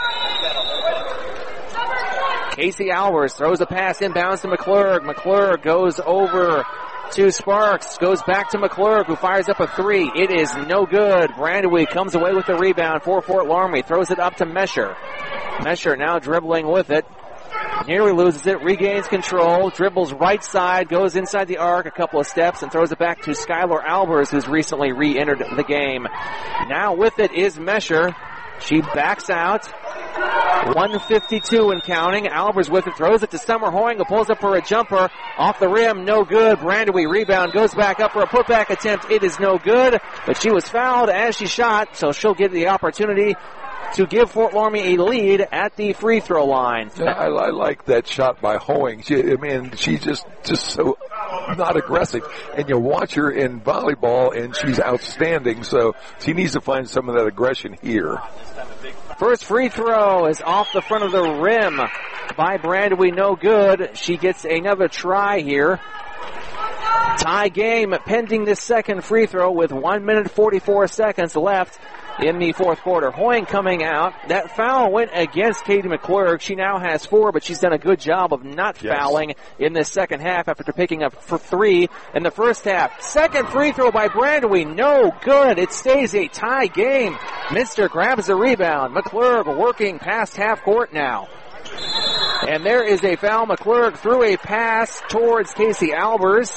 Casey Albers throws a pass inbounds to McClurg. McClurg goes over to Sparks, goes back to McClurg, who fires up a three. It is no good. Brandewie comes away with the rebound for Fort Loramie. Throws it up to Mesher. Mesher now dribbling with it. Nearly loses it, regains control, dribbles right side, goes inside the arc a couple of steps, and throws it back to Skylar Albers, who's recently re-entered the game. Now with it is Mesher. She backs out. one fifty-two and counting. Albers with it, throws it to Summer Hoying, who pulls up for a jumper. Off the rim, no good. Brandewee rebound, goes back up for a putback attempt. It is no good, but she was fouled as she shot, so she'll get the opportunity to give Fort Loramie a lead at the free throw line. Yeah, I, I like that shot by Hoying. She, I mean, she's just, just so not aggressive. And you watch her in volleyball, and she's outstanding, so she needs to find some of that aggression here. First free throw is off the front of the rim by Brandewee, no good. She gets another try here. Tie game pending this second free throw with one minute forty-four seconds left in the fourth quarter. Hoying coming out. That foul went against Katie McClurg. She now has four, but she's done a good job of not yes. fouling in this second half after picking up for three in the first half. Second free throw by Brandewee, no good. It stays a tie game. Minster grabs the rebound. McClurg working past half court now. And there is a foul. McClurg threw a pass towards Casey Albers.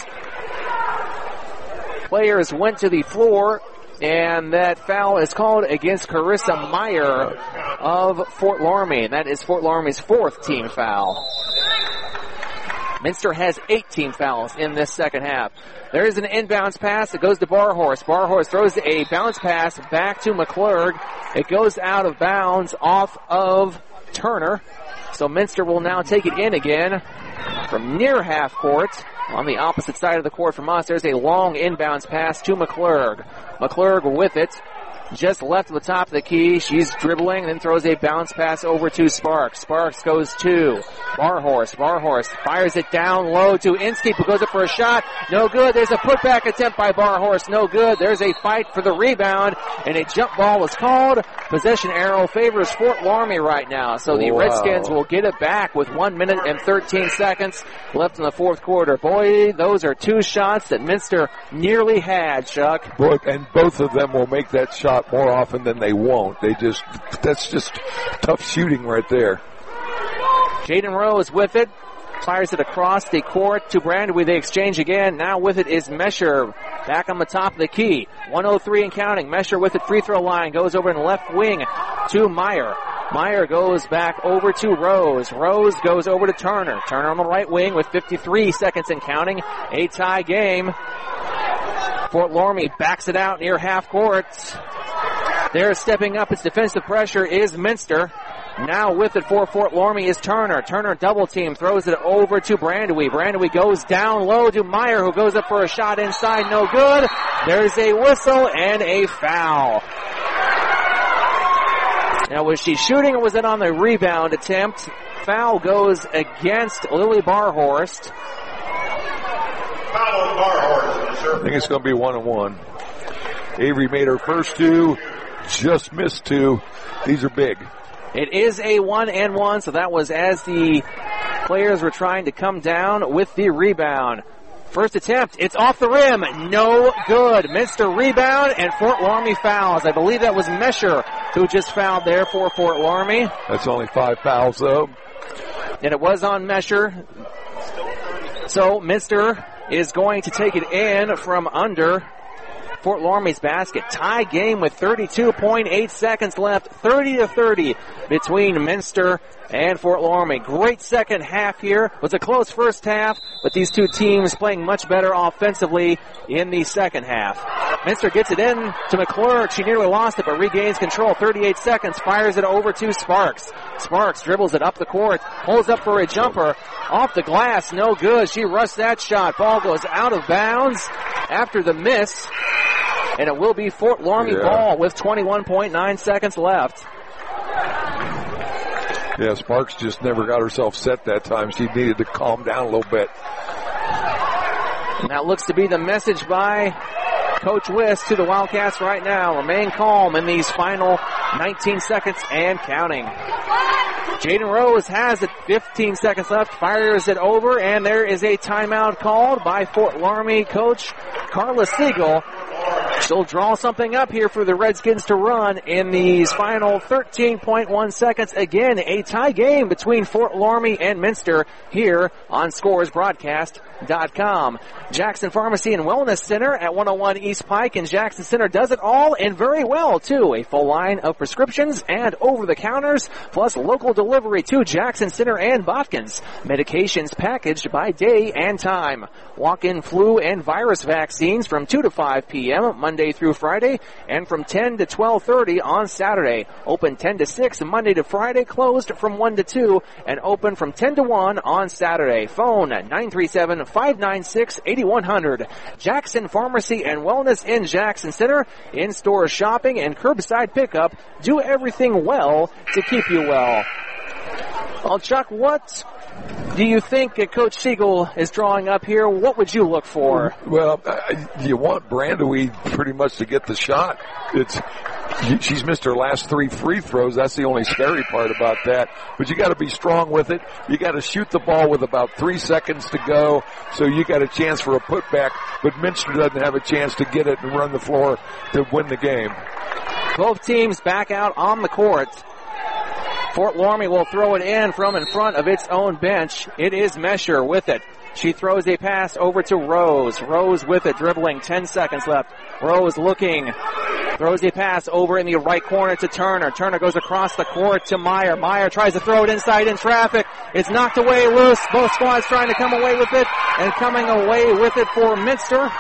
Players went to the floor, and that foul is called against Carissa Meyer of Fort Loramie. And that is Fort Loramie's fourth team foul. Minster has eight team fouls in this second half. There is an inbounds pass that goes to Barhorse. Barhorse throws a bounce pass back to McClurg. It goes out of bounds off of Turner. So Minster will now take it in again from near half court. On the opposite side of the court from us, there's a long inbounds pass to McClurg. McClurg with it. Just left of the top of the key. She's dribbling, then throws a bounce pass over to Sparks. Sparks goes to Barhorse. Barhorse fires it down low to Inskeep, who goes up for a shot. No good. There's a putback attempt by Barhorse. No good. There's a fight for the rebound, and a jump ball was called. Possession arrow favors Fort Loramie right now. So the wow. Redskins will get it back with one minute and thirteen seconds left in the fourth quarter. Boy, those are two shots that Minster nearly had, Chuck. Boy, and both of them will make that shot more often than they won't. They just, that's just tough shooting right there. Jaden Rose with it. Fires it across the court to Brandewee. They exchange again. Now with it is Mesher back on the top of the key. one oh three and counting. Mesher with it, free throw line. Goes over in the left wing to Meyer. Meyer goes back over to Rose. Rose goes over to Turner. Turner on the right wing with fifty-three seconds and counting. A tie game. Fort Loramie backs it out near half court. There stepping up its defensive pressure is Minster. Now with it for Fort Loramie is Turner. Turner double team, throws it over to Brandewee. Brandewee goes down low to Meyer, who goes up for a shot inside. No good. There's a whistle and a foul. Now was she shooting or was it on the rebound attempt? Foul goes against Lily Barhorst. I think it's going to be one and one. Avery made her first two, just missed two. These are big. It is a one and one, so that was as the players were trying to come down with the rebound. First attempt, it's off the rim, no good. Minster rebound and Fort Loramie fouls. I believe that was Mesher who just fouled there for Fort Loramie. That's only five fouls though. And it was on Mesher. So Minster is going to take it in from under Fort Loramie's basket. Tie game with thirty-two point eight seconds left. thirty to thirty between Minster and Fort Loramie. Great second half here. It was a close first half, but these two teams playing much better offensively in the second half. Minster gets it in to McClurg. She nearly lost it, but regains control. thirty-eight seconds. Fires it over to Sparks. Sparks dribbles it up the court. Pulls up for a jumper. Off the glass. No good. She rushed that shot. Ball goes out of bounds after the miss. And it will be Fort Loramie yeah. ball with twenty-one point nine seconds left. Yeah, Sparks just never got herself set that time. She needed to calm down a little bit. And that looks to be the message by Coach Wiss to the Wildcats right now. Remain calm in these final nineteen seconds and counting. Jaden Rose has it. fifteen seconds left. Fires it over, and there is a timeout called by Fort Loramie coach Carla Siegel. She'll draw something up here for the Redskins to run in these final thirteen point one seconds. Again, a tie game between Fort Loramie and Minster here on Scores Broadcast dot com. Jackson Pharmacy and Wellness Center at one oh one East Pike in Jackson Center does it all and very well, too. A full line of prescriptions and over-the-counters, plus local delivery to Jackson Center and Botkins. Medications packaged by day and time. Walk-in flu and virus vaccines from two to five p.m. Monday through Friday, and from ten to twelve thirty on Saturday. Open ten to six Monday to Friday, closed from one to two, and open from ten to one on Saturday. Phone nine three seven, five nine six, eight one zero zero. Jackson Pharmacy and Wellness in Jackson Center. In-store shopping and curbside pickup. Do everything well to keep you well. Well, Chuck, what do you think uh, Coach Siegel is drawing up here? What would you look for? Well, uh, you want Brandewie pretty much to get the shot. It's she's missed her last three free throws. That's the only scary part about that. But you got to be strong with it. You got to shoot the ball with about three seconds to go, so you got a chance for a putback. But Minster doesn't have a chance to get it and run the floor to win the game. Both teams back out on the court. Fort Loramie will throw it in from in front of its own bench. It is Mesher with it. She throws a pass over to Rose. Rose with it, dribbling, ten seconds left. Rose looking, throws a pass over in the right corner to Turner. Turner goes across the court to Meyer. Meyer tries to throw it inside in traffic. It's knocked away loose. Both squads trying to come away with it, and coming away with it for Minster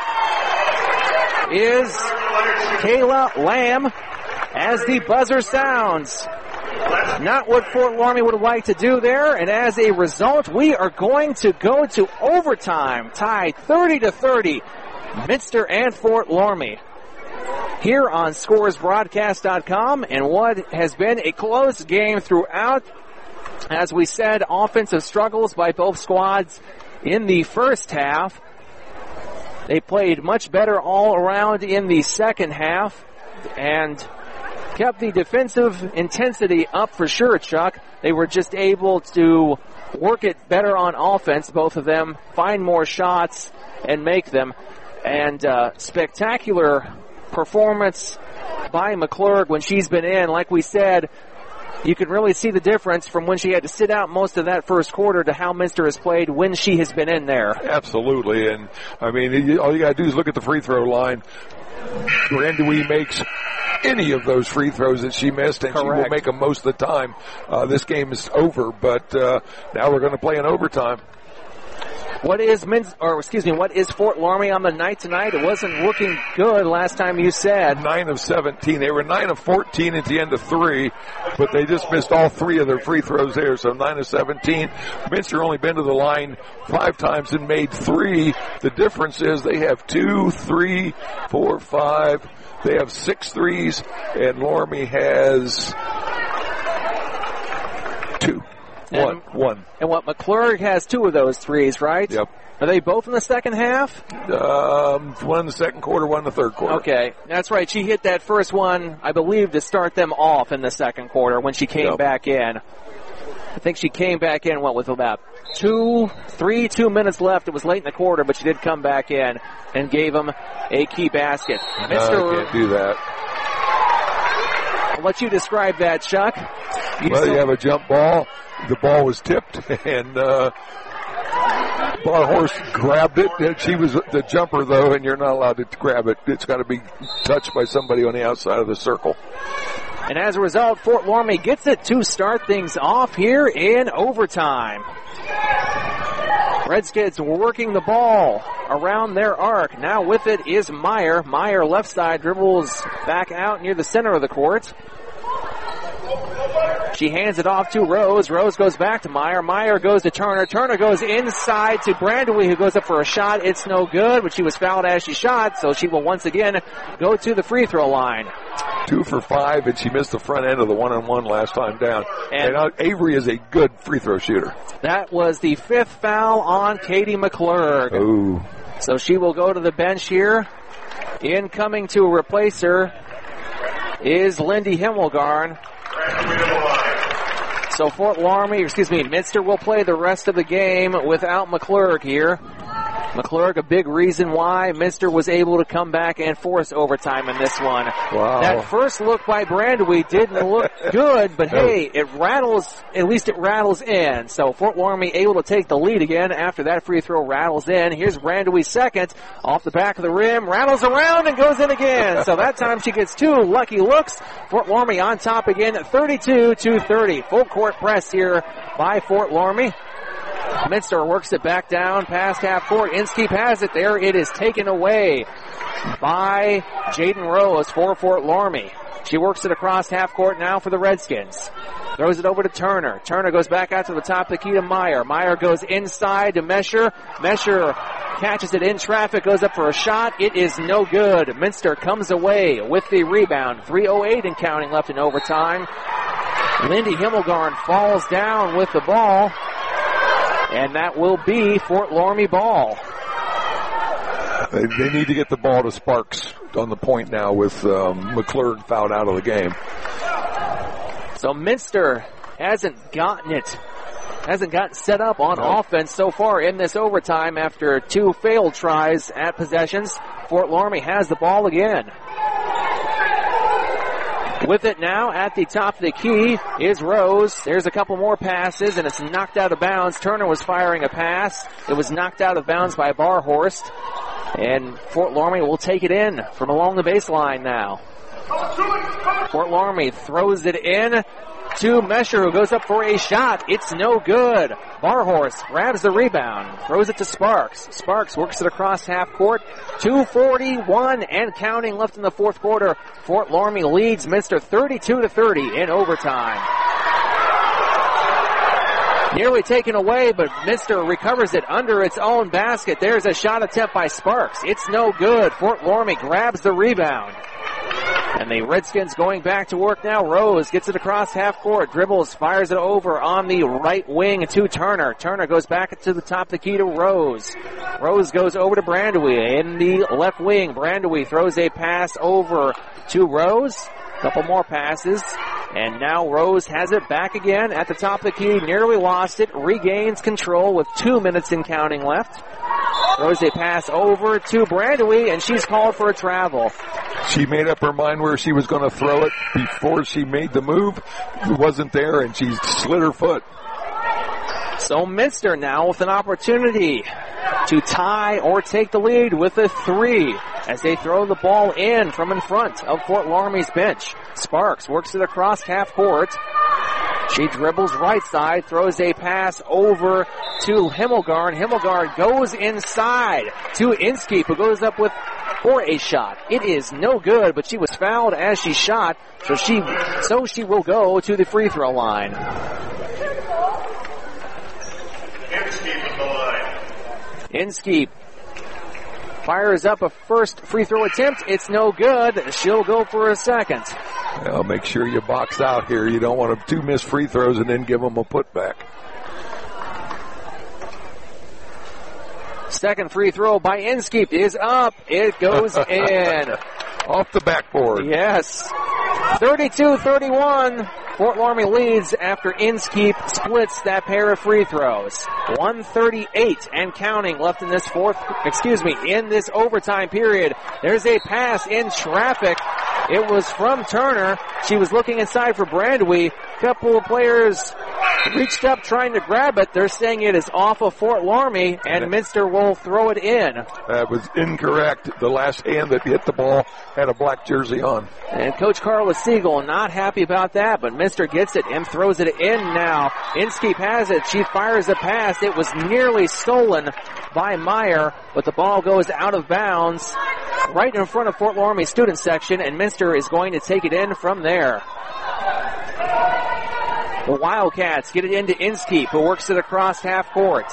is Kayla Lamb as the buzzer sounds. Not what Fort Loramie would like to do there, and as a result, we are going to go to overtime, tied thirty to thirty, Minster and Fort Loramie. Here on Scores Broadcast dot com, and what has been a close game throughout. As we said, offensive struggles by both squads in the first half. They played much better all around in the second half, and kept the defensive intensity up for sure, Chuck. They were just able to work it better on offense, both of them, find more shots and make them. And uh, spectacular performance by McClurg when she's been in. Like we said, you can really see the difference from when she had to sit out most of that first quarter to how Minster has played when she has been in there. Absolutely. And, I mean, all you got to do is look at the free throw line. Brandewie makes any of those free throws that she missed, and Correct. She will make them most of the time. Uh, this game is over, but uh, now we're going to play in overtime. What is Minster, or excuse me, what is Fort Loramie on the night tonight? It wasn't looking good last time you said. nine of seventeen. They were nine of fourteen at the end of three, but they just missed all three of their free throws there, so nine of seventeen. Minster only been to the line five times and made three. The difference is they have two, three, four, five. They have six threes, and Loramie has two. One, and, one. And what, McClurg has two of those threes, right? Yep. Are they both in the second half? Um, one in the second quarter, one in the third quarter. Okay, that's right. She hit that first one, I believe, to start them off in the second quarter when she came yep. back in. I think she came back in, what, with about two, three, two minutes left. It was late in the quarter, but she did come back in and gave them a key basket. No, Mister I can't do that. I'll let you describe that, Chuck. You well, still- you have a jump ball. The ball was tipped, and uh, Bar Horse grabbed it. And she was the jumper, though, and you're not allowed to grab it. It's got to be touched by somebody on the outside of the circle. And as a result, Fort Loramie gets it to start things off here in overtime. Redskins working the ball around their arc. Now with it is Meyer. Meyer left side dribbles back out near the center of the court. She hands it off to Rose. Rose goes back to Meyer. Meyer goes to Turner. Turner goes inside to Brandewie, who goes up for a shot. It's no good, but she was fouled as she shot, so she will once again go to the free throw line. Two for five, and she missed the front end of the one-on-one last time down. And, and Avery is a good free throw shooter. That was the fifth foul on Katie McClurg. Oh. So she will go to the bench here. Incoming to replace her is Lindy Himmelgarn. So Fort Loramie, excuse me, Minster will play the rest of the game without McClurg here. McClurg, a big reason why Minster was able to come back and force overtime in this one. Wow. That first look by Brandewie didn't look good, but hey, it rattles, at least it rattles in. So Fort Loramie able to take the lead again after that free throw rattles in. Here's Brandewie second, off the back of the rim, rattles around and goes in again. So that time she gets two lucky looks. Fort Loramie on top again at thirty-two to thirty. Full court press here by Fort Loramie. Minster works it back down past half court. Inskeep has it there. It is taken away by Jaden Rose for Fort Loramie. She works it across half court now for the Redskins. Throws it over to Turner. Turner goes back out to the top of the key to Meyer. Meyer goes inside to Mesher. Mesher catches it in traffic, goes up for a shot. It is no good. Minster comes away with the rebound. three oh eight and counting left in overtime. Lindy Himmelgarn falls down with the ball. And that will be Fort Loramie ball. They, they need to get the ball to Sparks on the point now with um, McClurg fouled out of the game. So Minster hasn't gotten it, hasn't gotten set up on no. offense so far in this overtime after two failed tries at possessions. Fort Loramie has the ball again. With it now at the top of the key is Rose. There's a couple more passes, and it's knocked out of bounds. Turner was firing a pass. It was knocked out of bounds by Barhorst. And Fort Loramie will take it in from along the baseline now. Fort Loramie throws it in to Mesher, who goes up for a shot. It's no good. Barhorst grabs the rebound, throws it to Sparks. Sparks works it across half court. two forty-one and counting left in the fourth quarter. Fort Loramie leads Minster thirty-two to thirty in overtime. Nearly taken away, but Minster recovers it under its own basket. There's a shot attempt by Sparks. It's no good. Fort Loramie grabs the rebound. And the Redskins going back to work now. Rose gets it across half court, dribbles, fires it over on the right wing to Turner. Turner goes back to the top of the key to Rose. Rose goes over to Brandewie in the left wing. Brandewie throws a pass over to Rose. Couple more passes. And now Rose has it back again at the top of the key. Nearly lost it. Regains control with two minutes and counting left. Throws a pass over to Brandewie, and she's called for a travel. She made up her mind where she was going to throw it before she made the move. It wasn't there, and she slid her foot. So Minster now with an opportunity to tie or take the lead with a three as they throw the ball in from in front of Fort Loramie's bench. Sparks works it across half court. She dribbles right side, throws a pass over to Himmelgarn. Himmelgarn goes inside to Inskeep, who goes up with for a shot. It is no good, but she was fouled as she shot, so she so she will go to the free throw line. Inskeep fires up a first free throw attempt. It's no good. She'll go for a second. Well, make sure you box out here. You don't want to two miss free throws and then give them a putback. Second free throw by Inskeep is up. It goes in. Off the backboard. Yes. thirty-two thirty-one. Fort Loramie leads after Inskeep splits that pair of free throws. one thirty-eight and counting left in this fourth, excuse me, in this overtime period. There's a pass in traffic. It was from Turner. She was looking inside for Brandewie. A couple of players reached up trying to grab it. They're saying it is off of Fort Loramie, and Minster will throw it in. That was incorrect. The last hand that hit the ball had a black jersey on. And Coach Carla Siegel not happy about that, but Minster gets it and throws it in now. Inskeep has it. She fires a pass. It was nearly stolen by Meyer, but the ball goes out of bounds right in front of Fort Loramie student section, and Minster is going to take it in from there. The Wildcats get it into Inskeep, who works it across half court.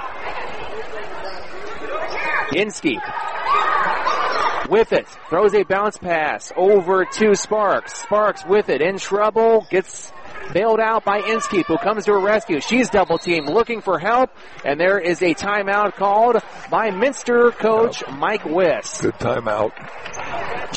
Inskeep with it, throws a bounce pass over to Sparks. Sparks with it, in trouble, gets bailed out by Inskeep, who comes to her rescue. She's double teamed, looking for help, and there is a timeout called by Minster coach Mike Wiss. Good timeout.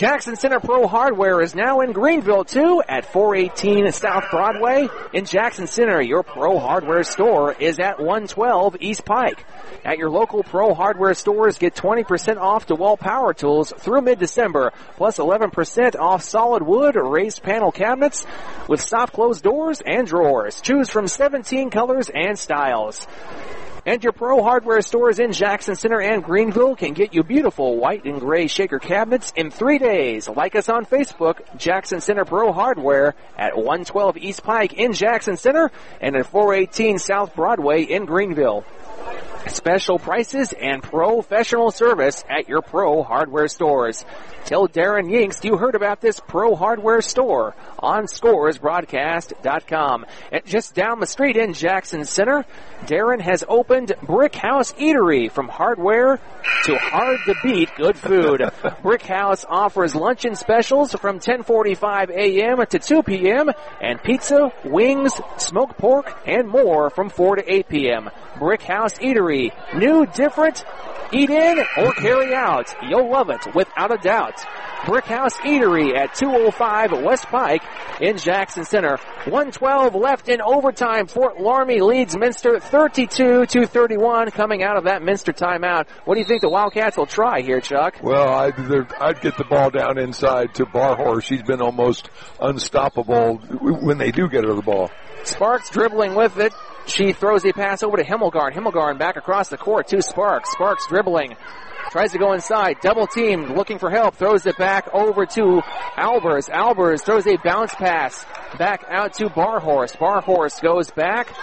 Jackson Center Pro Hardware is now in Greenville, too, at four eighteen South Broadway. In Jackson Center, your Pro Hardware store is at one twelve East Pike. At your local Pro Hardware stores, get twenty percent off DeWalt power tools through mid-December, plus eleven percent off solid wood or raised panel cabinets with soft closed doors and drawers. Choose from seventeen colors and styles. And your Pro Hardware stores in Jackson Center and Greenville can get you beautiful white and gray shaker cabinets in three days. Like us on Facebook, Jackson Center Pro Hardware at one twelve East Pike in Jackson Center and at four eighteen South Broadway in Greenville. Special prices and professional service at your Pro Hardware stores. Tell Darren Yinks you heard about this Pro Hardware store on scores broadcast dot com. And just down the street in Jackson Center, Darren has opened Brick House Eatery. From hardware to hard-to-beat good food. Brick House offers luncheon specials from ten forty-five a.m. to two p.m. and pizza, wings, smoked pork, and more from four to eight p.m. Brick House Eatery. New, different, eat in or carry out. You'll love it without a doubt. Brick House Eatery at two oh five West Pike in Jackson Center. one twelve left in overtime. Fort Laramie leads Minster thirty-two to thirty-one coming out of that Minster timeout. What do you think the Wildcats will try here, Chuck? Well, I'd, I'd get the ball down inside to Barhorse. She's been almost unstoppable when they do get her the ball. Sparks dribbling with it. She throws a pass over to Himmelgarn. Himmelgarn back across the court to Sparks. Sparks dribbling. Tries to go inside. Double teamed. Looking for help. Throws it back over to Albers. Albers throws a bounce pass back out to Barhorse. Barhorse goes back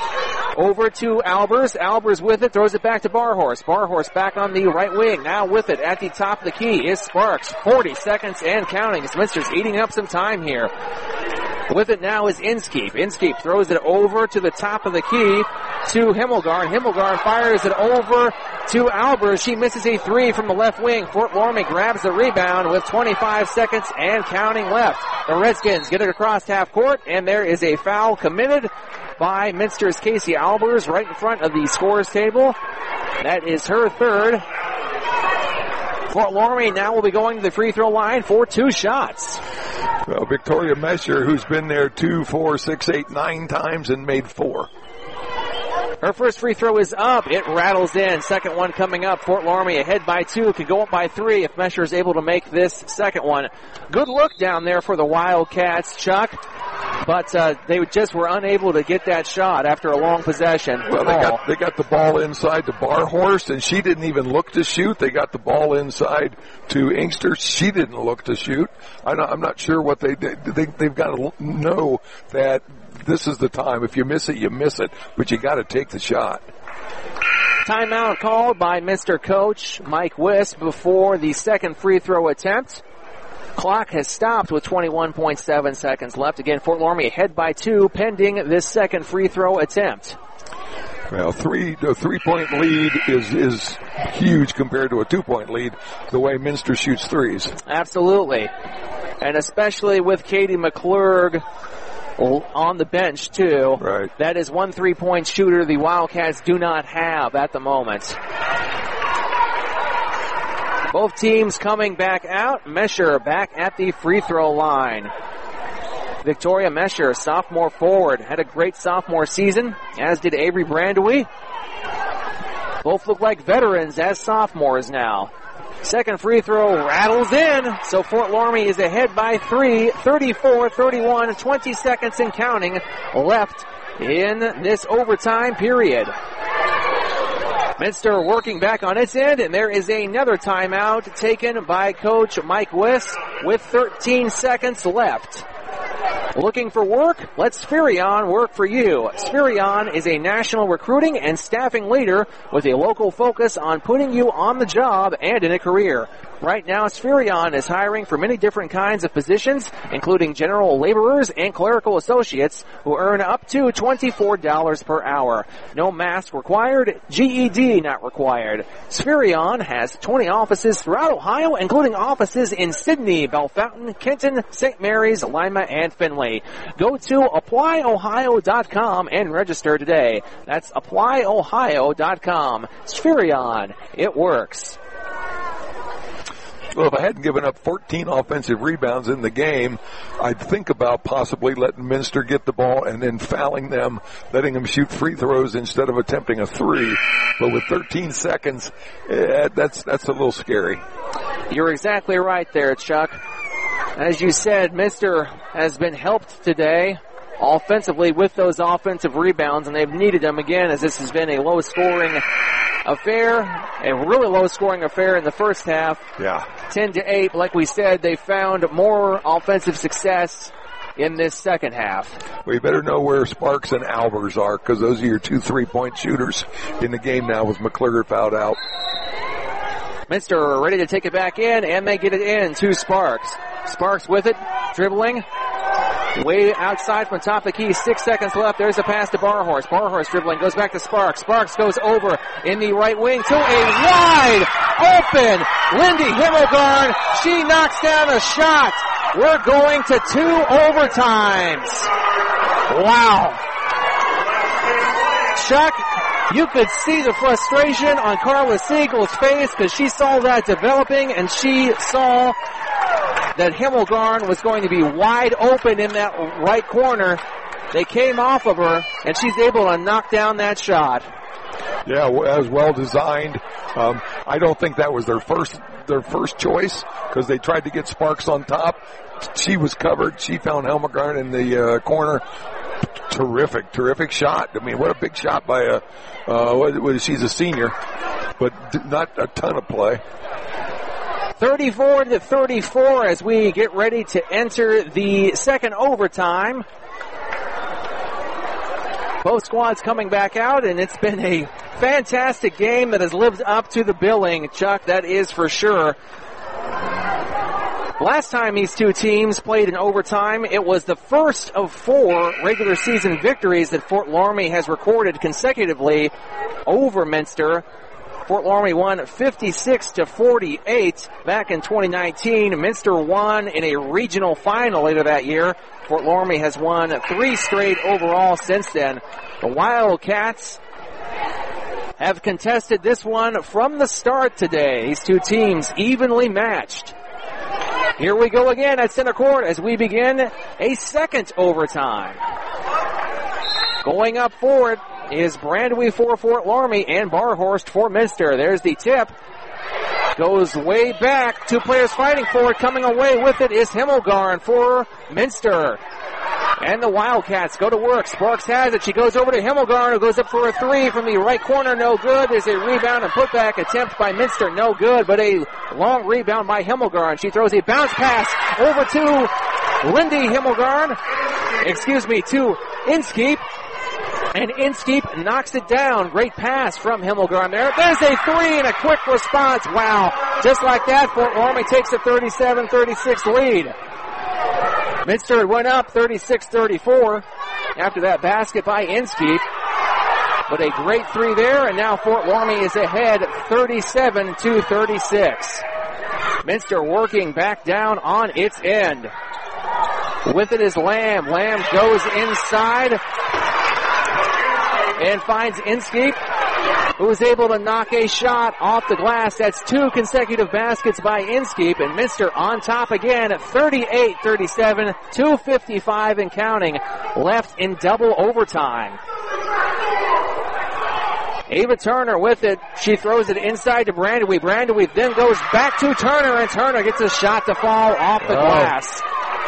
over to Albers. Albers with it. Throws it back to Barhorse. Barhorse back on the right wing. Now with it at the top of the key is Sparks. forty seconds and counting. Minster's eating up some time here. With it now is Inskeep. Inskeep throws it over to the top of the key to Himmelgarn. Himmelgarn fires it over to Albers. She misses a three from the left wing. Fort Laramie grabs the rebound with twenty-five seconds and counting left. The Redskins get it across half court, and there is a foul committed by Minster's Casey Albers right in front of the scores table. That is her third. Fort Laramie now will be going to the free throw line for two shots. Well, Victoria Mesher, who's been there two, four, six, eight, nine times and made four. Her first free throw is up. It rattles in. Second one coming up. Fort Laramie ahead by two. Could go up by three if Mesher is able to make this second one. Good look down there for the Wildcats, Chuck. But uh, they just were unable to get that shot after a long possession. Well, they got, they got the ball inside to Barhorse, and she didn't even look to shoot. They got the ball inside to Inkster. She didn't look to shoot. I'm not, I'm not sure what they did. They, they've got to know that this is the time. If you miss it, you miss it, but you got to take the shot. Timeout called by Mister Coach Mike Wisp before the second free throw attempt. Clock has stopped with twenty-one point seven seconds left. Again, Fort Laramie ahead by two, pending this second free throw attempt. Well, three, a three-point lead is, is huge compared to a two-point lead, the way Minster shoots threes. Absolutely. And especially with Katie McClurg on the bench, too. Right. That is one three-point shooter the Wildcats do not have at the moment. Both teams coming back out. Mesher back at the free throw line. Victoria Mesher, sophomore forward, had a great sophomore season, as did Avery Brandewy. Both look like veterans as sophomores now. Second free throw rattles in, so Fort Laramie is ahead by three, thirty-four thirty-one, twenty seconds and counting left in this overtime period. Minster working back on its end, and there is another timeout taken by Coach Mike Wiss with thirteen seconds left. Looking for work? Let Spherion work for you. Spherion is a national recruiting and staffing leader with a local focus on putting you on the job and in a career. Right now, Spherion is hiring for many different kinds of positions, including general laborers and clerical associates who earn up to twenty-four dollars per hour. No mask required, G E D not required. Spherion has twenty offices throughout Ohio, including offices in Sidney, Bellefontaine, Kenton, Saint Mary's, Lima, and Findlay. Go to apply ohio dot com and register today. That's apply ohio dot com. Spherion, it works. Well, if I hadn't given up fourteen offensive rebounds in the game, I'd think about possibly letting Minster get the ball and then fouling them, letting them shoot free throws instead of attempting a three. But with thirteen seconds, eh, that's that's a little scary. You're exactly right there, Chuck. As you said, Minster has been helped today offensively with those offensive rebounds, and they've needed them again as this has been a low-scoring affair, a really low-scoring affair in the first half. Yeah. ten to eight, like we said, they found more offensive success in this second half. We better know where Sparks and Albers are, because those are your two three-point shooters in the game now with McClure fouled out. Minster ready to take it back in, and they get it in to Sparks. Sparks with it, dribbling. Way outside from top of the key, six seconds left. There's a pass to Barhorse. Barhorse dribbling, goes back to Sparks. Sparks goes over in the right wing to a wide open Lindy Himmelgarn. She knocks down a shot. We're going to two overtimes. Wow. Chuck, you could see the frustration on Carla Siegel's face because she saw that developing, and she saw that Himmelgarn was going to be wide open in that right corner. They came off of her, and she's able to knock down that shot. Yeah, that was well designed. Um, I don't think that was their first their first choice because they tried to get Sparks on top. She was covered. She found Himmelgarn in the uh, corner. Terrific, terrific shot. I mean, what a big shot by a, uh, what, what, she's a senior, but not a ton of play. thirty-four to thirty-four as we get ready to enter the second overtime. Both squads coming back out, and it's been a fantastic game that has lived up to the billing, Chuck, that is for sure. Last time these two teams played in overtime, it was the first of four regular season victories that Fort Loramie has recorded consecutively over Minster. Fort Loramie won fifty-six to forty-eight back in twenty nineteen. Minster won in a regional final later that year. Fort Loramie has won three straight overall since then. The Wildcats have contested this one from the start today. These two teams evenly matched. Here we go again at center court as we begin a second overtime. Going up for it is Brandewee for Fort Loramie and Barhorst for Minster. There's the tip. Goes way back. Two players fighting for it. Coming away with it is Himmelgarn for Minster. And the Wildcats go to work. Sparks has it. She goes over to Himmelgarn, who goes up for a three from the right corner. No good. There's a rebound and putback attempt by Minster. No good, but a long rebound by Himmelgarn. She throws a bounce pass over to Lindy Himmelgarn. Excuse me, to Inskeep. And Inskeep knocks it down. Great pass from Himmelgarn there. There's a three and a quick response. Wow. Just like that, Fort Loramie takes a thirty-seven thirty-six lead. Minster went up thirty-six thirty-four after that basket by Inskeep. But a great three there, and now Fort Loramie is ahead thirty-seven to thirty-six. Minster working back down on its end. With it is Lamb. Lamb goes inside and finds Inskeep, who is able to knock a shot off the glass. That's two consecutive baskets by Inskeep, and Minster on top again at thirty-eight thirty-seven, two fifty-five and counting left in double overtime. Ava Turner with it. She throws it inside to Brandewee. Brandewee then goes back to Turner, and Turner gets a shot to fall off the oh. glass.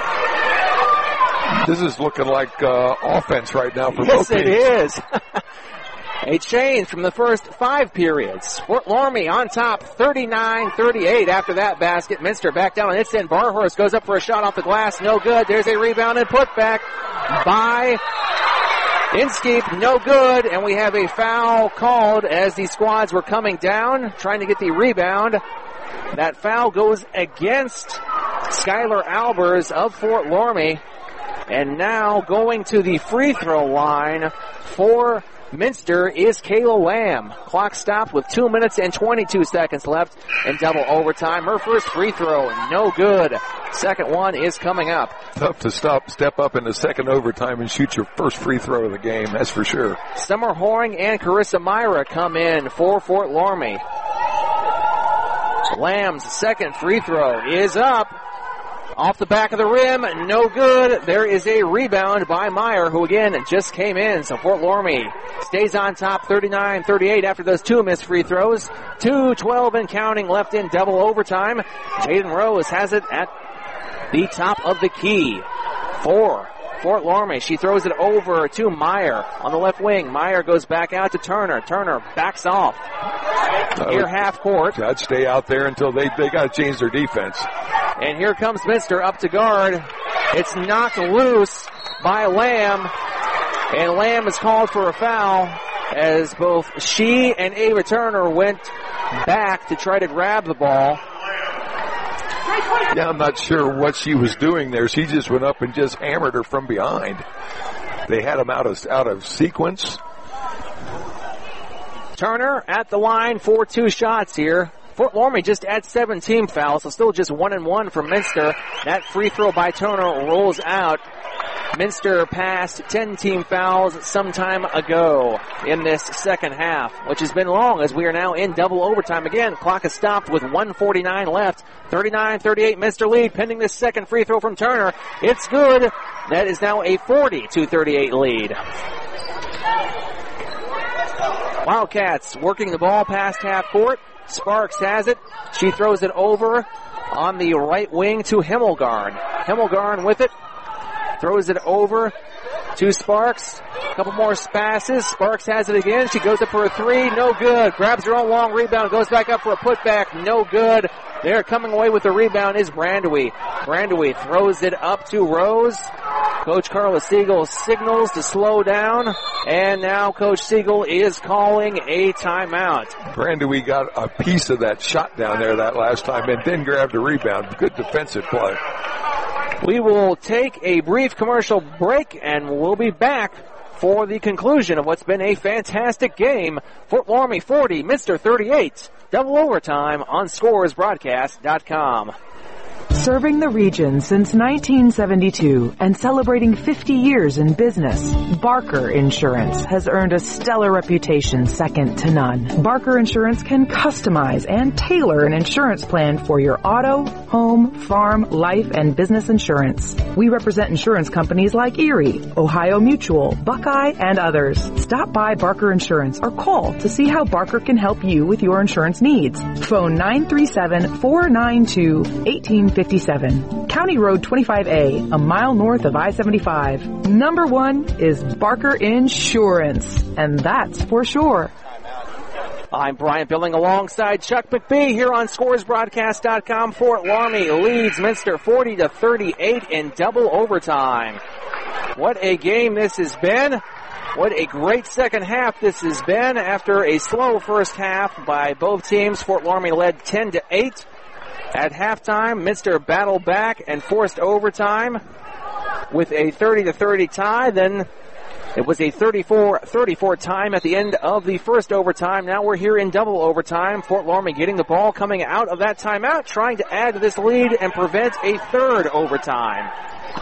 This is looking like uh, offense right now for yes, both teams. Yes, it is. A change from the first five periods. Fort Loramie on top, thirty-nine thirty-eight after that basket. Minster back down on its end. Barhorst goes up for a shot off the glass. No good. There's a rebound and putback by Inskeep. No good. And we have a foul called as the squads were coming down, trying to get the rebound. That foul goes against Skylar Albers of Fort Loramie. And now going to the free throw line for Minster is Kayla Lamb. Clock stopped with two minutes and twenty-two seconds left in double overtime. Her first free throw, no good. Second one is coming up. Tough to stop, step up in the second overtime and shoot your first free throw of the game, that's for sure. Summer Horing and Carissa Myra come in for Fort Loramie. Lamb's second free throw is up. Off the back of the rim, no good. There is a rebound by Meyer, who again just came in. So Fort Loramie stays on top thirty-nine thirty-eight after those two missed free throws. two twelve and counting left in double overtime. Jaden Rose has it at the top of the key. Four. Fort Loramie. She throws it over to Meyer on the left wing. Meyer goes back out to Turner. Turner backs off. Here half court. I'd stay out there until they, they got to change their defense. And here comes Minster up to guard. It's knocked loose by Lamb. And Lamb is called for a foul as both she and Ava Turner went back to try to grab the ball. Yeah, I'm not sure what she was doing there. She just went up and just hammered her from behind. They had him out of, out of sequence. Turner at the line for two shots here. Fort Loramie just at seven team fouls, so still just one and one for Minster. That free throw by Turner rolls out. Minster passed ten team fouls some time ago in this second half, which has been long as we are now in double overtime again. Clock is stopped with one forty-nine left. thirty-nine thirty-eight Minster lead pending this second free throw from Turner. It's good. That is now a forty to thirty-eight lead. Wildcats working the ball past half court. Sparks has it. She throws it over on the right wing to Himmelgarn. Himmelgarn with it. Throws it over to Sparks. A couple more passes. Sparks has it again. She goes up for a three. No good. Grabs her own long rebound. Goes back up for a putback. No good. There coming away with the rebound is Brandewie. Brandewie throws it up to Rose. Coach Carla Siegel signals to slow down. And now Coach Siegel is calling a timeout. Brandewie got a piece of that shot down there that last time and then grabbed a rebound. Good defensive play. We will take a brief commercial break and we'll be back for the conclusion of what's been a fantastic game. Fort Loramie forty, Minster thirty-eight. Double overtime on scores broadcast dot com. Serving the region since nineteen seventy-two and celebrating fifty years in business, Barker Insurance has earned a stellar reputation second to none. Barker Insurance can customize and tailor an insurance plan for your auto, home, farm, life, and business insurance. We represent insurance companies like Erie, Ohio Mutual, Buckeye, and others. Stop by Barker Insurance or call to see how Barker can help you with your insurance needs. Phone nine three seven, four nine two, one eight five seven. County Road twenty-five A, a mile north of I seventy-five. Number one is Barker Insurance, and that's for sure. I'm Brian Billing alongside Chuck McBee here on scores broadcast dot com. Fort Loramie leads Minster forty to thirty-eight in double overtime. What a game this has been. What a great second half this has been after a slow first half by both teams. Fort Loramie led ten to eight. At halftime, Minster battled back and forced overtime with a thirty to thirty tie. Then it was a thirty-four thirty-four time at the end of the first overtime. Now we're here in double overtime. Fort Loramie getting the ball coming out of that timeout, trying to add to this lead and prevent a third overtime.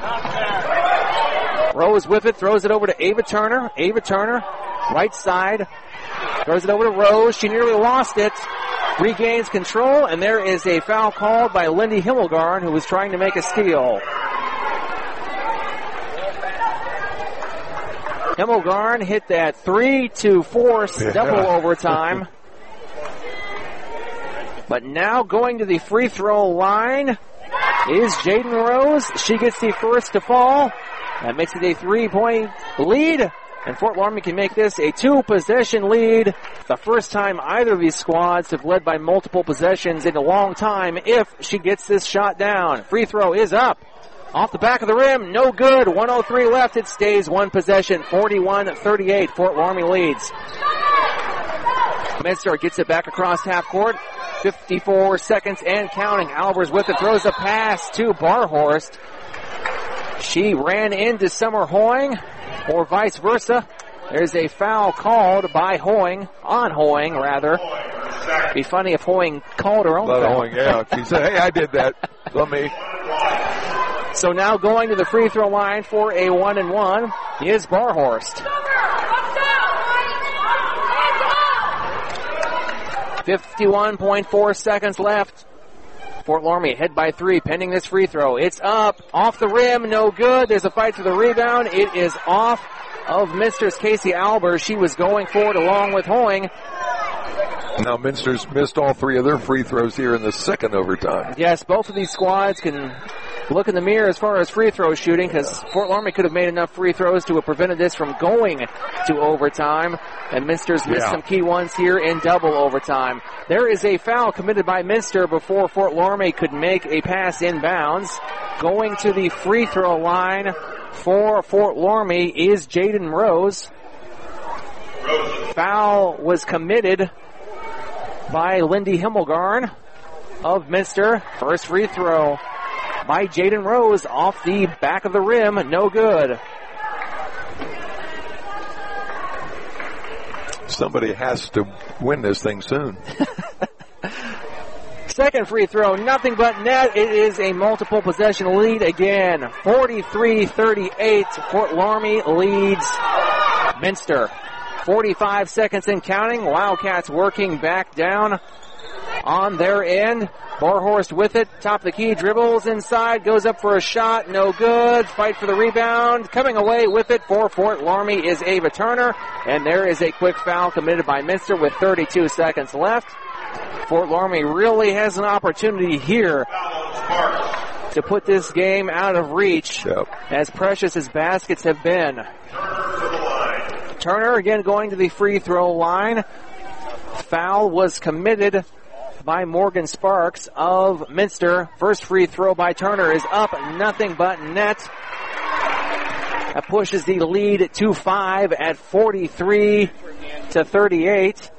Rose with it, throws it over to Ava Turner. Ava Turner, right side, throws it over to Rose. She nearly lost it. Regains control, and there is a foul called by Lindy Himmelgarn, who was trying to make a steal. Himmelgarn hit that three to force yeah. double overtime. But now going to the free throw line is Jaden Rose. She gets the first to fall. That makes it a three-point lead. And Fort Loramie can make this a two-possession lead. The first time either of these squads have led by multiple possessions in a long time if she gets this shot down. Free throw is up. Off the back of the rim, no good. one oh three left. It stays one possession. forty-one thirty-eight. Fort Loramie leads. Minster gets it back across half court. fifty-four seconds and counting. Albers with it. Throws a pass to Barhorst. She ran into Summer Hoying, or vice versa. There's a foul called by Hoying, on Hoying rather. Be funny if Hoying called her own Let foul. Hoying, yeah. She said, hey, I did that. Let me. So now going to the free throw line for a one and one is Barhorst. fifty-one point four seconds left Fort Loramie ahead by three, pending this free throw. It's up, off the rim, no good. There's a fight for the rebound. It is off of Minster's Casey Albers. She was going for it along with Hoying. Now Minster's missed all three of their free throws here in the second overtime. Yes, both of these squads can look in the mirror as far as free throw shooting, because Fort Loramie could have made enough free throws to have prevented this from going to overtime. And Minster's missed Yeah. some key ones here in double overtime. There is a foul committed by Minster before Fort Loramie could make a pass inbounds. Going to the free throw line for Fort Loramie is Jaden Rose. Foul was committed by Lindy Himmelgarn of Minster. First free throw by Jaden Rose off the back of the rim. No good. Somebody has to win this thing soon. Second free throw, nothing but net. It is a multiple possession lead again. forty-three thirty-eight. Fort Loramie leads Minster. forty-five seconds and counting. Wildcats working back down on their end. Barhorst with it. Top of the key. Dribbles inside. Goes up for a shot. No good. Fight for the rebound. Coming away with it for Fort Loramie is Ava Turner. And there is a quick foul committed by Minster with thirty-two seconds left. Fort Loramie really has an opportunity here to put this game out of reach, yep. as precious as baskets have been. Turner again going to the free throw line. Foul was committed by Morgan Sparks of Minster. First free throw by Turner is up, nothing but net. That pushes the lead to five at forty-three to thirty-eight.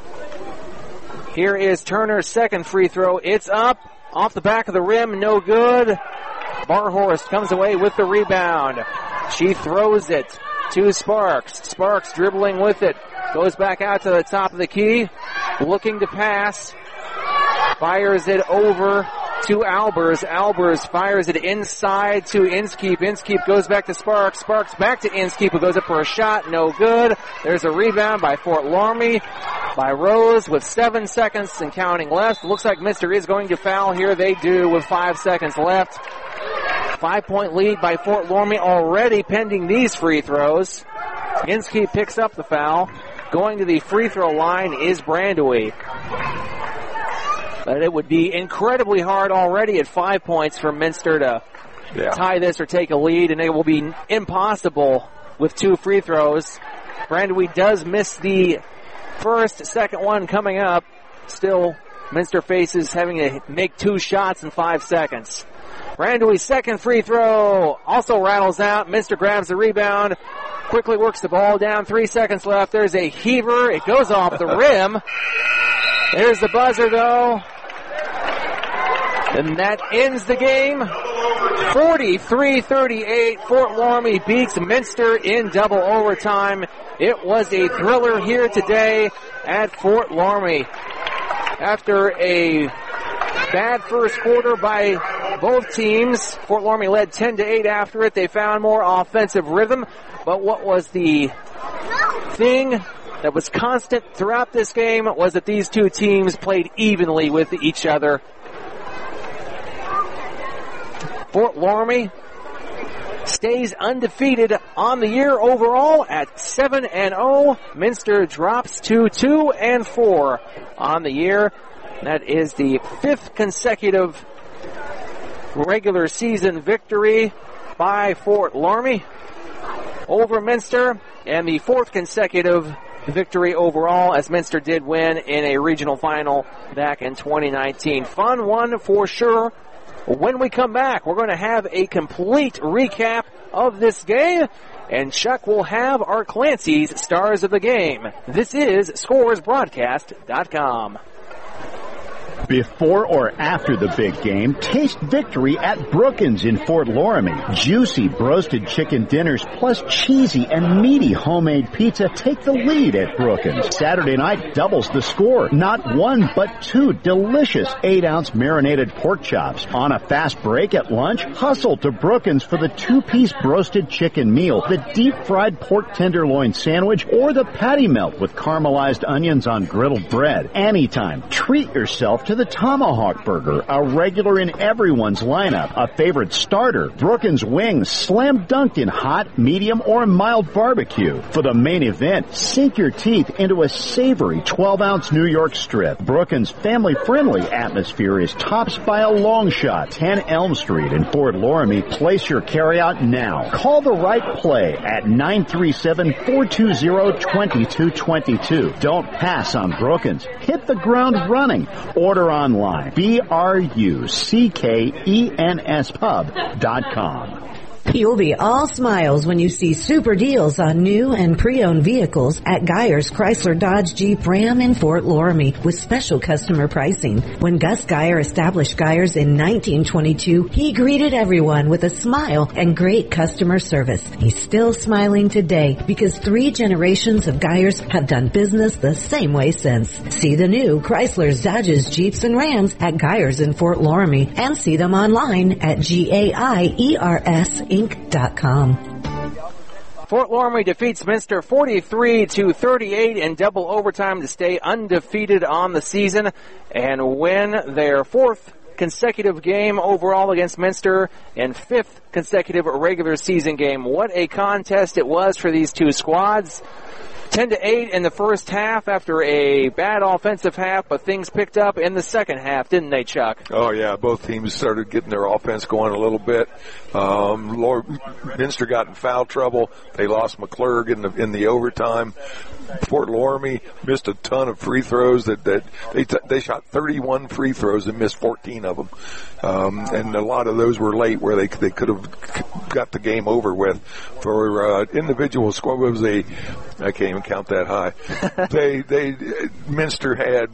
Here is Turner's second free throw. It's up, off the back of the rim, no good. Barhorst comes away with the rebound. She throws it to Sparks. Sparks dribbling with it. Goes back out to the top of the key. Looking to pass. Fires it over to Albers. Albers fires it inside to Inskeep. Inskeep goes back to Sparks. Sparks back to Inskeep, who goes up for a shot. No good. There's a rebound by Fort Loramie by Rose with seven seconds and counting left. Looks like Minster is going to foul here. They do with five seconds left. Five-point lead by Fort Loramie already pending these free throws. Inskeep picks up the foul. Going to the free throw line is Brandewie. But it would be incredibly hard already at five points for Minster to yeah. tie this or take a lead, and it will be impossible with two free throws. Brandewie does miss the first, second one coming up. Still, Minster faces having to make two shots in five seconds. Brandewie's second free throw also rattles out. Minster grabs the rebound, quickly works the ball down. Three seconds left. There's a heaver. It goes off the rim. There's the buzzer, though. And that ends the game. forty-three thirty-eight. Fort Loramie beats Minster in double overtime. It was a thriller here today at Fort Loramie. After a bad first quarter by both teams, Fort Loramie led ten to eight after it. They found more offensive rhythm. But what was the thing that was constant throughout this game was that these two teams played evenly with each other. Fort Loramie stays undefeated on the year overall at seven and oh. Minster drops to two and four on the year. That is the fifth consecutive regular season victory by Fort Loramie over Minster, and the fourth consecutive victory overall, as Minster did win in a regional final back in twenty nineteen. Fun one for sure. When we come back, we're going to have a complete recap of this game, and Chuck will have our Clancy's Stars of the Game. This is Scores Broadcast dot com. Before or after the big game, taste victory at Brookins in Fort Loramie. Juicy broasted chicken dinners plus cheesy and meaty homemade pizza take the lead at Brookins. Saturday night doubles the score. Not one, but two delicious eight-ounce marinated pork chops. On a fast break at lunch, hustle to Brookins for the two-piece broasted chicken meal, the deep-fried pork tenderloin sandwich, or the patty melt with caramelized onions on griddled bread. Anytime, treat yourself to the Tomahawk Burger, a regular in everyone's lineup, a favorite starter, Brookins Wings, slam dunked in hot, medium, or mild barbecue. For the main event, sink your teeth into a savory twelve-ounce New York strip. Brookins' family-friendly atmosphere is topped by a long shot. ten Elm Street in Fort Loramie. Place your carryout now. Call the right play at nine three seven, four two zero, two two two two. Don't pass on Brookins. Hit the ground running. Order online. B R U C K E N S pub dot com. You'll be all smiles when you see super deals on new and pre-owned vehicles at Geyer's Chrysler Dodge Jeep Ram in Fort Loramie with special customer pricing. When Gus Geyer established Geyer's in nineteen twenty-two, he greeted everyone with a smile and great customer service. He's still smiling today because three generations of Geyer's have done business the same way since. See the new Chrysler's, Dodges, Jeeps, and Rams at Geyer's in Fort Loramie and see them online at G A I E R S Inc dot com. Fort Loramie defeats Minster forty-three to thirty-eight in double overtime to stay undefeated on the season and win their fourth consecutive game overall against Minster and fifth consecutive regular season game. What a contest it was for these two squads. ten to eight in the first half after a bad offensive half, but things picked up in the second half, didn't they, Chuck? Oh, yeah. Both teams started getting their offense going a little bit. Um, Lord, Minster got in foul trouble. They lost McClurg in the, in the overtime. Fort Loramie missed a ton of free throws. That, that they, t- they shot thirty-one free throws and missed fourteen of them. Um, and a lot of those were late where they, they could have got the game over with. For, uh, individual score, it was a, I can't even count that high. they, they, Minster had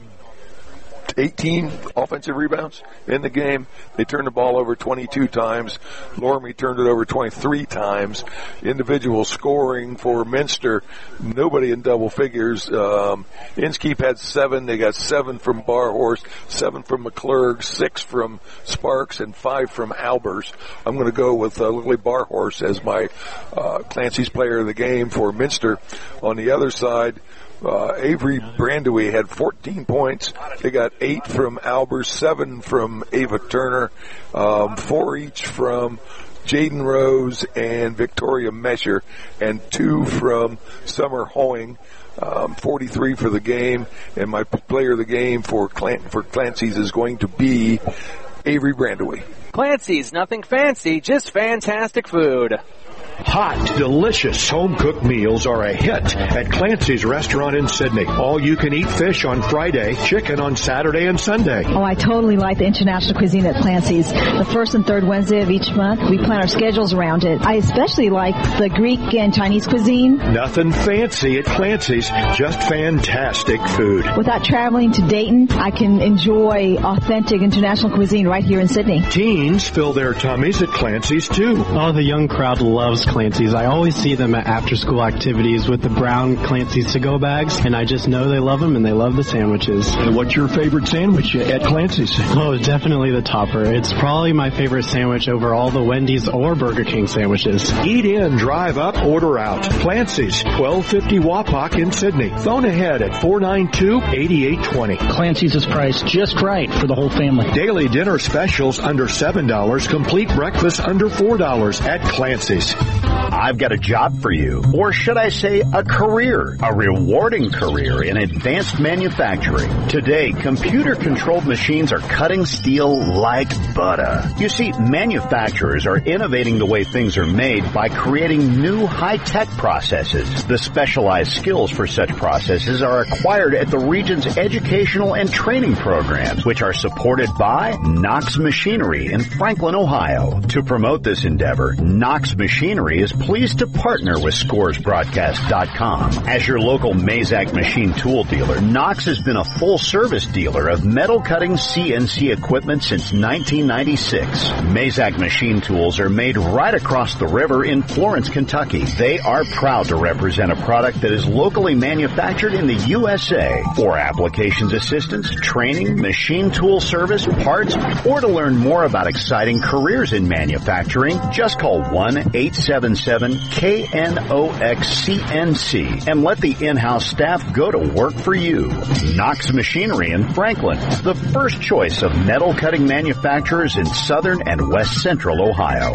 eighteen offensive rebounds in the game. They turned the ball over twenty-two times. Loramie turned it over twenty-three times. Individual scoring for Minster, nobody in double figures. Um, Inskeep had seven. They got seven from Barhorse, seven from McClurg, six from Sparks, and five from Albers. I'm going to go with uh, Lily Barhorse as my uh, Clancy's player of the game for Minster. On the other side, Uh, Avery Brandewie had fourteen points. They got eight from Albers, seven from Ava Turner, um, four each from Jaden Rose and Victoria Mesher, and two from Summer Hoeing. Um, forty-three for the game, and my player of the game for Clan- for Clancy's is going to be Avery Brandewie. Clancy's, nothing fancy, just fantastic food. Hot, delicious home-cooked meals are a hit at Clancy's Restaurant in Sydney. All-you-can-eat fish on Friday, chicken on Saturday and Sunday. Oh, I totally like the international cuisine at Clancy's. The first and third Wednesday of each month, we plan our schedules around it. I especially like the Greek and Chinese cuisine. Nothing fancy at Clancy's, just fantastic food. Without traveling to Dayton, I can enjoy authentic international cuisine right here in Sydney. Teens fill their tummies at Clancy's, too. Oh, the young crowd loves Clancy's. I always see them at after-school activities with the brown Clancy's to-go bags, and I just know they love them and they love the sandwiches. And what's your favorite sandwich at Clancy's? Oh, definitely the topper. It's probably my favorite sandwich over all the Wendy's or Burger King sandwiches. Eat in, drive up, order out. Clancy's, twelve fifty Wapak in Sydney. Phone ahead at four nine two, eight eight two zero. Clancy's is priced just right for the whole family. Daily dinner specials under seven dollars. Complete breakfast under four dollars at Clancy's. I've got a job for you, or should I say a career, a rewarding career in advanced manufacturing. Today, computer-controlled machines are cutting steel like butter. You see, manufacturers are innovating the way things are made by creating new high-tech processes. The specialized skills for such processes are acquired at the region's educational and training programs, which are supported by Knox Machinery in Franklin, Ohio. To promote this endeavor, Knox Machinery is pleased to partner with Scores Broadcast dot com. As your local Mazak machine tool dealer, Knox has been a full-service dealer of metal-cutting C N C equipment since nineteen ninety-six. Mazak machine tools are made right across the river in Florence, Kentucky. They are proud to represent a product that is locally manufactured in the U S A. For applications assistance, training, machine tool service, parts, or to learn more about exciting careers in manufacturing, just call one eight seven seven seven K N O X C N C and let the in-house staff go to work for you. Knox Machinery in Franklin, the first choice of metal cutting manufacturers in southern and west central Ohio.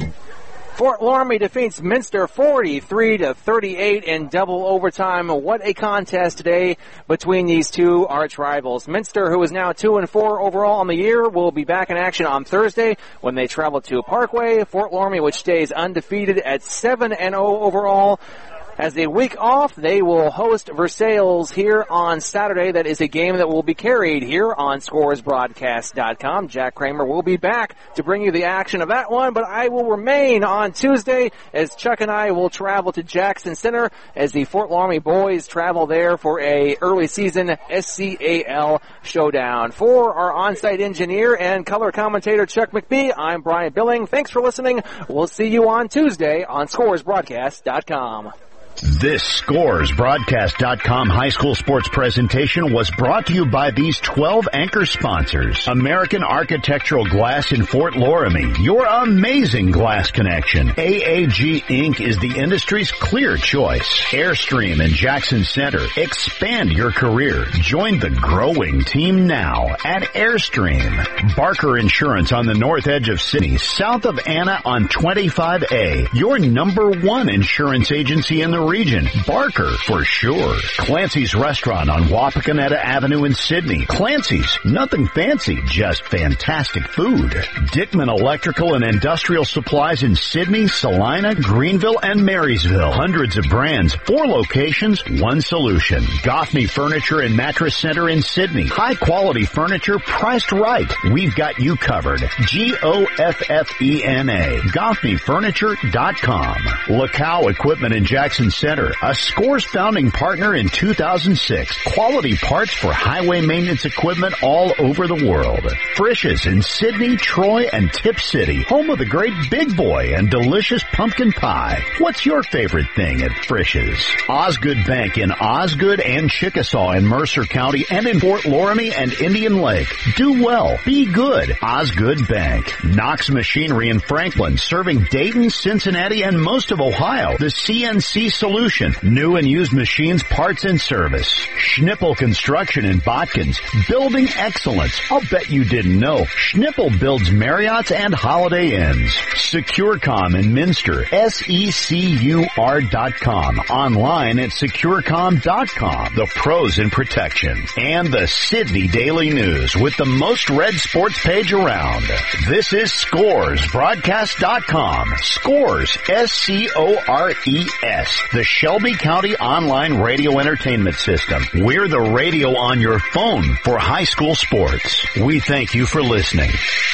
Fort Loramie defeats Minster forty-three to thirty-eight in double overtime. What a contest today between these two arch rivals. Minster, who is now two and four overall on the year, will be back in action on Thursday when they travel to Parkway. Fort Loramie, which stays undefeated at seven and oh overall. As a week off, they will host Versailles here on Saturday. That is a game that will be carried here on Scores Broadcast dot com. Jack Kramer will be back to bring you the action of that one, but I will remain on Tuesday as Chuck and I will travel to Jackson Center as the Fort Loramie boys travel there for a early season S C A L showdown. For our on-site engineer and color commentator Chuck McBee, I'm Brian Billing. Thanks for listening. We'll see you on Tuesday on Scores Broadcast dot com. This Scores Broadcast dot com high school sports presentation was brought to you by these twelve anchor sponsors. American Architectural Glass in Fort Loramie, your amazing glass connection. A A G Incorporated is the industry's clear choice. Airstream in Jackson Center. Expand your career. Join the growing team now at Airstream. Barker Insurance on the north edge of Sydney, south of Anna on twenty-five A. Your number one insurance agency in the region. Barker, for sure. Clancy's Restaurant on Wapakoneta Avenue in Sydney. Clancy's, nothing fancy, just fantastic food. Dickman Electrical and Industrial Supplies in Sydney, Salina, Greenville, and Marysville. Hundreds of brands, four locations, one solution. Goffney Furniture and Mattress Center in Sydney. High quality furniture priced right. We've got you covered. G O F F E N A. Goffney Furniture dot com. Lacow Equipment in Jackson Center, a Scores founding partner in two thousand six. Quality parts for highway maintenance equipment all over the world. Frisch's in Sydney, Troy, and Tip City, home of the great Big Boy and delicious pumpkin pie. What's your favorite thing at Frisch's? Osgood Bank in Osgood and Chickasaw in Mercer County and in Fort Loramie and Indian Lake. Do well. Be good. Osgood Bank. Knox Machinery in Franklin, serving Dayton, Cincinnati, and most of Ohio. The C N C Solution, new and used machines, parts, and service. Schnippel Construction in Botkins, building excellence. I'll bet you didn't know. Schnippel builds Marriotts and Holiday Inns. SecureCom in Minster, S E C U R dot com. Online at SecureCom dot com. The pros in protection. And the Sydney Daily News with the most read sports page around. This is Scores Broadcast dot com. Scores, S C O R E S. The Shelby County Online Radio Entertainment System. We're the radio on your phone for high school sports. We thank you for listening.